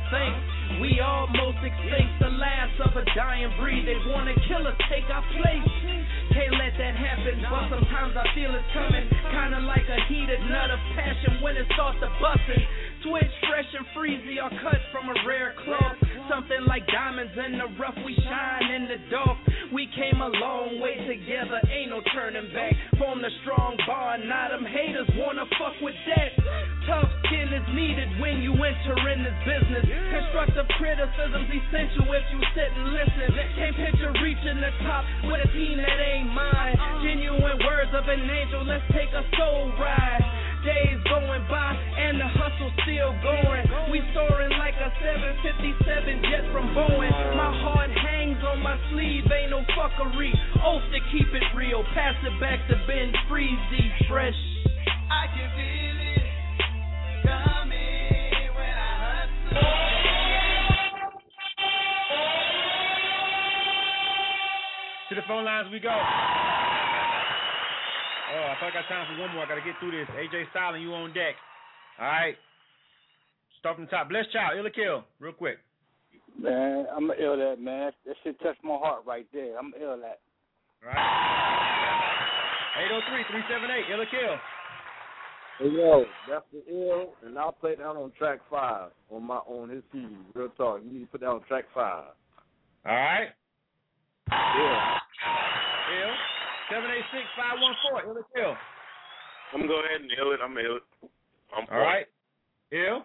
[SPEAKER 1] think. We almost extinct, the last of a dying breed. They wanna kill us, take our place. Can't let that happen, but sometimes I feel it's coming. Kinda like a heated nut of passion when it starts to bustin'. Switch fresh and freezy are cut from a rare cloth. Something like diamonds in the rough, we shine in the dark. We came a long way together, ain't no turning back. Formed a strong bond, now them haters wanna fuck with that. Tough skin is needed when you enter in this business. Constructive criticism's essential if you sit and listen. Can't picture reaching the top with a team that ain't mine. Genuine words of an angel, let's take a soul ride. Days going by and the hustle still going. We soaring like a 757 jet from Boeing. My heart hangs on my sleeve, ain't no fuckery. Oath to keep it real, pass it back to Ben Freezy, fresh. I can feel it coming when I hustle.
[SPEAKER 4] To the phone lines we go. Oh, I thought I got time for one more. I got to get through this. AJ Styling, you on deck. All right. Start from the top. Bless Child, Ill or Kill, real quick.
[SPEAKER 20] Man, I'm ill at that, man. That shit touched my heart right there. I'm ill at that.
[SPEAKER 4] All right. 803-378, Ill or Kill.
[SPEAKER 12] Hey, yo, that's the ill, and I'll play that on track 5 on his CD. Real talk. You need to put that on track 5.
[SPEAKER 4] All right.
[SPEAKER 12] Yeah.
[SPEAKER 4] Ill. 786-514, Ill or Kill.
[SPEAKER 21] I'm going to go ahead and ill it. I'm ill it.
[SPEAKER 4] All right. Ill.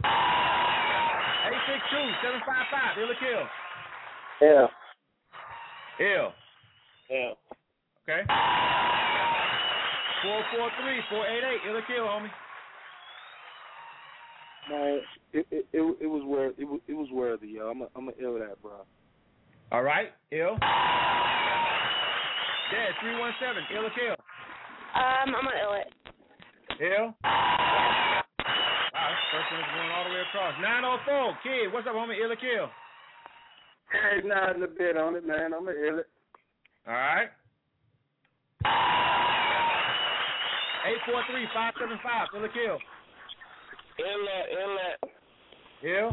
[SPEAKER 4] 862-755, Ill or Kill.
[SPEAKER 6] Yeah.
[SPEAKER 4] Ill.
[SPEAKER 21] Yeah.
[SPEAKER 4] Okay. 443-488, Ill or Kill, homie.
[SPEAKER 6] Man, it was worthy, yo. I'm a ill that, bro.
[SPEAKER 4] All right. Ill. Dad, 317, Ill or Kill.
[SPEAKER 23] I'm gonna ill it.
[SPEAKER 4] Ill. Wow, this first one is going all the way across. 904, Kid, what's up, homie? Ill or Kill?
[SPEAKER 6] Hey, nothing a bit on it, man. I'm a ill it.
[SPEAKER 4] All right. 843-575, Ill or Kill.
[SPEAKER 21] Ill it.
[SPEAKER 4] Ill.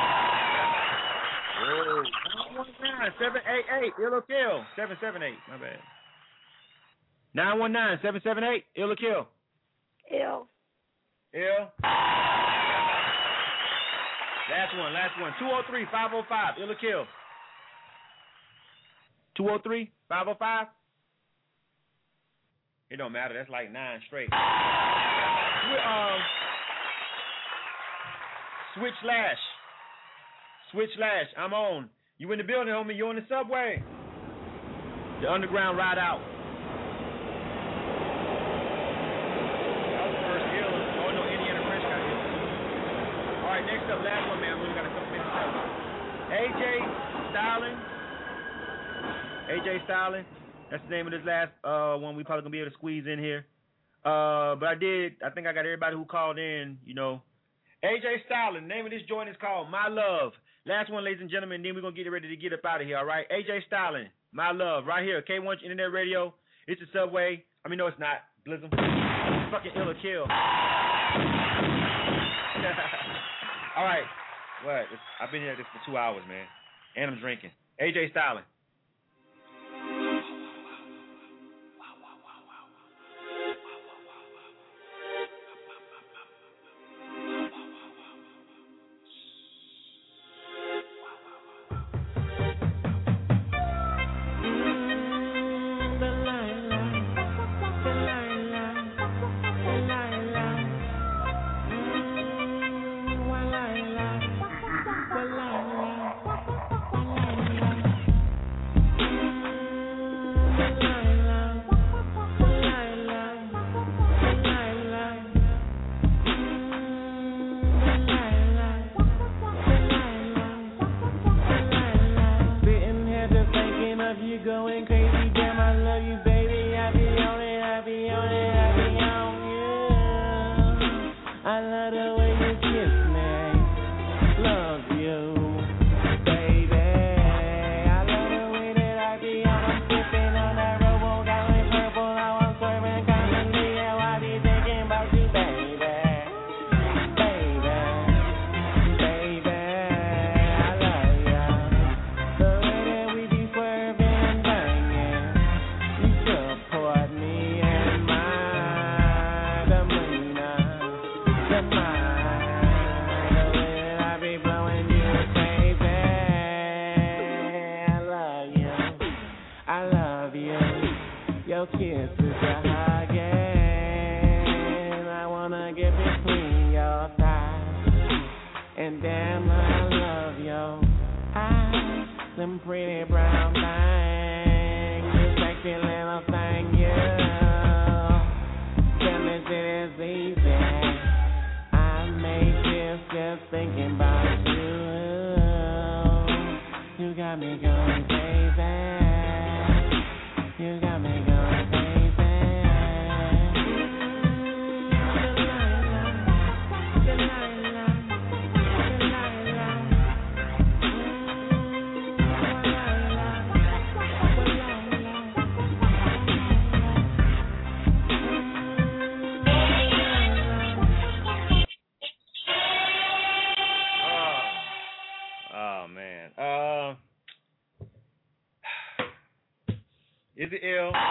[SPEAKER 4] 919-788, Ill or Kill. 778, my bad. 919-778, Ill or Kill.
[SPEAKER 23] Ill.
[SPEAKER 4] Ill. Last one. 203-505, Ill or Kill. 203-505. It don't matter. That's like 9 straight. Switch Lash. I'm on. You in the building, homie. You on the subway. The underground ride out. That was the first ill. Oh, no, Indiana Fresh got ill. All right, next up, last one, man. We only got a couple minutes left. AJ Styling. That's the name of this last one. We probably going to be able to squeeze in here. But I think I got everybody who called in, you know. AJ Styling, the name of this joint is called My Love. Last one, ladies and gentlemen, then we're going to get ready to get up out of here, all right? AJ Styling, My Love, right here, K1 Internet Radio. It's the subway. I mean, no, it's not. Blizzard. It's fucking Ill or Kill. All right. What? I've been here for 2 hours, man. And I'm drinking. AJ Styling.
[SPEAKER 14] love you. Your kisses are hugging. I wanna get between your thighs. And damn, I love your eyes. Them pretty brown things. You sexy little thing, you. Tell me shit is easy. I make this just thinking about you. You got me going crazy. You got me going crazy.
[SPEAKER 4] Oh man. Is it ill? I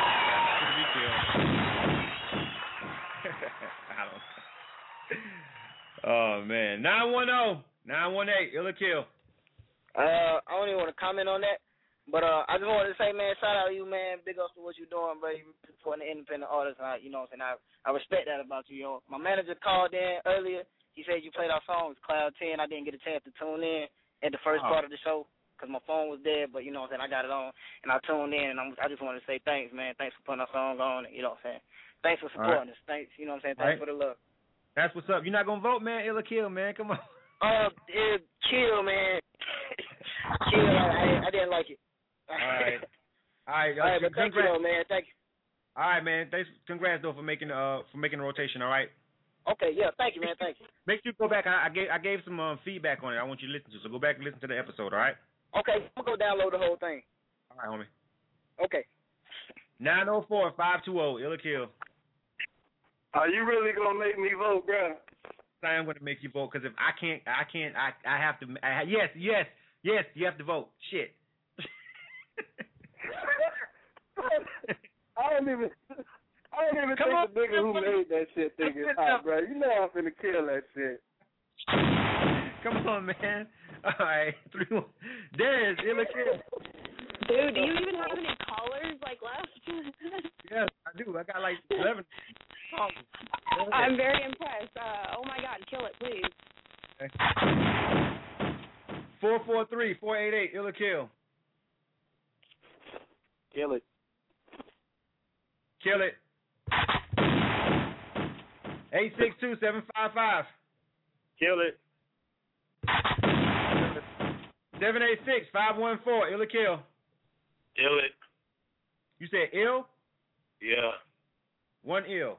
[SPEAKER 4] don't know. Oh man. 910-918, ill or kill.
[SPEAKER 11] I don't even want to comment on that, but I just wanted to say, man, shout out to you, man. Big ups for what you're doing, bro. You're supporting the independent artists. You know what I'm saying? I respect that about you, yo. My manager called in earlier. He said you played our songs, Cloud 10. I didn't get a chance to tune in at the first part of the show because my phone was dead, but you know what I'm saying? I got it on, and I tuned in, and I just wanted to say thanks, man. Thanks for putting our song on, you know what I'm saying? Thanks for supporting us. Thanks, you know what I'm saying? Thanks for the love.
[SPEAKER 4] That's what's up. You're not going to vote, man? Ill or kill, man? Come on.
[SPEAKER 11] Kill, man. Kill. I didn't like it.
[SPEAKER 4] All right.
[SPEAKER 11] But thank you, though, man. Thank you.
[SPEAKER 4] All right, man. Thanks. Congrats, though, for making the rotation, all right?
[SPEAKER 11] Okay, yeah. Thank you, man. Thank you.
[SPEAKER 4] Make sure you go back. I gave some feedback on it. I want you to listen to it, so go back and listen to the episode, all right?
[SPEAKER 11] Okay, I'm going to go download the whole thing.
[SPEAKER 4] All right, homie.
[SPEAKER 11] Okay.
[SPEAKER 4] 904-520, ill or kill.
[SPEAKER 6] Are you really going to make me vote, bro?
[SPEAKER 4] I am going to make you vote, because if I can't, I have to. Yes, you have to vote. Shit.
[SPEAKER 6] I don't even think the nigga who made that shit think it's hot, bro. You know I'm finna kill that shit.
[SPEAKER 4] Come on, man. All right. Darius, ill or kill.
[SPEAKER 23] Dude, do you even have any callers left?
[SPEAKER 4] Yes, I do. I got 11.
[SPEAKER 23] I'm very impressed. Oh my God, kill it, please.
[SPEAKER 4] Okay. 443-488, ill or kill.
[SPEAKER 11] Kill it.
[SPEAKER 4] Kill it. 862-755.
[SPEAKER 11] Kill it.
[SPEAKER 4] 786-514, ill or kill.
[SPEAKER 21] Kill it.
[SPEAKER 4] You said ill?
[SPEAKER 21] Yeah.
[SPEAKER 4] One ill.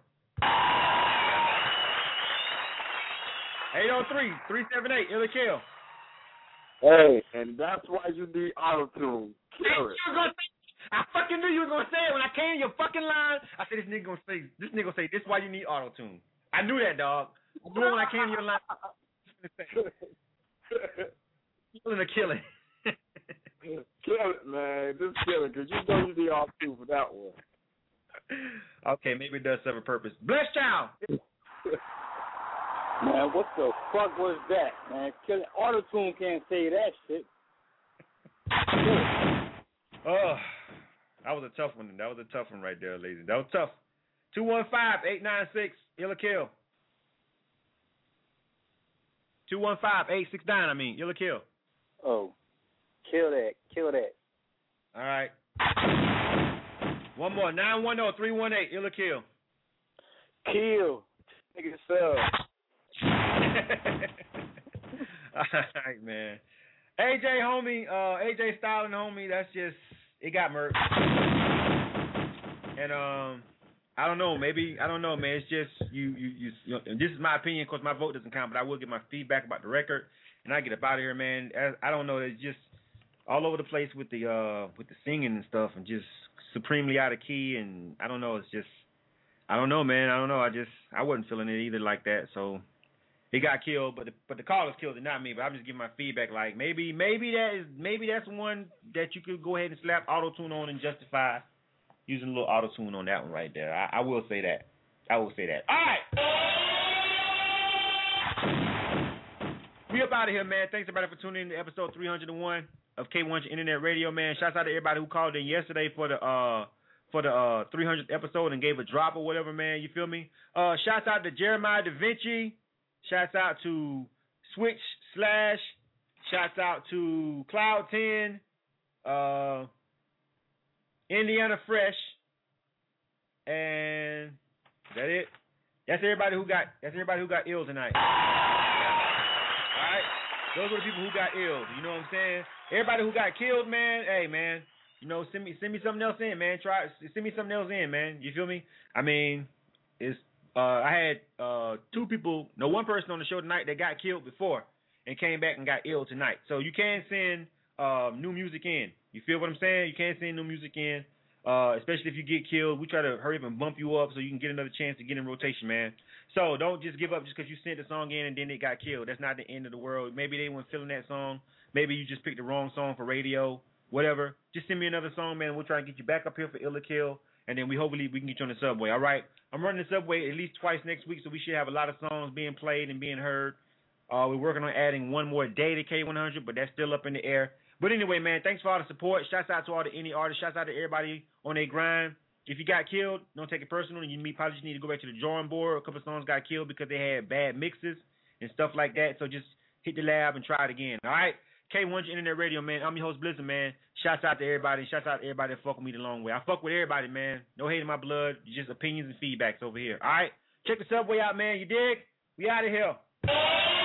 [SPEAKER 4] 803-378, ill or kill.
[SPEAKER 12] Hey, and that's why you need auto-tune. Kill it.
[SPEAKER 4] I fucking knew you were gonna say it when I came in your fucking line. I said this nigga gonna say this is why you need auto-tune. I knew that, dog. I knew it when I came in your line. You're gonna kill it.
[SPEAKER 12] Kill it, man. Just kill it, because you know you need auto-tune for that one.
[SPEAKER 4] Okay, maybe it does serve a purpose. Bless child.
[SPEAKER 20] Man, what the fuck was that, man? Auto-tune can't say that shit.
[SPEAKER 4] Oh, that was a tough one. That was a tough one right there, ladies. That was tough. 215-896, ill or kill. 215-869, ill or kill.
[SPEAKER 20] Oh, kill that. Kill that.
[SPEAKER 4] All right. One more, 910-318, ill or kill.
[SPEAKER 20] Kill. Nigga sub.
[SPEAKER 4] All right, man. AJ, homie, AJ Styling, homie, that's just, it got murked. And, I don't know, maybe, I don't know, man. It's just, you know, this is my opinion, because my vote doesn't count, but I will get my feedback about the record, and I get up out of here, man. I don't know, it's just all over the place with the singing and stuff, and just supremely out of key, and I don't know, it's just, I don't know, man. I don't know. I wasn't feeling it either like that, so. He got killed, but the callers killed it, not me. But I'm just giving my feedback. Like maybe that's one that you could go ahead and slap auto-tune on and justify using a little auto-tune on that one right there. I will say that. I will say that. All right, we up out of here, man. Thanks everybody for tuning in to episode 301. of K100 Internet Radio, man. Shouts out to everybody who called in yesterday for the 300th episode and gave a drop or whatever, man. You feel me? Shouts out to Jeremiah Da Vinci. Shouts out to Switch Slash. Shouts out to Cloud 10. Indiana Fresh. And is that it? That's everybody who got ill tonight. Alright? Those are the people who got ill. You know what I'm saying? Everybody who got killed, man, hey man, you know, send me something else in, man. Send me something else in, man. You feel me? I mean, it's I had one person on the show tonight that got killed before and came back and got ill tonight. So you can send new music in. You feel what I'm saying? You can send new music in. Especially if you get killed, we try to hurry up and bump you up so you can get another chance to get in rotation, man. So don't just give up just because you sent the song in and then it got killed. That's not the end of the world. Maybe they weren't feeling that song. Maybe you just picked the wrong song for radio, whatever. Just send me another song, man. We'll try to get you back up here for Ill or Kill, and then hopefully we can get you on the subway, all right? I'm running the subway at least twice next week, so we should have a lot of songs being played and being heard. We're working on adding one more day to K100, but that's still up in the air. But anyway, man, thanks for all the support. Shouts out to all the indie artists. Shouts out to everybody on their grind. If you got killed, don't take it personal. You probably just need to go back to the drawing board. A couple of songs got killed because they had bad mixes and stuff like that. So just hit the lab and try it again. All right? K100 Internet Radio, man. I'm your host, Blizzard, man. Shouts out to everybody. Shouts out to everybody that fuck with me the long way. I fuck with everybody, man. No hate in my blood. Just opinions and feedbacks over here. All right? Check the subway out, man. You dig? We out of here.